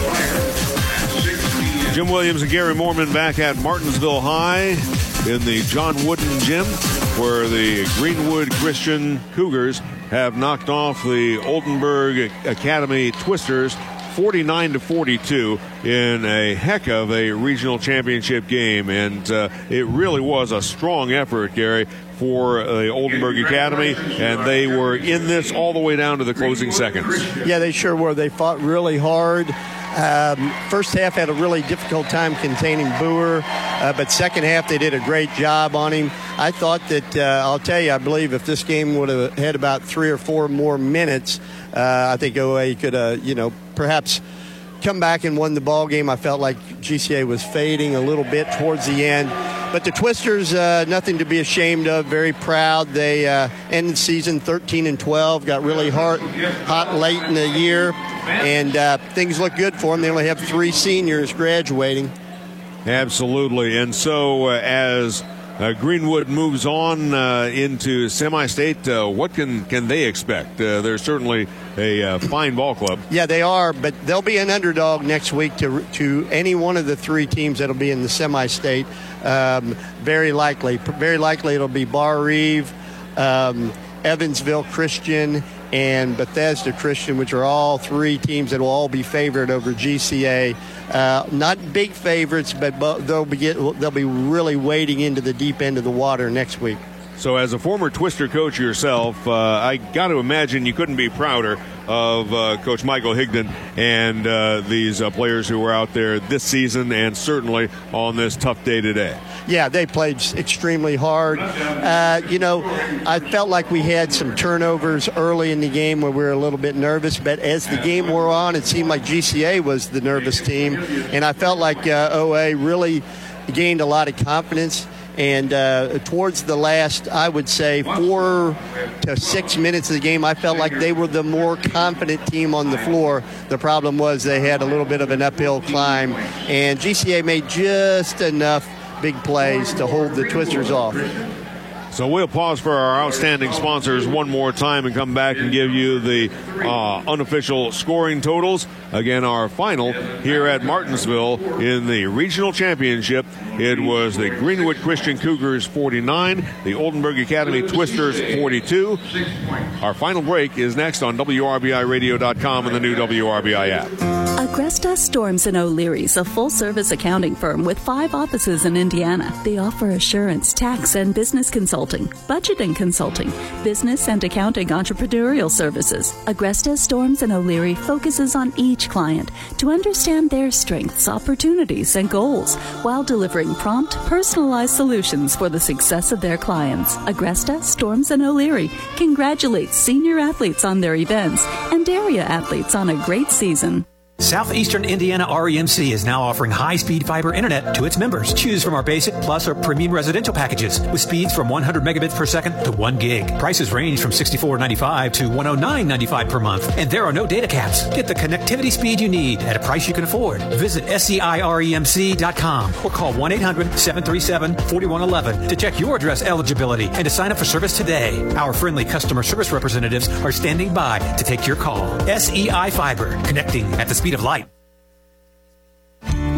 Jim Williams and Gary Moorman back at Martinsville High in the John Wooden Gym, where the Greenwood Christian Cougars have knocked off the Oldenburg Academy Twisters forty-nine to forty-two in a heck of a regional championship game. And uh, it really was a strong effort, Gary, for the Oldenburg Academy, and they were in this all the way down to the closing seconds. Yeah, they sure were. They fought really hard. Um, first half had a really difficult time containing Boer, uh, but second half they did a great job on him. I thought that, uh, I'll tell you, I believe if this game would have had about three or four more minutes, uh, I think O A could have, you know, perhaps come back and won the ball game. I felt like G C A was fading a little bit towards the end. But the Twisters, uh, nothing to be ashamed of, very proud. They uh, ended the season thirteen and twelve, got really hot, hot late in the year, and uh, things look good for them. They only have three seniors graduating. Absolutely. And so uh, as uh, Greenwood moves on uh, into semi-state, uh, what can, can they expect? Uh, they're certainly a uh, fine ball club. Yeah, they are, but they'll be an underdog next week to to any one of the three teams that'll be in the semi-state. Um, very likely. Very likely it'll be Bar Reeve, um, Evansville Christian, and Bethesda Christian, which are all three teams that will all be favored over G C A. Uh, not big favorites, but they'll be get, they'll be really wading into the deep end of the water next week. So as a former Twister coach yourself, uh, I got to imagine you couldn't be prouder of uh, Coach Michael Higdon and uh, these uh, players who were out there this season and certainly on this tough day today. Yeah, they played extremely hard. Uh, you know, I felt like we had some turnovers early in the game where we were a little bit nervous, but as the game wore on, it seemed like G C A was the nervous team, and I felt like uh, O A really gained a lot of confidence. And uh, towards the last, I would say, four to six minutes of the game, I felt like they were the more confident team on the floor. The problem was they had a little bit of an uphill climb, and G C A made just enough big plays to hold the Twisters off. So we'll pause for our outstanding sponsors one more time and come back and give you the uh, unofficial scoring totals. Again, our final here at Martinsville in the regional championship. It was the Greenwood Christian Cougars forty-nine, the Oldenburg Academy Twisters forty-two. Our final break is next on W R B I radio dot com and the new W R B I app. Agresta Storms and O'Leary is a full-service accounting firm with five offices in Indiana. They offer assurance, tax, and business consulting, budgeting consulting, business and accounting entrepreneurial services. Agresta Storms and O'Leary focuses on each client to understand their strengths, opportunities, and goals while delivering prompt, personalized solutions for the success of their clients. Agresta Storms and O'Leary congratulates senior athletes on their events and area athletes on a great season. Southeastern Indiana R E M C is now offering high-speed fiber internet to its members. Choose from our basic, plus, or premium residential packages with speeds from one hundred megabits per second to one gig. Prices range from sixty-four ninety-five to one oh nine ninety-five per month, and there are no data caps. Get the connectivity speed you need at a price you can afford. Visit S E I R E M C dot com or call one eight hundred, seven three seven, four one one one to check your address eligibility and to sign up for service today. Our friendly customer service representatives are standing by to take your call. S E I Fiber, connecting at the speed of light.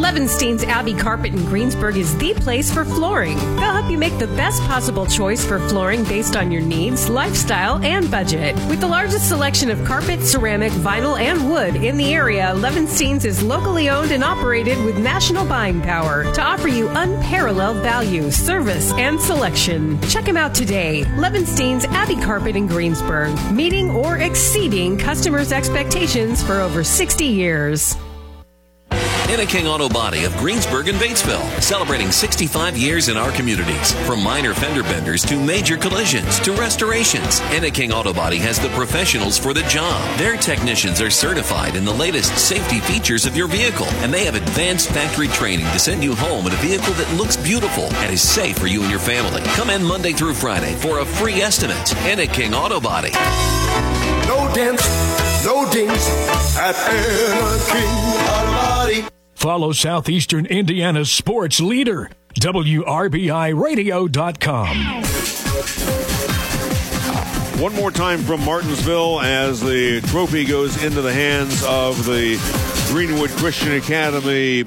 Levenstein's Abbey Carpet in Greensburg is the place for flooring. They'll help you make the best possible choice for flooring based on your needs, lifestyle, and budget. With the largest selection of carpet, ceramic, vinyl, and wood in the area, Levenstein's is locally owned and operated with national buying power to offer you unparalleled value, service, and selection. Check them out today. Levenstein's Abbey Carpet in Greensburg, meeting or exceeding customers' expectations for over sixty years. Enneking Auto Body of Greensburg and Batesville, celebrating sixty-five years in our communities. From minor fender benders to major collisions to restorations, Enneking Auto Body has the professionals for the job. Their technicians are certified in the latest safety features of your vehicle, and they have advanced factory training to send you home in a vehicle that looks beautiful and is safe for you and your family. Come in Monday through Friday for a free estimate. Enneking Auto Body. No dents, no dings at Enneking Auto Body. Follow Southeastern Indiana's sports leader, W R B I radio dot com. One more time from Martinsville as the trophy goes into the hands of the Greenwood Christian Academy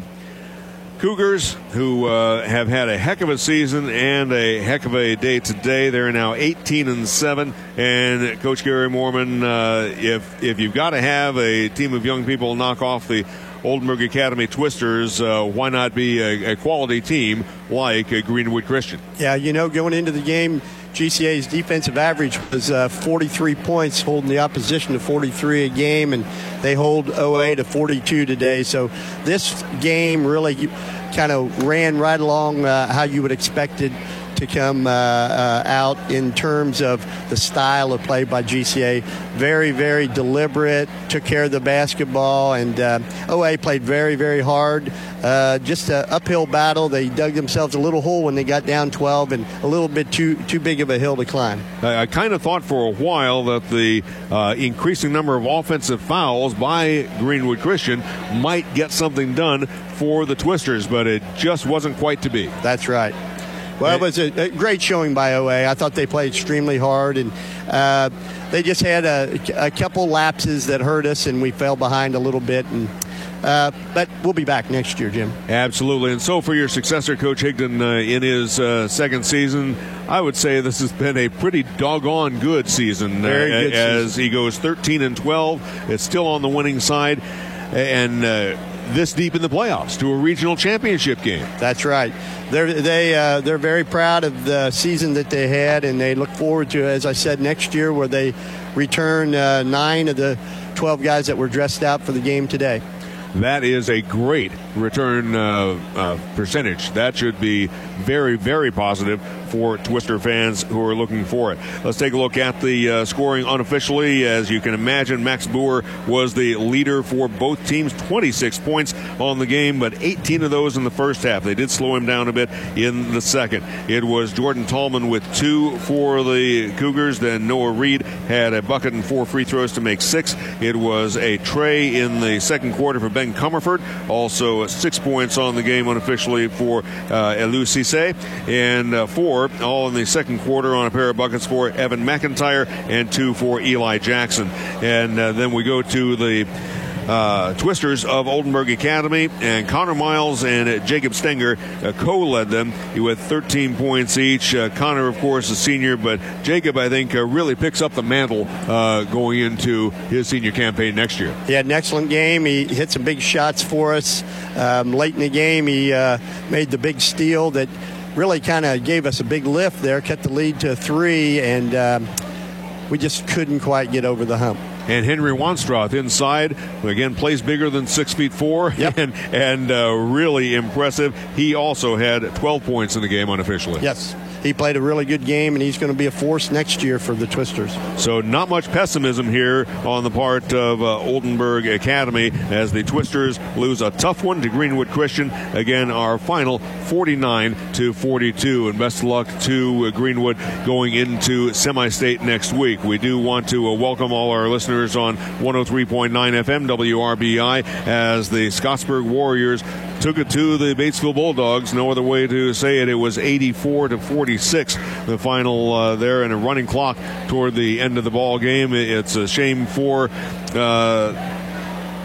Cougars, who uh, have had a heck of a season and a heck of a day today. They're now eighteen and seven, and Coach Gary Moorman, uh, if if you've got to have a team of young people knock off the Oldenburg Academy Twisters, uh, why not be a, a quality team like a Greenwood Christian? Yeah, you know, going into the game, G C A's defensive average was uh, forty-three points, holding the opposition to forty-three a game, and they hold O A to forty-two today. So this game really kind of ran right along uh, how you would expect it to come uh, uh, out in terms of the style of play by G C A. Very, very deliberate, took care of the basketball, and uh, O A played very, very hard. Uh, just an uphill battle. They dug themselves a little hole when they got down twelve, and a little bit too too big of a hill to climb. I, I kind of thought for a while that the uh, increasing number of offensive fouls by Greenwood Christian might get something done for the Twisters, but it just wasn't quite to be. That's right. Well, it was a, a great showing by O A. I thought they played extremely hard, and uh, they just had a, a couple lapses that hurt us, and we fell behind a little bit. And uh, but we'll be back next year, Jim. Absolutely. And so for your successor, Coach Higdon, uh, in his uh, second season, I would say this has been a pretty doggone good season. Very uh, good as season. He goes thirteen and twelve. It's still on the winning side, and uh, this deep in the playoffs to a regional championship game. That's right. They're they uh, they're very proud of the season that they had, and they look forward to, as I said, next year where they return uh, nine of the twelve guys that were dressed out for the game today. That is a great return uh, uh, percentage. That should be very, very positive for Twister fans who are looking for it. Let's take a look at the uh, scoring unofficially. As you can imagine, Max Boer was the leader for both teams, twenty-six points on the game, but eighteen of those in the first half. They did slow him down a bit in the second. It was Jordan Tallman with two for the Cougars. Then Noah Reed had a bucket and four free throws to make six. It was a tray in the second quarter for Ben Comerford. Also six points on the game unofficially for uh, Elu Cisse, and uh, four all in the second quarter on a pair of buckets for Evan McIntyre, and two for Eli Jackson. And uh, then we go to the Uh, Twisters of Oldenburg Academy, and Connor Miles and uh, Jacob Stenger uh, co-led them with thirteen points each. Uh, Connor, of course, a senior, but Jacob, I think, uh, really picks up the mantle uh, going into his senior campaign next year. He had an excellent game. He hit some big shots for us. Um, late in the game, he uh, made the big steal that really kind of gave us a big lift there, kept the lead to three, and um, we just couldn't quite get over the hump. And Henry Wanstroth inside, who again plays bigger than six feet four, yep. and, and uh, really impressive. He also had twelve points in the game unofficially. Yes, he played a really good game, and he's going to be a force next year for the Twisters. So not much pessimism here on the part of uh, Oldenburg Academy as the Twisters lose a tough one to Greenwood Christian. Again, our final forty-nine to forty-two, and best of luck to uh, Greenwood going into semi-state next week. We do want to uh, welcome all our listeners on one oh three point nine F M W R B I as the Scottsburg Warriors took it to the Batesville Bulldogs. No other way to say it. It was eighty-four to forty-six, the final uh, there, and a running clock toward the end of the ball game. It's a shame for uh,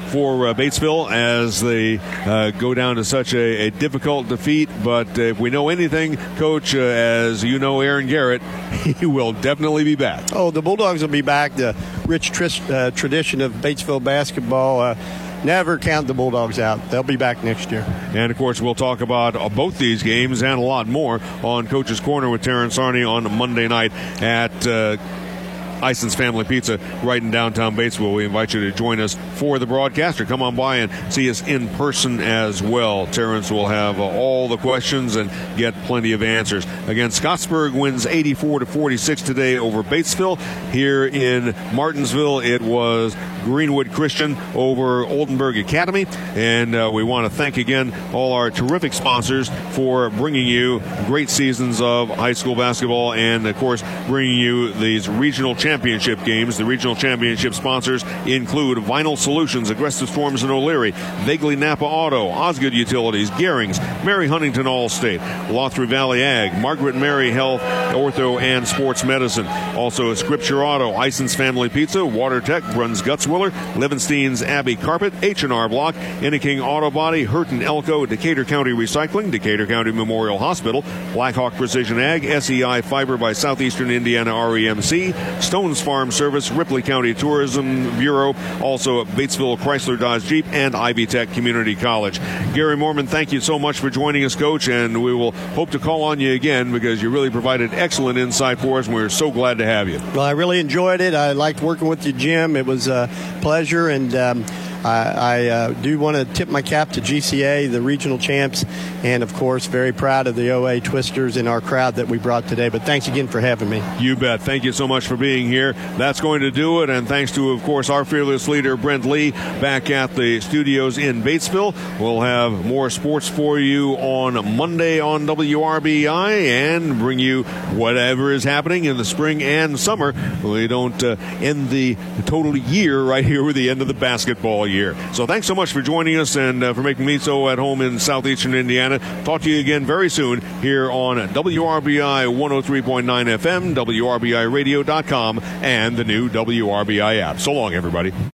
for uh, Batesville as they uh, go down to such a, a difficult defeat. But uh, if we know anything, Coach, uh, as you know Aaron Garrett, he will definitely be back. Oh, the Bulldogs will be back. The rich tris- uh, tradition of Batesville basketball. Uh, never count the Bulldogs out. They'll be back next year. And, of course, we'll talk about uh, both these games and a lot more on Coach's Corner with Terrence Arney on Monday night at uh, Ison's Family Pizza right in downtown Batesville. We invite you to join us for the broadcaster. Come on by and see us in person as well. Terrence will have uh, all the questions and get plenty of answers. Again, Scottsburg wins eighty-four to forty-six today over Batesville. Here in Martinsville, it was Greenwood Christian over Oldenburg Academy. And uh, we want to thank again all our terrific sponsors for bringing you great seasons of high school basketball and, of course, bringing you these regional championship games. The regional championship sponsors include Vinyl Solutions, Aggressive Storms in O'Leary, Vaguely Napa Auto, Osgood Utilities, Gehrings, Mary Huntington Allstate, Lothry Valley Ag, Margaret Mary Health, Ortho and Sports Medicine. Also Scripture Auto, Ison's Family Pizza, WaterTech, Bruns Gutzwiller, Livingston's Abbey Carpet, H and R Block, Inniking Auto Body, Hurton Elko, Decatur County Recycling, Decatur County Memorial Hospital, Blackhawk Precision Ag, S E I Fiber by Southeastern Indiana R E M C, Stones Farm Service, Ripley County Tourism Bureau, also Batesville Chrysler Dodge Jeep, and Ivy Tech Community College. Gary Mormon, thank you so much for joining us, Coach, and we will hope to call on you again because you really provided excellent insight for us, and we're so glad to have you. Well, I really enjoyed it. I liked working with you, Jim. It was a pleasure, and um, I, I uh, do want to tip my cap to G C A, the regional champs, and, of course, very proud of the O A Twisters and our crowd that we brought today. But thanks again for having me. You bet. Thank you so much for being here. That's going to do it, and thanks to, of course, our fearless leader, Brent Lee, back at the studios in Batesville. We'll have more sports for you on Monday on W R B I and bring you whatever is happening in the spring and summer. We don't uh, end the total year right here with the end of the basketball year. So thanks so much for joining us and uh, for making me so at home in southeastern Indiana. Talk to you again very soon here on W R B I one oh three point nine F M, W R B I radio dot com, and the new W R B I app. So long, everybody.